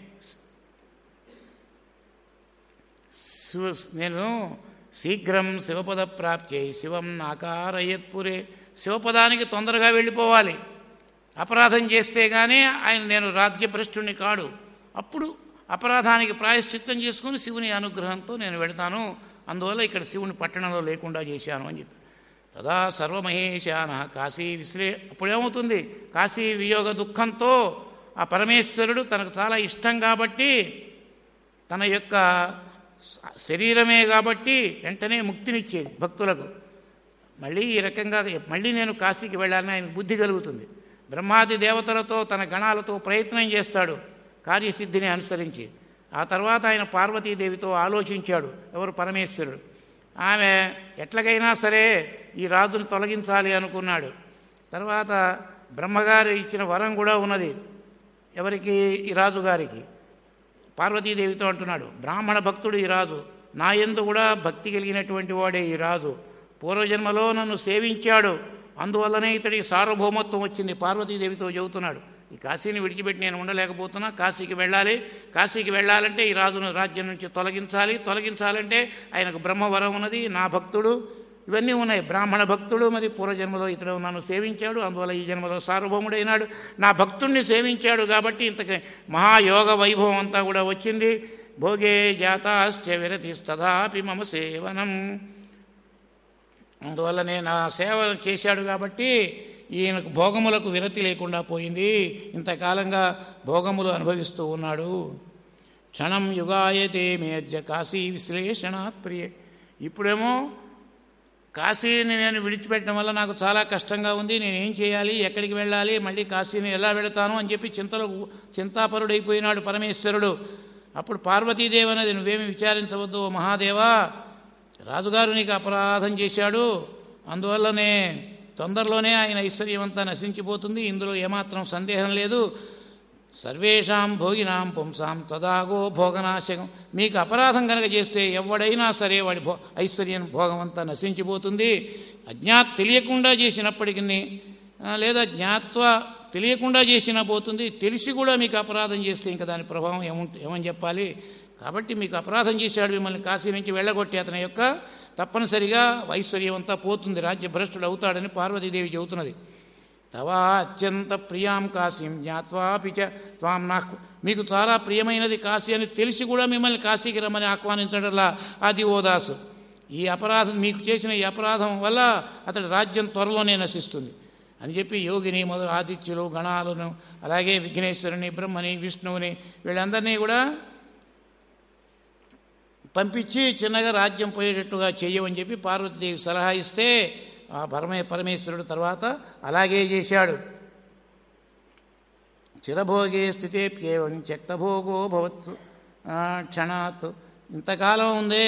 శివ నేను శీఘ్రం శివపద ప్రాప్త్యై శివం నాకారయత్పురే, శివపదానికి తొందరగా వెళ్ళిపోవాలి, అపరాధం చేస్తే కానీ ఆయన నేను రాజ్యభ్రష్టుని కాడు, అప్పుడు అపరాధానికి ప్రాయశ్చిత్తం చేసుకుని శివుని అనుగ్రహంతో నేను వెళతాను, అందువల్ల ఇక్కడ శివుని పట్టణంలో లేకుండా చేశాను అని చెప్పి. తదా సర్వమహేశాన కాశీ విశ్లే, అప్పుడేమవుతుంది కాశీ వియోగ దుఃఖంతో ఆ పరమేశ్వరుడు తనకు చాలా ఇష్టం కాబట్టి తన యొక్క శరీరమే కాబట్టి వెంటనే ముక్తినిచ్చేది భక్తులకు. మళ్ళీ ఈ రకంగా మళ్ళీ నేను కాశీకి వెళ్ళాలని ఆయన బుద్ధి కలుగుతుంది. బ్రహ్మాది దేవతలతో తన గణాలతో ప్రయత్నం చేస్తాడు కార్యసిద్ధిని అనుసరించి. ఆ తర్వాత ఆయన పార్వతీదేవితో ఆలోచించాడు, ఎవరు పరమేశ్వరుడు. ఆమె ఎట్లాగైనా సరే ఈ రాజును తొలగించాలి అనుకున్నాడు. తర్వాత బ్రహ్మగారు ఇచ్చిన వరం కూడా ఉన్నది ఎవరికి, ఈ రాజుగారికి. పార్వతీదేవితో అంటున్నాడు, బ్రాహ్మణ భక్తుడు ఈ రాజు, నా యందు కూడా భక్తి కలిగినటువంటి వాడే ఈ రాజు, పూర్వజన్మలో నన్ను సేవించాడు, అందువల్లనే ఇతడికి సార్వభౌమత్వం వచ్చింది. పార్వతీదేవితో చెబుతున్నాడు, ఈ కాశీని విడిచిపెట్టి నేను ఉండలేకపోతున్నా, కాశీకి వెళ్ళాలి, కాశీకి వెళ్ళాలంటే ఈ రాజును రాజ్యం నుంచి తొలగించాలి, తొలగించాలంటే ఆయనకు బ్రహ్మవరం ఉన్నది, నా భక్తుడు, ఇవన్నీ ఉన్నాయి. బ్రాహ్మణ భక్తుడు, మరి పూర్వజన్మలో ఇతడు నన్ను సేవించాడు, అందువల్ల ఈ జన్మలో సార్వభౌముడైనాడు, నా భక్తుణ్ణి సేవించాడు కాబట్టి ఇంతకి మహాయోగ వైభవం అంతా కూడా వచ్చింది. భోగే జాతాశ్చ విరతిస్తదాపి మమ సేవనం, అందువల్లనే నా సేవ చేశాడు కాబట్టి ఈయనకు భోగములకు విరతి లేకుండా పోయింది, ఇంతకాలంగా భోగములు అనుభవిస్తూ ఉన్నాడు. క్షణం యుగాయతే మేజ్య కాశీ విశ్లేషణాత్ ప్రియ, ఇప్పుడేమో కాశీని నేను విడిచిపెట్టడం వల్ల నాకు చాలా కష్టంగా ఉంది, నేనేం చేయాలి, ఎక్కడికి వెళ్ళాలి, మళ్ళీ కాశీని ఎలా వెళతాను అని చెప్పి చింతలో చింతాపరుడైపోయినాడు పరమేశ్వరుడు. అప్పుడు పార్వతీదేవి అనేది, నువ్వేమి విచారించవద్దు మహాదేవా, రాజుగారు నీకు అపరాధం చేశాడు, అందువల్లనే తొందరలోనే ఆయన ఐశ్వర్యం అంతా నశించిపోతుంది, ఇందులో ఏమాత్రం సందేహం లేదు. సర్వేషాం భోగినాం పుంసాం తదాగో భోగనాశకం, మీకు అపరాధం కనుక చేస్తే ఎవడైనా సరే వాడి భో ఐశ్వర్యం భోగం అంతా నశించిపోతుంది. అజ్ఞాత్ తెలియకుండా చేసినప్పటికీ లేదా జ్ఞాత్వ తెలియకుండా చేసినా పోతుంది, తెలిసి కూడా మీకు అపరాధం చేస్తే ఇంకా దాని ప్రభావం ఏముంట ఏమని చెప్పాలి. కాబట్టి మీకు అపరాధం చేశాడు, మిమ్మల్ని కాశీ నుంచి వెళ్ళగొట్టి అతని యొక్క తప్పనిసరిగా ఐశ్వర్యం అంతా పోతుంది, రాజ్యభ్రష్టుడు అవుతాడని పార్వతీదేవి చెబుతున్నది. తవా అత్యంత ప్రియాం కాశీం జ్ఞాత్వాపిచ త్వాం నాకు, మీకు చాలా ప్రియమైనది కాశీ అని తెలిసి కూడా మిమ్మల్ని కాశీకి రమ్మని ఆహ్వానించడంలా అది ఓదాసు. ఈ అపరాధం మీకు చేసిన ఈ అపరాధం వల్ల అతడి రాజ్యం త్వరలోనే నశిస్తుంది. అని చెప్పి యోగిని మొదలు ఆదిత్యులు గణాలను అలాగే విఘ్నేశ్వరుని బ్రహ్మని విష్ణువుని వీళ్ళందరినీ కూడా పంపించి చిన్నగా రాజ్యం పోయేటట్టుగా చెయ్యమని చెప్పి పార్వతీదేవి సలహా ఇస్తే ఆ పరమే పరమేశ్వరుడు తర్వాత అలాగే చేశాడు. చిరభోగే స్థితేప్యేవం త్యక్తభోగో భవత్తు క్షణాత్. ఇంతకాలం ఉందే,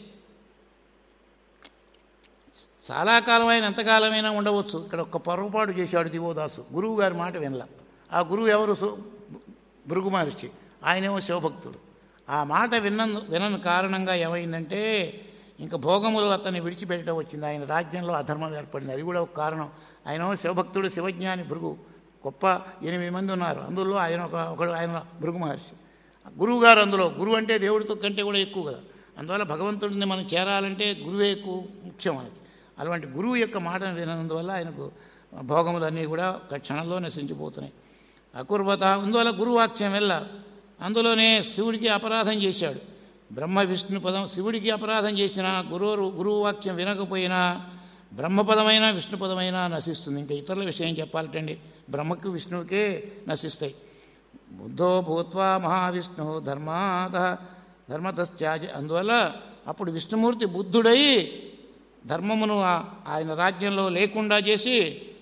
చాలా కాలమైన ఎంతకాలమైనా ఉండవచ్చు. ఇక్కడ ఒక్క పొరపాటు చేశాడు దివోదాసు, గురువు గారి మాట వినల. ఆ గురువు ఎవరు? భృగు మహర్షి. ఆయనేమో శివభక్తుడు. ఆ మాట విన్నందు వినని కారణంగా ఏమైందంటే ఇంకా భోగములు అతన్ని విడిచిపెట్టడం వచ్చింది. ఆయన రాజ్యంలో అధర్మం ఏర్పడింది. అది కూడా ఒక కారణం. ఆయన శివభక్తుడు, శివజ్ఞాని భృగు. గొప్ప ఎనిమిది మంది ఉన్నారు, అందులో ఆయన ఒక ఒకడు ఆయన భృగు మహర్షి. గురువు గారు అందులో. గురువు అంటే దేవుడితో కంటే కూడా ఎక్కువ కదా. అందువల్ల భగవంతుడిని మనం చేరాలంటే గురువే ఎక్కువ ముఖ్యం మనకి. అలాంటి గురువు యొక్క మాటను వినందువల్ల ఆయనకు భోగములన్నీ కూడా ఒక క్షణంలో నశించిపోతున్నాయి. అకుర్వత అందువల్ల గురువాక్యం వెళ్ళ. అందులోనే శివుడికి అపరాధం చేశాడు. బ్రహ్మ విష్ణు పదం శివుడికి అపరాధం చేసినా గురువు గురువు వాక్యం వినకపోయినా బ్రహ్మపదమైనా విష్ణుపదమైనా నశిస్తుంది. ఇంకా ఇతరుల విషయం చెప్పాలంటండి, బ్రహ్మకు విష్ణువుకే నశిస్తాయి. బుద్ధో భూత్వా మహావిష్ణు ధర్మాత ధర్మతశ్చాజ. అందువల్ల అప్పుడు విష్ణుమూర్తి బుద్ధుడై ధర్మమును ఆయన రాజ్యంలో లేకుండా చేసి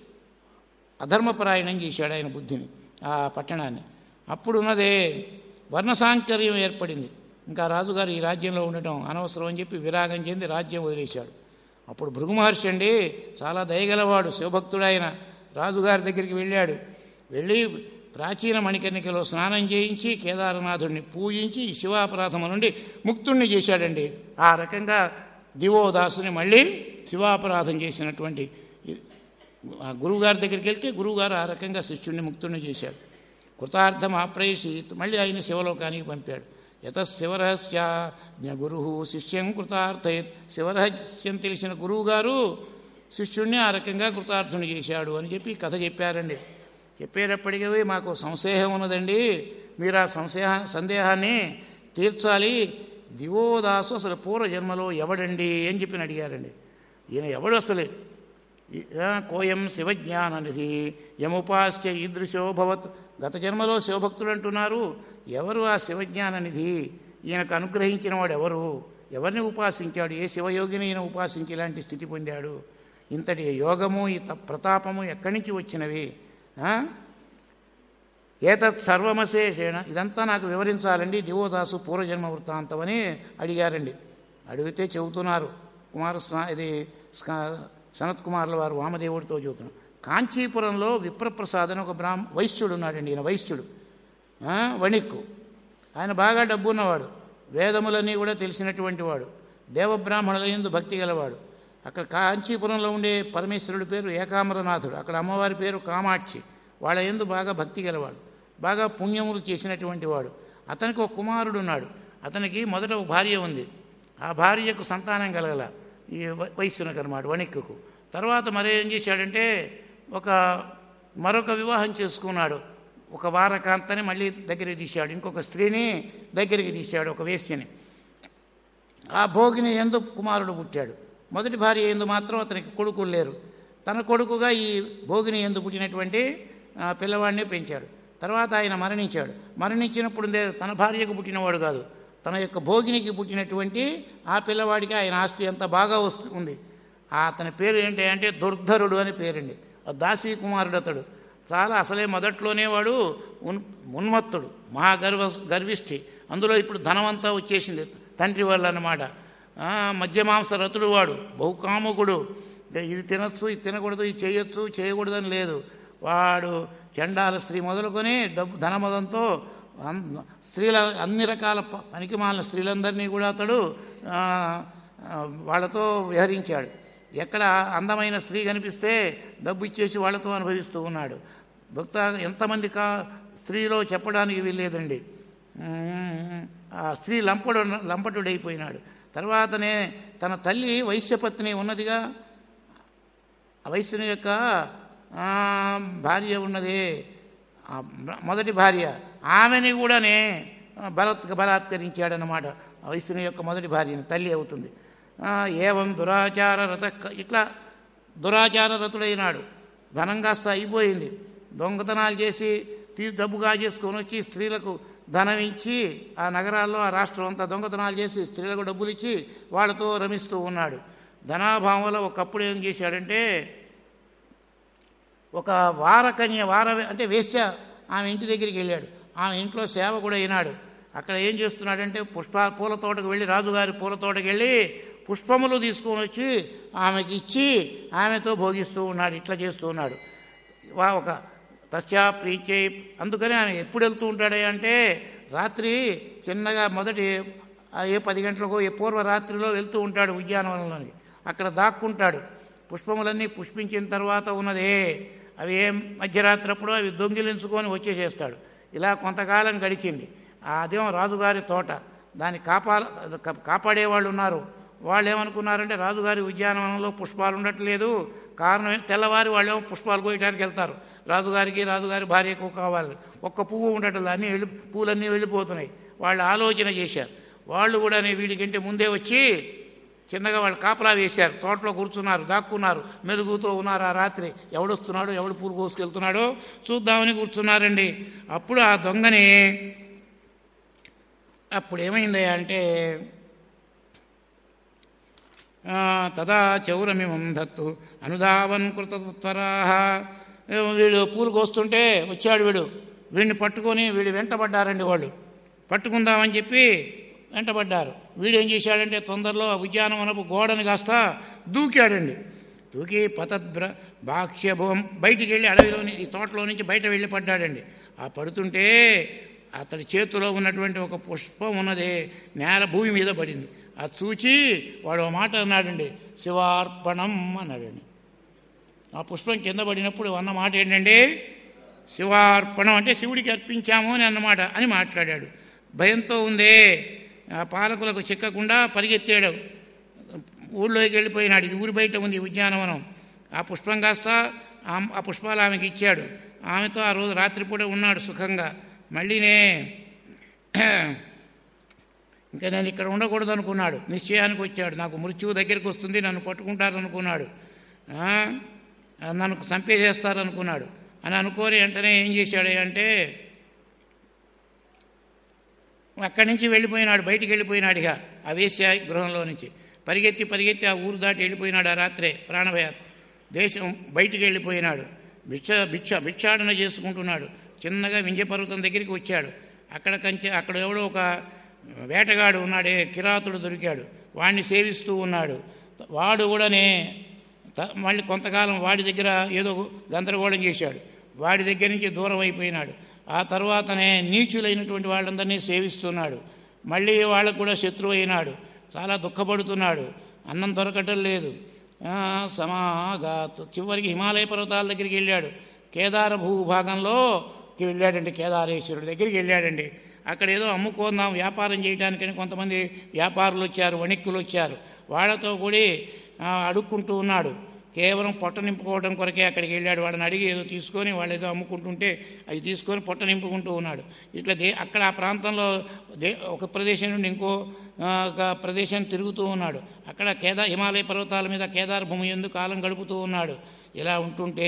అధర్మపరాయణం చేశాడు ఆయన బుద్ధిని, ఆ పట్టణాన్ని. అప్పుడున్నదే వర్ణసాంకర్యం ఏర్పడింది. ఇంకా రాజుగారు ఈ రాజ్యంలో ఉండటం అనవసరం అని చెప్పి విరాగం చెంది రాజ్యం వదిలేశాడు. అప్పుడు భృగు మహర్షి అండి చాలా దయగలవాడు, శివభక్తుడు. ఆయన రాజుగారి దగ్గరికి వెళ్ళాడు. వెళ్ళి ప్రాచీన మణికర్ణికలో స్నానం చేయించి కేదారనాథుడిని పూజించి శివాపరాధము నుండి ముక్తుణ్ణి చేశాడండి. ఆ రకంగా దివోదాసుని మళ్ళీ శివాపరాధం చేసినటువంటి గురువుగారి దగ్గరికి వెళ్తే గురువుగారు ఆ రకంగా శిష్యుడిని ముక్తుణ్ణి చేశాడు. కృతార్థం ఆప్రేషిత్, మళ్ళీ ఆయన శివలోకానికి పంపాడు. యత శివరహస్య గురు శిష్యం కృతార్థయత్. శివరహస్యం తెలిసిన గురువుగారు శిష్యుడిని ఆ రకంగా కృతార్థుని చేశాడు అని చెప్పి కథ చెప్పారండి. చెప్పేటప్పటికీ మాకు సంశయం ఉన్నదండి, మీరు ఆ సంశయ సందేహాన్ని తీర్చాలి. దివోదాసు అసలు పూర్వజన్మలో ఎవడండి అని చెప్పి అడిగారండి. ఈయన ఎవడు అసలు? కోయం శివజ్ఞాననిధి యముపాస్య ఈదృశో భవత్. గత జన్మలో శివభక్తుడు అంటున్నారు, ఎవరు ఆ శివజ్ఞాననిధి? ఈయనకు అనుగ్రహించిన వాడు ఎవరు? ఎవరిని ఉపాసించాడు? ఏ శివయోగిని ఈయన ఉపాసించి ఇలాంటి స్థితి పొందాడు? ఇంతటి యోగము ఈ ప్రతాపము ఎక్కడి నుంచి వచ్చినవి? ఏతత్ సర్వమశేషేణ, ఇదంతా నాకు వివరించాలండి దివోదాసు పూర్వజన్మ వృత్తాంతం అని అడిగారండి. అడిగితే చెబుతున్నారు కుమారస్వామి, ఇది సనత్ కుమారుల వారు వామదేవుడితో చెబుతున్నారు. కాంచీపురంలో విప్రప్రసాద్ అని ఒక బ్రాహ్మ వైశ్యుడు ఉన్నాడండి. ఈయన వైశ్యుడు, వణిక్కు. ఆయన బాగా డబ్బున్నవాడు, వేదములన్నీ కూడా తెలిసినటువంటి వాడు, దేవబ్రాహ్మణుల యందు భక్తి గలవాడు. అక్కడ కాంచీపురంలో ఉండే పరమేశ్వరుడి పేరు ఏకాంబరనాథుడు, అక్కడ అమ్మవారి పేరు కామాక్షి. వాళ్ళ యందు బాగా భక్తి గలవాడు, బాగా పుణ్యములు చేసినటువంటి వాడు. అతనికి ఒక కుమారుడు ఉన్నాడు. అతనికి మొదట ఒక భార్య ఉంది. ఆ భార్యకు సంతానం కలగల, ఈ వైశ్యునికి అన్నమాట, వణిక్కుకు. తర్వాత మరేం చేశాడంటే ఒక మరొక వివాహం చేసుకున్నాడు. ఒక వారకాంతని మళ్ళీ దగ్గరికి తీశాడు, ఇంకొక స్త్రీని దగ్గరికి తీశాడు, ఒక వేశ్యని. ఆ భోగిని యందు కుమారుడు పుట్టాడు. మొదటి భార్య యందు మాత్రం అతనికి కొడుకులు లేరు. తన కొడుకుగా ఈ భోగిని యందు పుట్టినటువంటి పిల్లవాడిని పెంచాడు. తర్వాత ఆయన మరణించాడు. మరణించినప్పుడు తన భార్యకు పుట్టినవాడు కాదు, తన యొక్క భోగినికి పుట్టినటువంటి ఆ పిల్లవాడికి ఆయన ఆస్తి అంతా బాగా వస్తు ఉంది. అతని పేరు ఏంటి అంటే దుర్ధరుడు అని పేరండి. దాసీ కుమారుడు అతడు. చాలా అసలే మొదట్లోనే వాడు ఉన్ ఉన్మత్తుడు, మహాగర్వ గర్విష్ఠి. అందులో ఇప్పుడు ధనమంతా వచ్చేసింది తండ్రి వల్ల అన్నమాట. మధ్యమాంస రతుడు వాడు, బహుకాముకుడు. ఇది తినచ్చు, ఇది తినకూడదు, ఇది చేయొచ్చు, చేయకూడదని లేదు. వాడు చండాల స్త్రీ మొదలుకొని డబ్బు ధనమదంతో స్త్రీల అన్ని రకాల పనికిమాలిన స్త్రీలందరినీ కూడా అతడు వాళ్ళతో విహరించాడు. ఎక్కడ అందమైన స్త్రీ కనిపిస్తే డబ్బు ఇచ్చేసి వాళ్ళతో అనుభవిస్తూ ఉన్నాడు. భక్త ఎంతమంది కా స్త్రీలో చెప్పడానికి వీల్లేదండి. ఆ స్త్రీ లంపడు లంపటుడైపోయినాడు. తర్వాతనే తన తల్లి వైశ్యపత్ని ఉన్నదిగా, ఆ వైశ్యుని యొక్క భార్య ఉన్నదే, మొదటి భార్య, ఆమెని కూడానే బలత్ బలాత్కరించాడనమాట. వైశ్యుని యొక్క మొదటి భార్యని, తల్లి అవుతుంది. ఏవం దురాచార రత, ఇట్లా దురాచార రతుడైనాడు. ధనం కాస్త అయిపోయింది. దొంగతనాలు చేసి తీ డబ్బుగా చేసుకొని వచ్చి స్త్రీలకు ధనం ఇచ్చి ఆ నగరాల్లో ఆ రాష్ట్రం అంతా దొంగతనాలు చేసి స్త్రీలకు డబ్బులు ఇచ్చి వాళ్ళతో రమిస్తూ ఉన్నాడు. ధనాభావం వల్ల ఒకప్పుడు ఏం చేశాడంటే ఒక వారకన్య వార అంటే వేశ్య ఆమె ఇంటి దగ్గరికి వెళ్ళాడు. ఆమె ఇంట్లో సేవ కూడా అయినాడు. అక్కడ ఏం చేస్తున్నాడంటే పుష్ప పూల తోటకు వెళ్ళి రాజుగారి పూల తోటకు వెళ్ళి పుష్పములు తీసుకొని వచ్చి ఆమెకి ఇచ్చి ఆమెతో భోగిస్తూ ఉన్నాడు. ఇట్లా చేస్తూ ఉన్నాడు. వా ఒక తస్యా ప్రీచే అందుకని ఆమె ఎప్పుడు వెళ్తూ ఉంటాడే అంటే రాత్రి చిన్నగా మొదటి ఏ పది గంటలకో ఏ పూర్వ రాత్రిలో వెళ్తూ ఉంటాడు ఉద్యానవనంలోనికి. అక్కడ దాక్కుంటాడు. పుష్పములన్నీ పుష్పించిన తర్వాత ఉన్నదే అవి ఏం మధ్యరాత్రి అప్పుడు అవి దొంగిలించుకొని వచ్చేసేస్తాడు. ఇలా కొంతకాలం గడిచింది. అదేమో రాజుగారి తోట, దాన్ని కాపా కాపాడేవాళ్ళు ఉన్నారు. వాళ్ళు ఏమనుకున్నారంటే రాజుగారి ఉద్యానవనంలో పుష్పాలు ఉండట్లేదు, కారణం తెల్లవారి వాళ్ళేమో పుష్పాలు కోయడానికి వెళ్తారు. రాజుగారికి రాజుగారి భార్యకు కావాలి, ఒక్క పువ్వు ఉండటం అన్నీ వెళ్ళి పూలన్నీ వెళ్ళిపోతున్నాయి. వాళ్ళు ఆలోచన చేశారు. వాళ్ళు కూడా వీడికంటే ముందే వచ్చి చిన్నగా వాళ్ళు కాపలా వేశారు. తోటలో కూర్చున్నారు, దాక్కున్నారు, మెరుగుతూ ఉన్నారు. ఆ రాత్రి ఎవడొస్తున్నాడో ఎవడు పూలు కోసుకెళ్తున్నాడో చూద్దామని కూర్చున్నారండి. అప్పుడు ఆ దొంగని అప్పుడు ఏమైంది అంటే తదా చౌరమిమం దత్తు అనుధావన్ కృతత్వరాహ. వీడు పూలు కోస్తుంటే వచ్చాడు వీడు. వీడిని పట్టుకొని వీడు వెంటబడ్డారండి. వాళ్ళు పట్టుకుందామని చెప్పి వెంటబడ్డారు. వీడేం చేశాడంటే తొందరలో ఉద్యానవనపు గోడని కాస్త దూకాడండి. దూకి పతద్బ్ర బాక్ష్యభూం బయటికి వెళ్ళి అడవిలోని ఈ తోటలో నుంచి బయట వెళ్ళి పడ్డాడండి. ఆ పడుతుంటే అతడి చేతిలో ఉన్నటువంటి ఒక పుష్పం ఉన్నది నేల భూమి మీద పడింది. అది చూచి వాడు మాట అన్నాడండి, శివార్పణం అన్నాడండి. ఆ పుష్పం కింద పడినప్పుడు అన్న మాట ఏంటండి, శివార్పణం అంటే శివుడికి అర్పించాము అని అన్నమాట అని మాట్లాడాడు. భయంతో ఉందే పాలకులకు చిక్కకుండా పరిగెత్తాడు, ఊళ్ళోకి వెళ్ళిపోయినాడు. ఇది ఊరి బయట ఉంది ఉద్యానవనం. ఆ పుష్పం కాస్త ఆ పుష్పాలు ఆమెకి ఇచ్చాడు. ఆమెతో ఆ రోజు రాత్రిపూట ఉన్నాడు సుఖంగా. మళ్ళీనే ఇంకా నేను ఇక్కడ ఉండకూడదు అనుకున్నాడు. నిశ్చయానికి వచ్చాడు, నాకు మృత్యువు దగ్గరికి వస్తుంది, నన్ను పట్టుకుంటారనుకున్నాడు, నన్ను చంపేసేస్తారనుకున్నాడు. అని అనుకోని వెంటనే ఏం చేశాడు అంటే అక్కడి నుంచి వెళ్ళిపోయినాడు, బయటికి వెళ్ళిపోయినాడు. ఇక ఆ వేశ్య గృహంలో నుంచి పరిగెత్తి పరిగెత్తి ఆ ఊరు దాటి వెళ్ళిపోయినాడు. ఆ రాత్రే ప్రాణభయ దేశం బయటికి వెళ్ళిపోయినాడు. భిక్ష భిక్ష భిక్షాటన చేసుకుంటున్నాడు. చిన్నగా వింధ్యపర్వతం దగ్గరికి వచ్చాడు. అక్కడ కంచె అక్కడ ఎవడో ఒక వేటగాడు ఉన్నాడే, కిరాతుడు దొరికాడు. వాడిని సేవిస్తూ ఉన్నాడు. వాడు కూడానే మళ్ళీ కొంతకాలం వాడి దగ్గర ఏదో గందరగోళం చేశాడు. వాడి దగ్గర నుంచి దూరం అయిపోయినాడు. ఆ తర్వాతనే నీచులైనటువంటి వాళ్ళందరినీ సేవిస్తున్నాడు. మళ్ళీ వాళ్ళకు కూడా శత్రువు అయినాడు. చాలా దుఃఖపడుతున్నాడు. అన్నం దొరకటం లేదు. సమాగాత్ చివరికి హిమాలయ పర్వతాల దగ్గరికి వెళ్ళాడు. కేదార భూభాగంలోకి వెళ్ళాడండి. కేదారేశ్వరుడి దగ్గరికి వెళ్ళాడండి. అక్కడ ఏదో అమ్ముకుందాం వ్యాపారం చేయడానికని కొంతమంది వ్యాపారులు వచ్చారు, వణిక్కులు వచ్చారు. వాళ్ళతో కూడి అడుక్కుంటూ ఉన్నాడు. కేవలం పొట్ట నింపుకోవడం కొరకే అక్కడికి వెళ్ళాడు. వాళ్ళని అడిగి ఏదో తీసుకొని వాళ్ళు ఏదో అమ్ముకుంటుంటే అవి తీసుకొని పొట్ట నింపుకుంటూ ఉన్నాడు. ఇట్లా దే అక్కడ ఆ ప్రాంతంలో దే ఒక ప్రదేశం నుండి ఇంకో ఒక ప్రదేశం తిరుగుతూ ఉన్నాడు. అక్కడ కేదార్ హిమాలయ పర్వతాల మీద కేదార భూమి యందు కాలం గడుపుతూ ఉన్నాడు. ఇలా ఉంటుంటే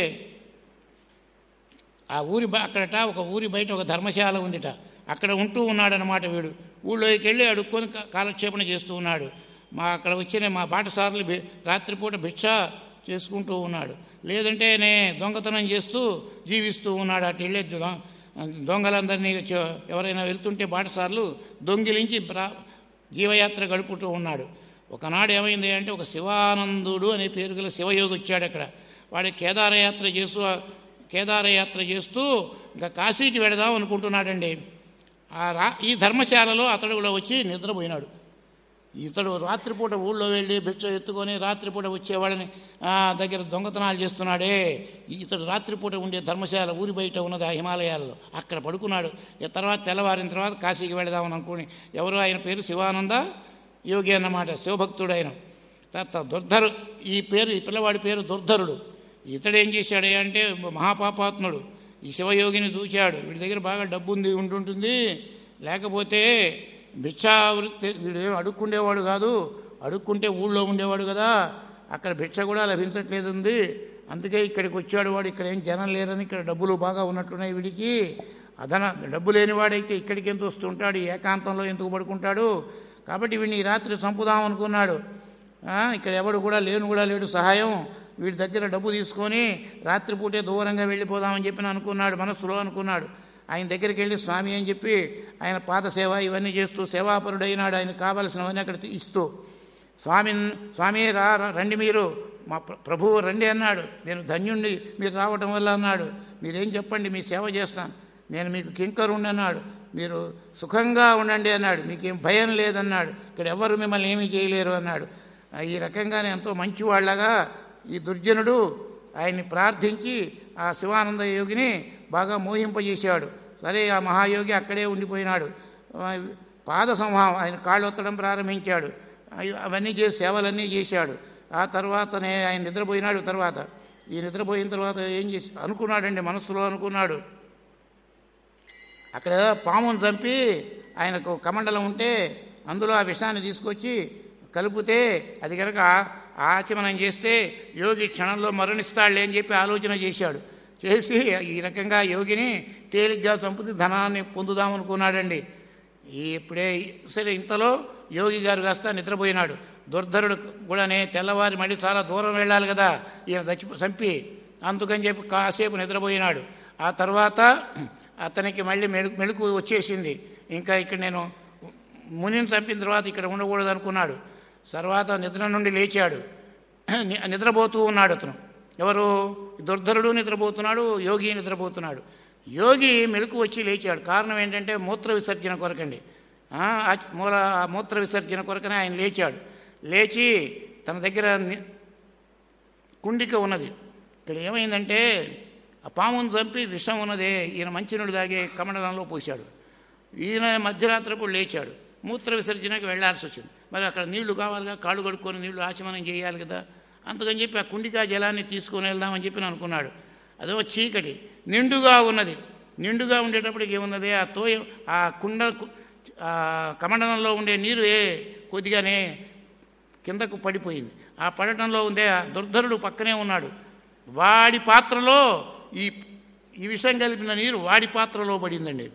ఆ ఊరి అక్కడట ఒక ఊరి బయట ఒక ధర్మశాల ఉందిట. అక్కడ ఉంటూ ఉన్నాడనమాట. వీడు ఊళ్ళోకి వెళ్ళి అడుక్కొని కాలక్షేపణ చేస్తూ ఉన్నాడు. మా అక్కడ వచ్చిన మా బాటసారులు రాత్రిపూట భిక్ష చేసుకుంటూ ఉన్నాడు. లేదంటే నే దొంగతనం చేస్తూ జీవిస్తూ ఉన్నాడు. అటు వెళ్ళే దొంగలందరినీ ఎవరైనా వెళ్తుంటే బాటసారులు దొంగిలించి జీవయాత్ర గడుపుతూ ఉన్నాడు. ఒకనాడు ఏమైంది అంటే ఒక శివానందుడు అనే పేరు గల శివయోగి వచ్చాడు. అక్కడ వాడి కేదారయాత్ర చేస్తూ కేదారయాత్ర చేస్తూ ఇంకా కాశీకి వెళదాం అనుకుంటున్నాడండి. ఆ రా ఈ ధర్మశాలలో అతడు కూడా వచ్చి నిద్రపోయినాడు. ఇతడు రాత్రిపూట ఊళ్ళో వెళ్ళి భిక్ష ఎత్తుకొని రాత్రిపూట వచ్చేవాడిని దగ్గర దొంగతనాలు చేస్తున్నాడే. ఇతడు రాత్రిపూట ఉండే ధర్మశాల ఊరి బయట ఉన్నది ఆ హిమాలయాల్లో. అక్కడ పడుకున్నాడు. తర్వాత తెల్లవారిన తర్వాత కాశీకి వెళదామని అనుకుని ఎవరు ఆయన పేరు శివానంద యోగి అన్నమాట, శివభక్తుడు ఆయన. తర్వాత దుర్ధరు ఈ పేరు ఈ పిల్లవాడి పేరు దుర్ధరుడు. ఇతడేం చేశాడే అంటే మహాపాపాత్ముడు. ఈ శివయోగిని చూశాడు. వీడి దగ్గర బాగా డబ్బు ఉంది ఉంటుంటుంది, లేకపోతే భిక్షావృత్తి వీడు ఏం అడుక్కుండేవాడు కాదు, అడుక్కుంటే ఊళ్ళో ఉండేవాడు కదా, అక్కడ భిక్ష కూడా లభించట్లేదు ఉంది అందుకే ఇక్కడికి వచ్చాడు వాడు. ఇక్కడ ఏం జనం లేరని, ఇక్కడ డబ్బులు బాగా ఉన్నట్లున్నాయి వీడికి. అదన డబ్బు లేనివాడైతే ఇక్కడికి ఎంత వస్తుంటాడు, ఏకాంతంలో ఎందుకు పడుకుంటాడు? కాబట్టి వీడిని ఈ రాత్రి చంపుదాం అనుకున్నాడు. ఇక్కడ ఎవడు కూడా లేను కూడా లేడు సహాయం. వీడి దగ్గర డబ్బు తీసుకొని రాత్రిపూటే దూరంగా వెళ్ళిపోదామని చెప్పి అనుకున్నాడు, మనస్సులో అనుకున్నాడు. ఆయన దగ్గరికి వెళ్ళి స్వామి అని చెప్పి ఆయన పాద సేవ ఇవన్నీ చేస్తూ సేవాపరుడు అయినాడు. ఆయనకు కావలసినవన్నీ అక్కడ ఇస్తూ స్వామి స్వామి రా రండి మీరు, మా ప్రభువు రండి అన్నాడు. నేను ధన్యుణ్ణి మీరు రావటం వల్ల అన్నాడు. మీరేం చెప్పండి, మీ సేవ చేస్తాను, నేను మీకు కింకరుణ్ణి అన్నాడు. మీరు సుఖంగా ఉండండి అన్నాడు. మీకేం భయం లేదన్నాడు. ఇక్కడ ఎవరు మిమ్మల్ని ఏమీ చేయలేరు అన్నాడు. ఈ రకంగానే ఎంతో మంచివాళ్లాగా ఈ దుర్జనుడు ఆయన్ని ప్రార్థించి ఆ శివానంద యోగిని బాగా మోహింపజేశాడు. సరే, ఆ మహాయోగి అక్కడే ఉండిపోయినాడు. పాద సంహారం ఆయన కాళ్ళు ఒత్తడం ప్రారంభించాడు. అవన్నీ చేసి సేవలన్నీ చేశాడు. ఆ తర్వాతనే ఆయన నిద్రపోయినాడు. తర్వాత ఈ నిద్రపోయిన తర్వాత ఏం చేసి అనుకున్నాడండి, మనస్సులో అనుకున్నాడు, అక్కడ పామును చంపి ఆయనకు కమండలం ఉంటే అందులో ఆ విషాన్ని తీసుకొచ్చి కలిపితే అది కనుక ఆచమనం చేస్తే యోగి క్షణంలో మరణిస్తాడులే అని చెప్పి ఆలోచన చేశాడు. చేసి ఈ రకంగా యోగిని తేలిగ్గా చంపుతూ ధనాన్ని పొందుదామనుకున్నాడండి. ఇప్పుడే సరే ఇంతలో యోగి గారు కాస్త నిద్రపోయినాడు. దుర్ధరుడు కూడానే తెల్లవారి మళ్ళీ చాలా దూరం వెళ్ళాలి కదా ఈయన చచ్చి చంపి, అందుకని చెప్పి కాసేపు నిద్రపోయినాడు. ఆ తర్వాత అతనికి మళ్ళీ మెలు మెలకు వచ్చేసింది. ఇంకా ఇక్కడ నేను మునిని చంపిన తర్వాత ఇక్కడ ఉండకూడదు అనుకున్నాడు. తర్వాత నిద్ర నుండి లేచాడు. నిద్రపోతూ ఉన్నాడు అతను. ఎవరు? దుర్ధరుడు నిద్రపోతున్నాడు, యోగి నిద్రపోతున్నాడు. యోగి మెలకు వచ్చి లేచాడు. కారణం ఏంటంటే మూత్ర విసర్జన కొరకండి. మూల మూత్ర విసర్జన కొరకనే ఆయన లేచాడు. లేచి తన దగ్గర కుండిక ఉన్నది. ఇక్కడ ఏమైందంటే ఆ పామును చంపి విషం ఉన్నదే ఈయన మంచినీడు తాగే కమండలంలో పోశాడు. ఈయన మధ్యరాత్రిప్పుడు లేచాడు, మూత్ర విసర్జనకి వెళ్లాల్సి వచ్చింది. మరి అక్కడ నీళ్లు కావాలిగా, కాళ్ళు కడుక్కొని నీళ్లు ఆచమనం చేయాలి కదా. అందుకని చెప్పి ఆ కుండికా జలాన్ని తీసుకొని వెళ్దామని చెప్పి అనుకున్నాడు. అదో చీకటి నిండుగా ఉన్నది. నిండుగా ఉండేటప్పటికి ఏమున్నది, ఆ తోయ ఆ కుండ కమండలంలో ఉండే నీరు ఏ కొద్దిగానే కిందకు పడిపోయింది. ఆ పడటంలో ఉండే ఆ దుర్ధరుడు పక్కనే ఉన్నాడు. వాడి పాత్రలో ఈ ఈ విషం కలిపిన నీరు వాడి పాత్రలో పడిందండి.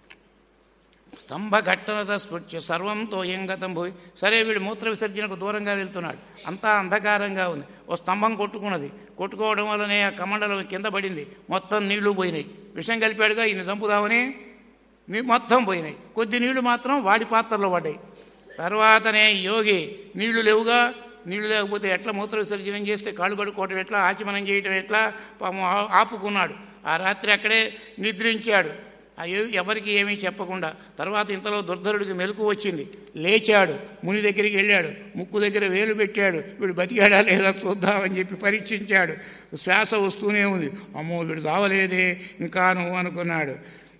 స్తంభ ఘట్టనత స్పృత్య సర్వంతో ఎంగతం పోయి. సరే, వీడు మూత్ర విసర్జనకు దూరంగా వెళ్తున్నాడు. అంతా అంధకారంగా ఉంది. ఓ స్తంభం కొట్టుకున్నది. కొట్టుకోవడం వల్లనే ఆ కమండలం కింద పడింది. మొత్తం నీళ్లు పోయినాయి. విషం కలిపాడుగా ఈయన చంపుదామని మొత్తం పోయినాయి. కొద్ది నీళ్లు మాత్రం వాడి పాత్రలో పడ్డాయి. తర్వాతనే యోగి నీళ్లు లేవుగా, నీళ్లు లేకపోతే ఎట్లా మూత్ర విసర్జనం చేస్తే కాళ్ళు కడుక్కోవటం ఎట్లా, ఆచమనం చేయటం ఎట్లా, పాపం ఆపుకున్నాడు. ఆ రాత్రి అక్కడే నిద్రించాడు, ఎవరికి ఏమీ చెప్పకుండా. తర్వాత ఇంతలో దుర్ధరుడికి మెలకు వచ్చింది. లేచాడు, ముని దగ్గరికి వెళ్ళాడు, ముక్కు దగ్గర వేలు పెట్టాడు. వీడు బతికాడా లేదా చూద్దామని చెప్పి పరీక్షించాడు. శ్వాస వస్తూనే ఉంది. అమ్మో వీడు కావలేదే ఇంకా నువ్వు అనుకున్నాడు.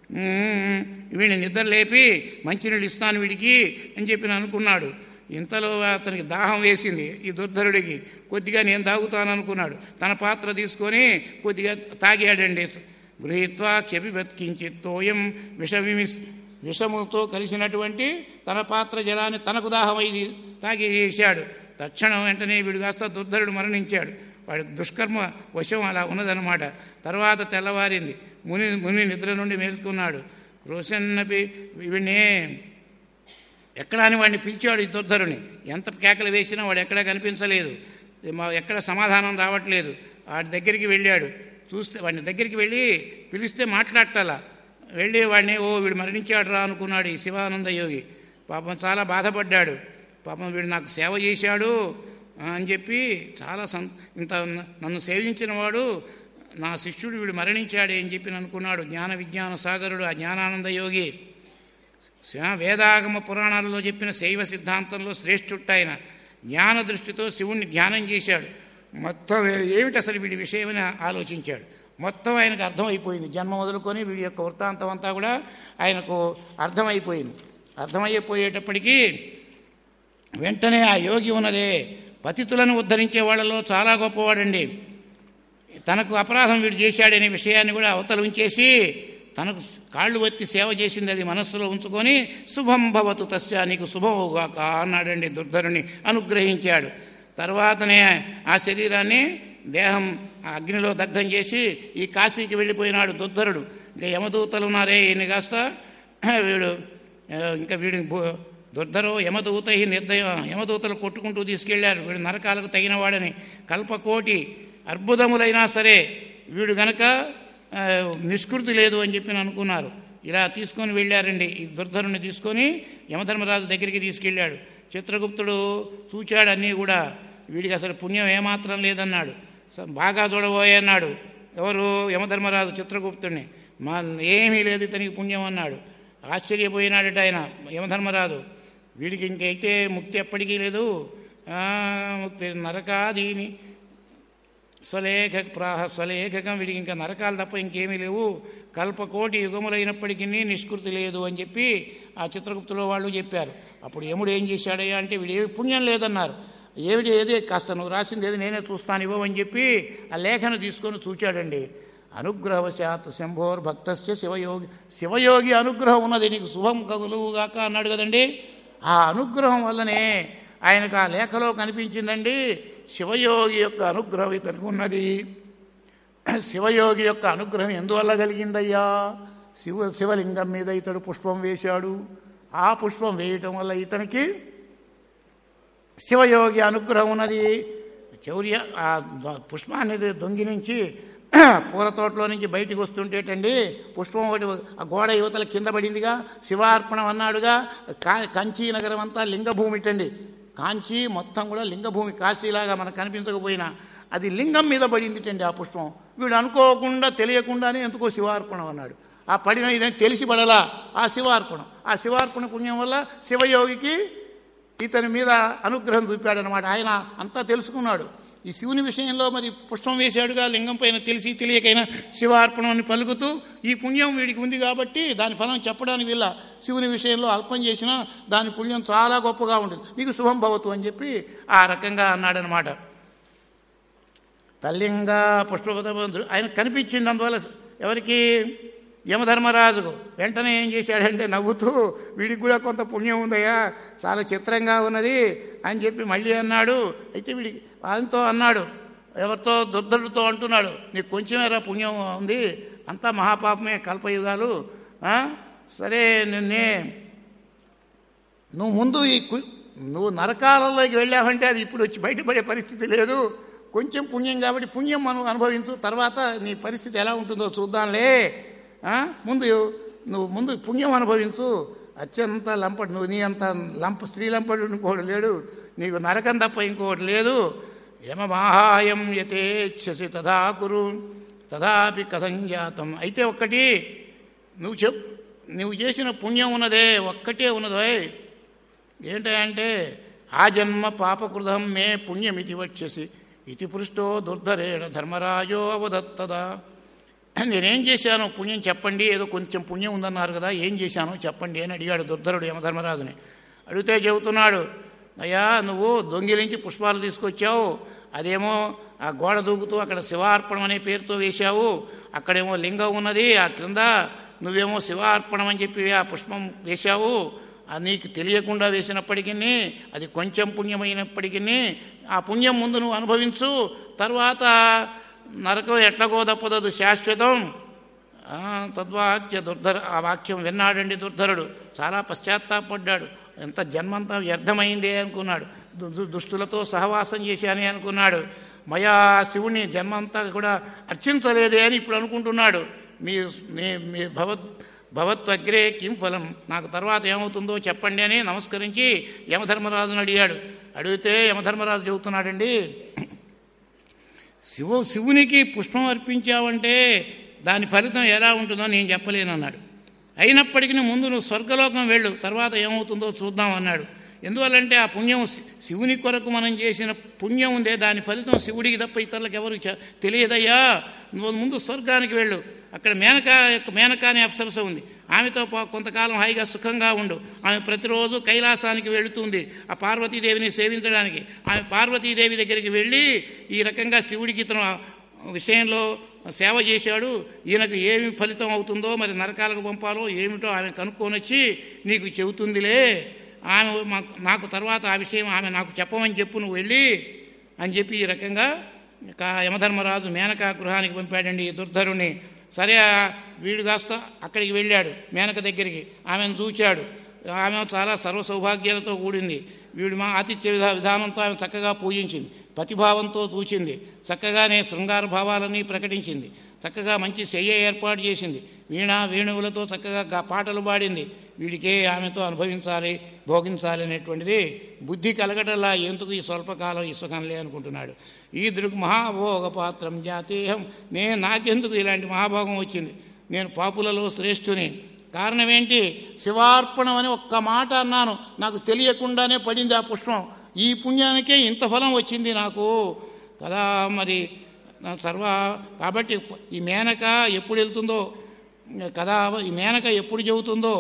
వీడిని నిద్ర లేపి మంచినీళ్ళు ఇస్తాను వీడికి అని చెప్పి అనుకున్నాడు. ఇంతలో అతనికి దాహం వేసింది ఈ దుర్ధరుడికి. కొద్దిగా నేను తాగుతాను అనుకున్నాడు. తన పాత్ర తీసుకొని కొద్దిగా తాగాడండి. గృహీత్వా క్షపి బతికించిత్తోయం విషవిమిస్ విషముతో కలిసినటువంటి తన పాత్ర జలాన్ని తనకు దాహమైది తాగేసాడు. తక్షణం వెంటనే వీడు కాస్త దుర్ధరుడు మరణించాడు. వాడికి దుష్కర్మ వశం అలా ఉన్నదన్నమాట. తర్వాత తెల్లవారింది. ముని ముని నిద్ర నుండి మేల్కొన్నాడు. రోషన్నపి వీడినే ఎక్కడా అని వాడిని పిలిచాడు. ఈ దుర్ధరుని ఎంత కేకలు వేసినా వాడు ఎక్కడా కనిపించలేదు. ఎక్కడ సమాధానం రావట్లేదు. వాడి దగ్గరికి వెళ్ళాడు. చూస్తే వాడిని దగ్గరికి వెళ్ళి పిలిస్తే మాట్లాడటలా. వెళ్ళి వాడిని ఓ వీడు మరణించాడు రా అనుకున్నాడు ఈ శివానంద యోగి. పాపం చాలా బాధపడ్డాడు. పాపం వీడు నాకు సేవ చేశాడు అని చెప్పి చాలా సం ఇంత నన్ను సేవించిన వాడు నా శిష్యుడు వీడు మరణించాడే అని చెప్పి అనుకున్నాడు. జ్ఞాన విజ్ఞాన సాగరుడు ఆ జ్ఞానానంద యోగి. వేదాగమ పురాణాలలో చెప్పిన శైవ సిద్ధాంతంలో శ్రేష్ఠుట్టాయన జ్ఞాన దృష్టితో శివుణ్ణి ధ్యానం చేశాడు. మొత్తం ఏమిటి అసలు వీడి విషయమని ఆలోచించాడు. మొత్తం ఆయనకు అర్థమైపోయింది. జన్మ మొదలుకొని వీడి యొక్క వృత్తాంతం అంతా కూడా ఆయనకు అర్థమైపోయింది. అర్థమైపోయేటప్పటికీ వెంటనే ఆ యోగి ఉన్నదే పతితులను ఉద్ధరించే వాళ్ళలో చాలా గొప్పవాడండి. తనకు అపరాధం వీడు చేశాడనే విషయాన్ని కూడా అవతల ఉంచేసి తనకు కాళ్ళు వత్తి సేవ చేసింది అది మనస్సులో ఉంచుకొని శుభం భవతు తస్య నీకు శుభముగాక అన్నాడండి. దుర్ధరుని అనుగ్రహించాడు. తర్వాతనే ఆ శరీరాన్ని దేహం అగ్నిలో దగ్ధం చేసి ఈ కాశీకి వెళ్ళిపోయినాడు దుర్ధరుడు. ఇంకా యమదూతలు ఉన్నారే ఈయన కాస్త వీడు ఇంకా వీడి దుర్ధరో యమదూత ఈ నిర్దయం యమదూతలు కొట్టుకుంటూ తీసుకెళ్లారు. వీడు నరకాలకు తగినవాడని. కల్పకోటి అర్బుదములైనా సరే వీడు గనక నిష్కృతి లేదు అని చెప్పి అనుకున్నారు. ఇలా తీసుకొని వెళ్ళారండి. ఈ దుర్ధరుని తీసుకొని యమధర్మరాజు దగ్గరికి తీసుకెళ్ళాడు. చిత్రగుప్తుడు చూచాడు అన్నీ కూడా. వీడికి అసలు పుణ్యం ఏమాత్రం లేదన్నాడు. బాగా చూడబోయన్నాడు. ఎవరు? యమధర్మరాజు చిత్రగుప్తుడిని. మా ఏమీ లేదు ఇతనికి పుణ్యం అన్నాడు. ఆశ్చర్యపోయినాడట ఆయన యమధర్మరాజు. వీడికి ఇంకైతే ముక్తి ఎప్పటికీ లేదు. ముక్తి నరకాదీని స్వలేఖ ప్రాహ స్వలేఖకం. వీడికి ఇంకా నరకాలు తప్ప ఇంకేమీ లేవు. కల్పకోటి యుగములైనప్పటికీ నిష్కృతి లేదు అని చెప్పి ఆ చిత్రగుప్తులో వాళ్ళు చెప్పారు. అప్పుడు యముడు ఏం చేశాడయ్యా అంటే వీడు ఏమి పుణ్యం లేదన్నారు. ఏమిటి ఏదే కాస్త నువ్వు రాసింది ఏది నేనే చూస్తాను ఇవ్వని చెప్పి ఆ లేఖను తీసుకొని చూచాడండి. అనుగ్రహవశాత్ శంభోర్ భక్తస్య శివయోగి శివయోగి అనుగ్రహం ఉన్నది నీకు శుభం కలుగుగాక అన్నాడు కదండి. ఆ అనుగ్రహం వల్లనే ఆయనకు ఆ లేఖలో కనిపించిందండి శివయోగి యొక్క అనుగ్రహం ఇతనికి ఉన్నది. శివయోగి యొక్క అనుగ్రహం ఎందువల్ల కలిగిందయ్యా? శివ శివలింగం మీద ఇతడు పుష్పం వేశాడు. ఆ పుష్పం వేయటం వల్ల ఇతనికి శివయోగి అనుగ్రహం ఉన్నది. చౌర్య ఆ పుష్పాన్ని దొంగి నుంచి పూల తోటలో నుంచి బయటికి వస్తుంటేటండి పుష్పం ఒకటి ఆ గోడ యువతల కింద పడిందిగా. శివార్పణం అన్నాడుగా. కా కంచి నగరం అంతా లింగభూమిటండి. కాంచి మొత్తం కూడా లింగభూమి. కాశీలాగా మనకు కనిపించకపోయినా అది లింగం మీద పడిందిటండి ఆ పుష్పం. వీడు అనుకోకుండా తెలియకుండానే ఎందుకో శివార్పణం అన్నాడు. ఆ పడిన ఇదేం తెలిసి పడలా ఆ శివార్పణం. ఆ శివార్పణ పుణ్యం వల్ల శివయోగికి ఇతని మీద అనుగ్రహం చూపాడనమాట. ఆయన అంతా తెలుసుకున్నాడు. ఈ శివుని విషయంలో మరి పుష్పం వేశాడుగా లింగం పైన తెలిసి తెలియకైనా శివార్పణాన్ని పలుకుతూ ఈ పుణ్యం వీడికి ఉంది కాబట్టి దాని ఫలం చెప్పడానికి వీళ్ళ శివుని విషయంలో అల్పం చేసినా దాని పుణ్యం చాలా గొప్పగా ఉంటుంది. నీకు శుభం భవతు అని చెప్పి ఆ రకంగా అన్నాడనమాట. తల్లింగా పుష్పపదబంధుడు ఆయన కనిపించింది. అందువల్ల ఎవరికి? యమధర్మరాజుకు. వెంటనే ఏం చేశాడంటే నవ్వుతూ వీడికి కూడా కొంత పుణ్యం ఉందయ్యా, చాలా చిత్రంగా ఉన్నది అని చెప్పి మళ్ళీ అన్నాడు. అయితే వీడికి ఆయనతో అన్నాడు, ఎవరితో? దుర్ధరుడితో అంటున్నాడు, నీకు కొంచెమేరా పుణ్యం ఉంది, అంతా మహాపాపమే కల్పయుగాలు. సరే నిన్నే నువ్వు ముందు ఈ నువ్వు నరకాలలోకి వెళ్ళావంటే అది ఇప్పుడు వచ్చి బయటపడే పరిస్థితి లేదు. కొంచెం పుణ్యం కాబట్టి పుణ్యం మనం అనుభవించు, తర్వాత నీ పరిస్థితి ఎలా ఉంటుందో చూద్దాంలే. ముందు నువ్వు ముందు పుణ్యం అనుభవించు. అత్యంత లంపడు నువ్వు, నీ అంత లంప స్త్రీ లంపడు ఇంకోటి లేడు, నీకు నరకం తప్ప ఇంకోటి లేదు. యమమాహాయం యతేచ్ఛసి తథా కురు తథాపి కథం జాతం. అయితే ఒక్కటి నువ్వు చెప్ నువ్వు చేసిన పుణ్యం ఉన్నదే ఒక్కటే ఉన్నదో. ఏంటంటే ఆ జన్మ పాపకృతం మే పుణ్యమితి వచ్చేసి ఇది పృష్టో దుర్ధరేణ ధర్మరాజో అవదత్తదా. నేనేం చేశాను పుణ్యం చెప్పండి, ఏదో కొంచెం పుణ్యం ఉందన్నారు కదా, ఏం చేశాను చెప్పండి అని అడిగాడు దుర్ధరుడు యమధర్మరాజుని. అడిగితే చెబుతున్నాడు, అయ్యా నువ్వు దొంగిలించి పుష్పాలు తీసుకొచ్చావు, అదేమో ఆ గోడ దూకుతూ అక్కడ శివార్పణం అనే పేరుతో వేశావు, అక్కడేమో లింగం ఉన్నది, ఆ క్రింద నువ్వేమో శివార్పణం అని చెప్పి ఆ పుష్పం వేశావు. అది నీకు తెలియకుండా వేసినప్పటికీ అది కొంచెం పుణ్యమైనప్పటికీ ఆ పుణ్యం ముందు నువ్వు అనుభవించు, తర్వాత నరకం ఎట్లాగో తప్పదు శాశ్వతం. తద్వాక్య దుర్ధర ఆ వాక్యం విన్నాడండి దుర్ధరుడు. చాలా పశ్చాత్తాపడ్డాడు. ఎంత జన్మంతా వ్యర్థమైందే అనుకున్నాడు. దుష్టులతో సహవాసం చేశానే అనుకున్నాడు. మయా శివుని జన్మంతా కూడా అర్చించలేదే అని ఇప్పుడు అనుకుంటున్నాడు. మీ మీ భవత్ భవత్వగ్రే కిం ఫలం, నాకు తర్వాత ఏమవుతుందో చెప్పండి అని నమస్కరించి యమధర్మరాజును అడిగాడు. అడిగితే యమధర్మరాజు చెబుతున్నాడండి, శివ శివునికి పుష్పం అర్పించావంటే దాని ఫలితం ఎలా ఉంటుందో నేను చెప్పలేనన్నాడు. అయినప్పటికీ ముందు నువ్వు స్వర్గలోకం వెళ్ళు, తర్వాత ఏమవుతుందో చూద్దాం అన్నాడు. ఎందువల్లంటే ఆ పుణ్యం శివుని కొరకు మనం చేసిన పుణ్యం ఉందే దాని ఫలితం శివుడికి తప్ప ఇతరులకు ఎవరు తెలియదయ్యా, నువ్వు ముందు స్వర్గానికి వెళ్ళు, అక్కడ మేనకా యొక్క మేనకా అనే అప్సరస ఉంది, ఆమెతో కొంతకాలం హాయిగా సుఖంగా ఉండు. ఆమె ప్రతిరోజు కైలాసానికి వెళుతుంది ఆ పార్వతీదేవిని సేవించడానికి. ఆమె పార్వతీదేవి దగ్గరికి వెళ్ళి ఈ రకంగా శివుడికి ఇతను విషయంలో సేవ చేశాడు, ఈయనకు ఏమి ఫలితం అవుతుందో మరి నరకాలకు పంపాలో ఏమిటో ఆమె కనుక్కొని వచ్చి నీకు చెబుతుందిలే, ఆమె నాకు తర్వాత ఆ విషయం ఆమె నాకు చెప్పమని చెప్పు నువ్వు వెళ్ళి అని చెప్పి ఈ రకంగా యమధర్మరాజు మేనకా గృహానికి పంపాడండి ఈ దుర్ధరుని. సరే వీడు కాస్త అక్కడికి వెళ్ళాడు మేనక దగ్గరికి. ఆమెను చూచాడు. ఆమె చాలా సర్వ సౌభాగ్యాలతో కూడింది. వీడు మా ఆతిథ్య విధా విధానంతో ఆమె చక్కగా పూజించింది. పతిభావంతో చూచింది. చక్కగానే శృంగార భావాలని ప్రకటించింది. చక్కగా మంచి శయ్య ఏర్పాటు చేసింది. వీణా వేణువులతో చక్కగా పాటలు పాడింది. వీడికే ఆమెతో అనుభవించాలి, భోగించాలి అనేటువంటిది బుద్ధి కలగటల్లా ఎందుకు ఈ స్వల్పకాలం ఈ సుఖంలే అనుకుంటున్నాడు. ఈ దృక్ మహాభోగ పాత్రం జాతేహం, నేను నాకెందుకు ఇలాంటి మహాభోగం వచ్చింది, నేను పాపులలో శ్రేష్ఠుని. కారణం ఏంటి? శివార్పణం అని ఒక్క మాట అన్నాను, నాకు తెలియకుండానే పడింది ఆ పుష్పం. ఈ పుణ్యానికే ఇంత ఫలం వచ్చింది నాకు కదా. మరి సర్వ కాబట్టి ఈ మేనక ఎప్పుడు వెళ్తుందో కదా, ఈ మేనక ఎప్పుడు చెబుతుందో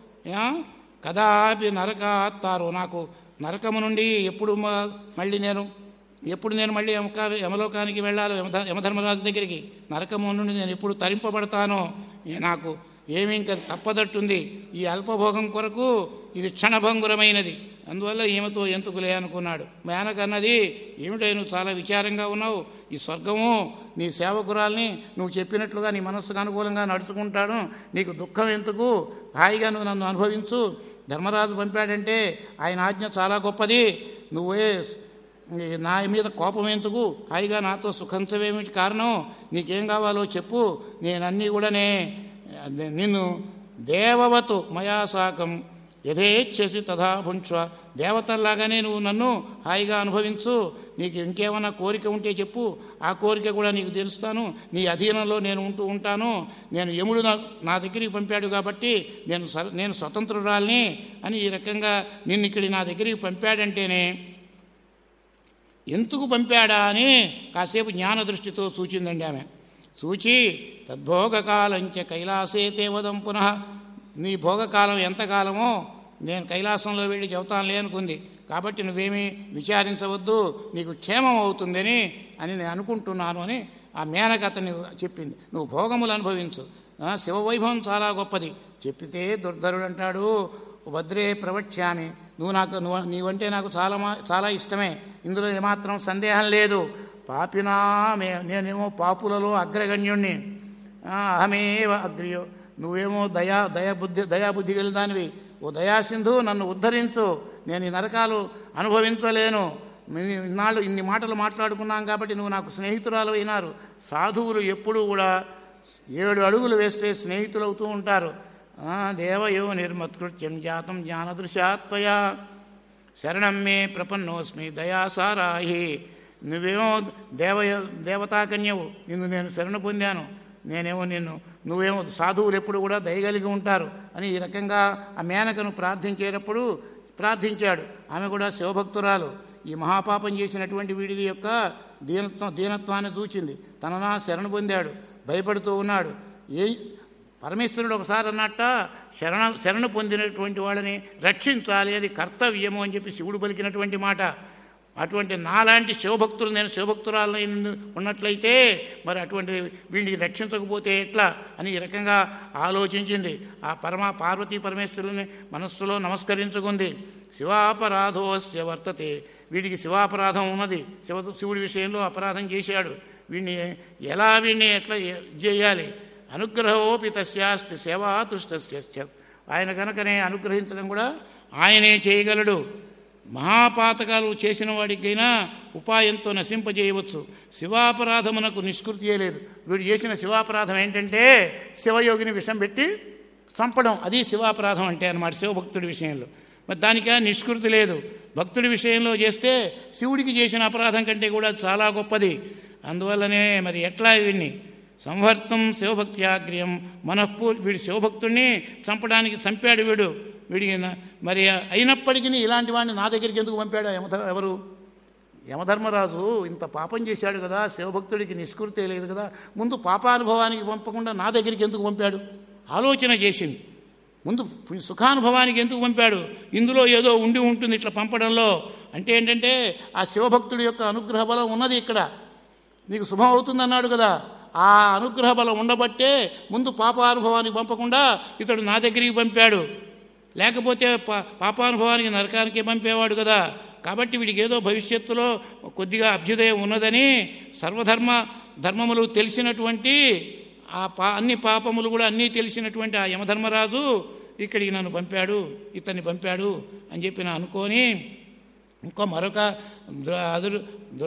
కదా నరక తారు, నాకు నరకము నుండి ఎప్పుడు మళ్ళీ నేను ఎప్పుడు నేను మళ్ళీ యమక యమలోకానికి వెళ్ళాలో, యమధ యమధర్మరాజు దగ్గరికి నరకము నుండి నేను ఎప్పుడు తరింపబడతానో నాకు ఏమి ఇంకా తప్పదట్టుంది. ఈ అల్పభోగం కొరకు ఇది క్షణభంగురమైనది. అందువల్ల ఈమెతో ఎందుకులే అనుకున్నాడు. మేనకన్నది ఏమిటో నువ్వు చాలా విచారంగా ఉన్నావు, ఈ స్వర్గము నీ సేవకురాల్ని నువ్వు చెప్పినట్లుగా నీ మనస్సుకు అనుకూలంగా నడుచుకుంటాడు, నీకు దుఃఖం ఎందుకు, హాయిగా నువ్వు నన్ను అనుభవించు. ధర్మరాజు పంపాడంటే ఆయన ఆజ్ఞ చాలా గొప్పది, నువ్వే నా మీద కోపం ఎందుకు, హాయిగా నాతో సుఖించవేమిటి కారణం, నీకేం కావాలో చెప్పు, నేనన్నీ కూడానే నిన్ను దేవవతు మయా సాకం యథేచ్ఛసి తథా భుంక్ష్వ, దేవతల్లాగానే నువ్వు నన్ను హాయిగా అనుభవించు, నీకు ఇంకేమైనా కోరిక ఉంటే చెప్పు, ఆ కోరిక కూడా నీకు తెలుస్తాను, నీ అధీనంలో నేను ఉంటూ ఉంటాను. నేను యముడు నా నా దగ్గరికి పంపాడు కాబట్టి నేను నేను స్వతంత్రురాల్ని అని ఈ రకంగా నిన్ను ఇక్కడి నా దగ్గరికి పంపాడంటేనే ఎందుకు పంపాడా అని కాసేపు జ్ఞాన దృష్టితో చూచిందండి ఆమె. చూచి తద్భోగకాలంచ కైలాసే తేవదం పునః, నీ భోగకాలం ఎంతకాలమో నేను కైలాసంలో వెళ్ళి చెబుతానులే అనుకుంది. కాబట్టి నువ్వేమీ విచారించవద్దు, నీకు క్షేమం అవుతుందని అని నేను అనుకుంటున్నాను అని ఆ మేనక అతన్ని చెప్పింది. నువ్వు భోగములు అనుభవించు, శివవైభవం చాలా గొప్పది. చెప్పితే దుర్ధరుడు అంటాడు, భద్రే ప్రవక్ష్యామి, నువ్వు నాకు నువ్వు నీవంటే నాకు చాలా చాలా ఇష్టమే, ఇందులో ఏమాత్రం సందేహం లేదు. పాపినా మే నేనేమో పాపులలో అగ్రగణ్యుణ్ణి, అహమేవ అగ్ర్యో, నువ్వేమో దయా దయాబుద్ధి దయాబుద్ధి కలిగిన దానివి. ఓ దయాసింధు నన్ను ఉద్ధరించు, నేను ఈ నరకాలు అనుభవించలేను. ఇన్నాళ్ళు ఇన్ని మాటలు మాట్లాడుకున్నాం కాబట్టి నువ్వు నాకు స్నేహితురాలు అయినారు. సాధువులు ఎప్పుడూ కూడా ఏడు అడుగులు వేస్తే స్నేహితులు అవుతూ ఉంటారు. దేవయో నిర్మత్కృత్యం జాతం జ్ఞానదృశాత్వయా శరణం మే ప్రపన్నోస్మి దయాసారాహి, నువ్వేమో దేవ దేవతాకన్యవు, నిన్ను నేను శరణు పొందాను, నేనేమో నిన్ను నువ్వేమో సాధువులు ఎప్పుడు కూడా దయగలిగి ఉంటారు అని ఈ రకంగా ఆ మేనకను ప్రార్థించేటప్పుడు ప్రార్థించాడు. ఆమె కూడా శివభక్తురాలు. ఈ మహాపాపం చేసినటువంటి వీడిది యొక్క దీనత్వం దీనత్వాన్ని చూచింది. తననా శరణు పొందాడు, భయపడుతూ ఉన్నాడు. ఏ పరమేశ్వరుడు ఒకసారి అన్నట్ట, శరణ శరణు పొందినటువంటి వాళ్ళని రక్షించాలి, అది కర్తవ్యము అని చెప్పి శివుడు పలికినటువంటి మాట. అటువంటి నాలాంటి శివభక్తులు నేను శివభక్తురాలు ఉన్నట్లయితే మరి అటువంటి వీడిని రక్షించకపోతే ఎట్లా అని ఈ రకంగా ఆలోచించింది. ఆ పరమ పార్వతీ పరమేశ్వరుని మనస్సులో నమస్కరించుకుంది. శివాపరాధోస్య వర్తతే, వీడికి శివాపరాధం ఉన్నది, శివ శివుడి విషయంలో అపరాధం చేశాడు, వీడిని ఎలా వీడిని ఎట్లా చేయాలి. అనుగ్రహోపి తస్యాస్తి సేవాతుష్టస్య, ఆయన కనుకనే అనుగ్రహించడం కూడా ఆయనే చేయగలడు. మహాపాతకాలు చేసిన వాడికైనా ఉపాయంతో నశింపజేయవచ్చు. శివాపరాధమునకు నిష్కృతియే లేదు. వీడు చేసిన శివాపరాధం ఏంటంటే శివయోగిని విషం పెట్టి చంపడం, అది శివాపరాధం అంటే అన్నమాట శివభక్తుడి విషయంలో. మరి దానికి నిష్కృతి లేదు. భక్తుడి విషయంలో చేస్తే శివుడికి చేసిన అపరాధం కంటే కూడా చాలా గొప్పది. అందువల్లనే మరి ఎట్లా వీడిని సంవర్తం శివభక్త్యాగ్ర్యం మనఃపూ, వీడు శివభక్తుడిని చంపడానికి చంపాడు వీడు. వీడికి మరి అయినప్పటికీ ఇలాంటి వాడిని నా దగ్గరికి ఎందుకు పంపాడు యమధ ఎవరు యమధర్మరాజు? ఇంత పాపం చేశాడు కదా, శివభక్తుడికి నిష్కృతే లేదు కదా, ముందు పాపానుభవానికి పంపకుండా నా దగ్గరికి ఎందుకు పంపాడు ఆలోచన చేసింది. ముందు సుఖానుభవానికి ఎందుకు పంపాడు? ఇందులో ఏదో ఉండి ఉంటుంది ఇట్లా పంపడంలో. అంటే ఏంటంటే ఆ శివభక్తుడి యొక్క అనుగ్రహ బలం ఉన్నది ఇక్కడ, నీకు శుభం అవుతుందన్నాడు కదా, ఆ అనుగ్రహ బలం ఉండబట్టే ముందు పాపానుభవానికి పంపకుండా ఇతడు నా దగ్గరికి పంపాడు. లేకపోతే పా పాపానుభవానికి నరకానికి పంపేవాడు కదా. కాబట్టి వీడికి ఏదో భవిష్యత్తులో కొద్దిగా అభ్యుదయం ఉన్నదని సర్వధర్మ ధర్మములు తెలిసినటువంటి ఆ పా అన్ని పాపములు కూడా అన్నీ తెలిసినటువంటి ఆ యమధర్మరాజు ఇక్కడికి నన్ను పంపాడు, ఇతన్ని పంపాడు అని చెప్పి నా అనుకొని ఇంకో మరొక అదురు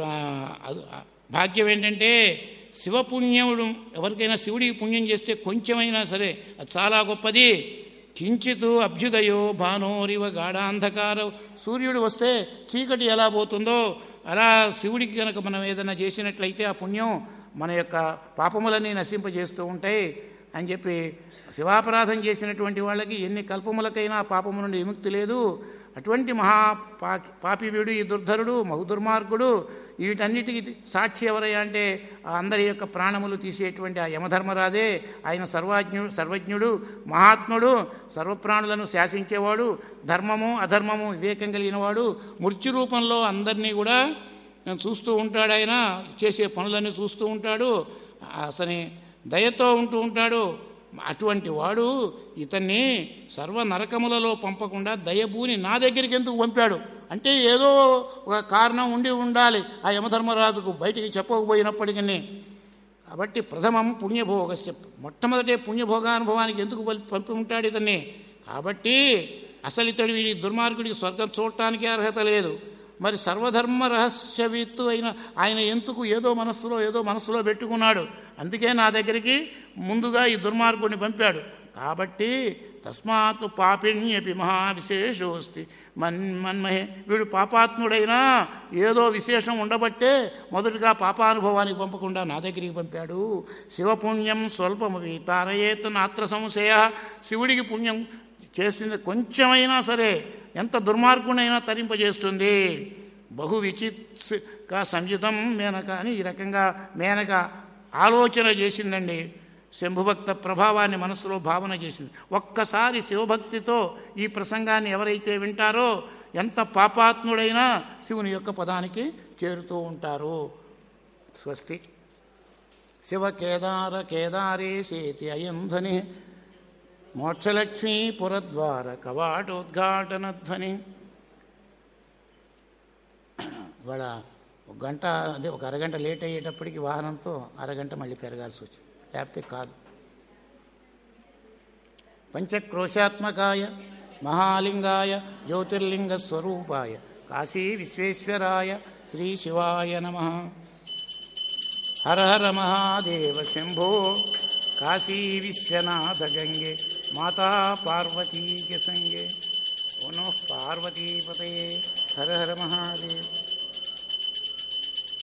భాగ్యం ఏంటంటే శివపుణ్యముడు ఎవరికైనా శివుడికి పుణ్యం చేస్తే కొంచెమైనా సరే అది చాలా గొప్పది. కించితు అభ్యుదయో భానోరివ గాఢాంధకార, సూర్యుడు వస్తే చీకటి ఎలా పోతుందో అలా శివుడికి కనుక మనం ఏదైనా చేసినట్లయితే ఆ పుణ్యం మన యొక్క పాపములన్నీ నశింపజేస్తూ ఉంటాయి అని చెప్పి, శివాపరాధం చేసినటువంటి వాళ్ళకి ఎన్ని కల్పములకైనా పాపము నుండి విముక్తి లేదు. అటువంటి మహా పా పాపివీడు ఈ దుర్ధరుడు బహుదుర్మార్గుడు. వీటన్నిటికీ సాక్షి ఎవరయ్యా అంటే అందరి యొక్క ప్రాణములు తీసేటువంటి ఆ యమధర్మరాజే. ఆయన సర్వజ్ఞుడు సర్వజ్ఞుడు మహాత్ముడు, సర్వప్రాణులను శాసించేవాడు, ధర్మము అధర్మము వివేకం కలిగినవాడు. మృత్యు రూపంలో అందరినీ కూడా చూస్తూ ఉంటాడు, ఆయన చేసే పనులన్నీ చూస్తూ ఉంటాడు, అతని దయతో ఉంటూ ఉంటాడు. అటువంటి వాడు ఇతన్ని సర్వ నరకములలో పంపకుండా దయబూని నా దగ్గరికి ఎందుకు పంపాడు అంటే ఏదో ఒక కారణం ఉండి ఉండాలి ఆ యమధర్మరాజుకు, బయటికి చెప్పకపోయినప్పటికీ. కాబట్టి ప్రథమం పుణ్యభోగస్య, మొట్టమొదటే పుణ్యభోగానుభవానికి ఎందుకు పంపి ఉంటాడు ఇతన్ని. కాబట్టి అసలు ఇతడు వీడి దుర్మార్గుడికి స్వర్గం చూడటానికి అర్హత లేదు. మరి సర్వధర్మ రహస్యవిత్తు అయిన ఆయన ఎందుకు ఏదో మనస్సులో ఏదో మనస్సులో పెట్టుకున్నాడు, అందుకే నా దగ్గరికి ముందుగా ఈ దుర్మార్గుడిని పంపాడు. కాబట్టి తస్మాత్ పాపిణ్యపి మహావిశేషోస్తి మన్ మన్మహే, వీడు పాపాత్ముడైనా ఏదో విశేషం ఉండబట్టే మొదటిగా పాపానుభవానికి పంపకుండా నా దగ్గరికి పంపాడు. శివపుణ్యం స్వల్పమవి తారయేత్ నాత్ర సంశయ, శివుడికి పుణ్యం చేస్తుంది కొంచెమైనా సరే ఎంత దుర్మార్గునైనా తరింపజేస్తుంది. బహు విచిత్క సంయుతం మేనక అని ఈ రకంగా మేనక ఆలోచన చేసిందండి. శంభుభక్త ప్రభావాన్ని మనసులో భావన చేసింది. ఒక్కసారి శివభక్తితో ఈ ప్రసంగాన్ని ఎవరైతే వింటారో ఎంత పాపాత్ముడైనా శివుని యొక్క పదానికి చేరుతూ ఉంటారు. స్వస్తి. శివ కేదార కేదారే సేతి అయంధ్వని మోక్షలక్ష్మీ పురద్వార కవాటోద్ఘాటనధ్వని. ఇవాళ ఒక గంట అదే ఒక అరగంట లేట్ అయ్యేటప్పటికి వాహనంతో అరగంట మళ్ళీ పెరగాల్సి వచ్చింది, లేకపోతే కాదు. పంచక్రోశాత్మకాయ మహాలింగాయ జ్యోతిర్లింగ స్వరూపాయ కాశీ విశ్వేశ్వరాయ శ్రీ శివాయ నమః. హర హర మహాదేవ శంభో కాశీ విశ్వనాథ గంగే మాతా పార్వతీ కే సంగే. ఓ నమః పార్వతీపతయే. హర హర మహాదేవ.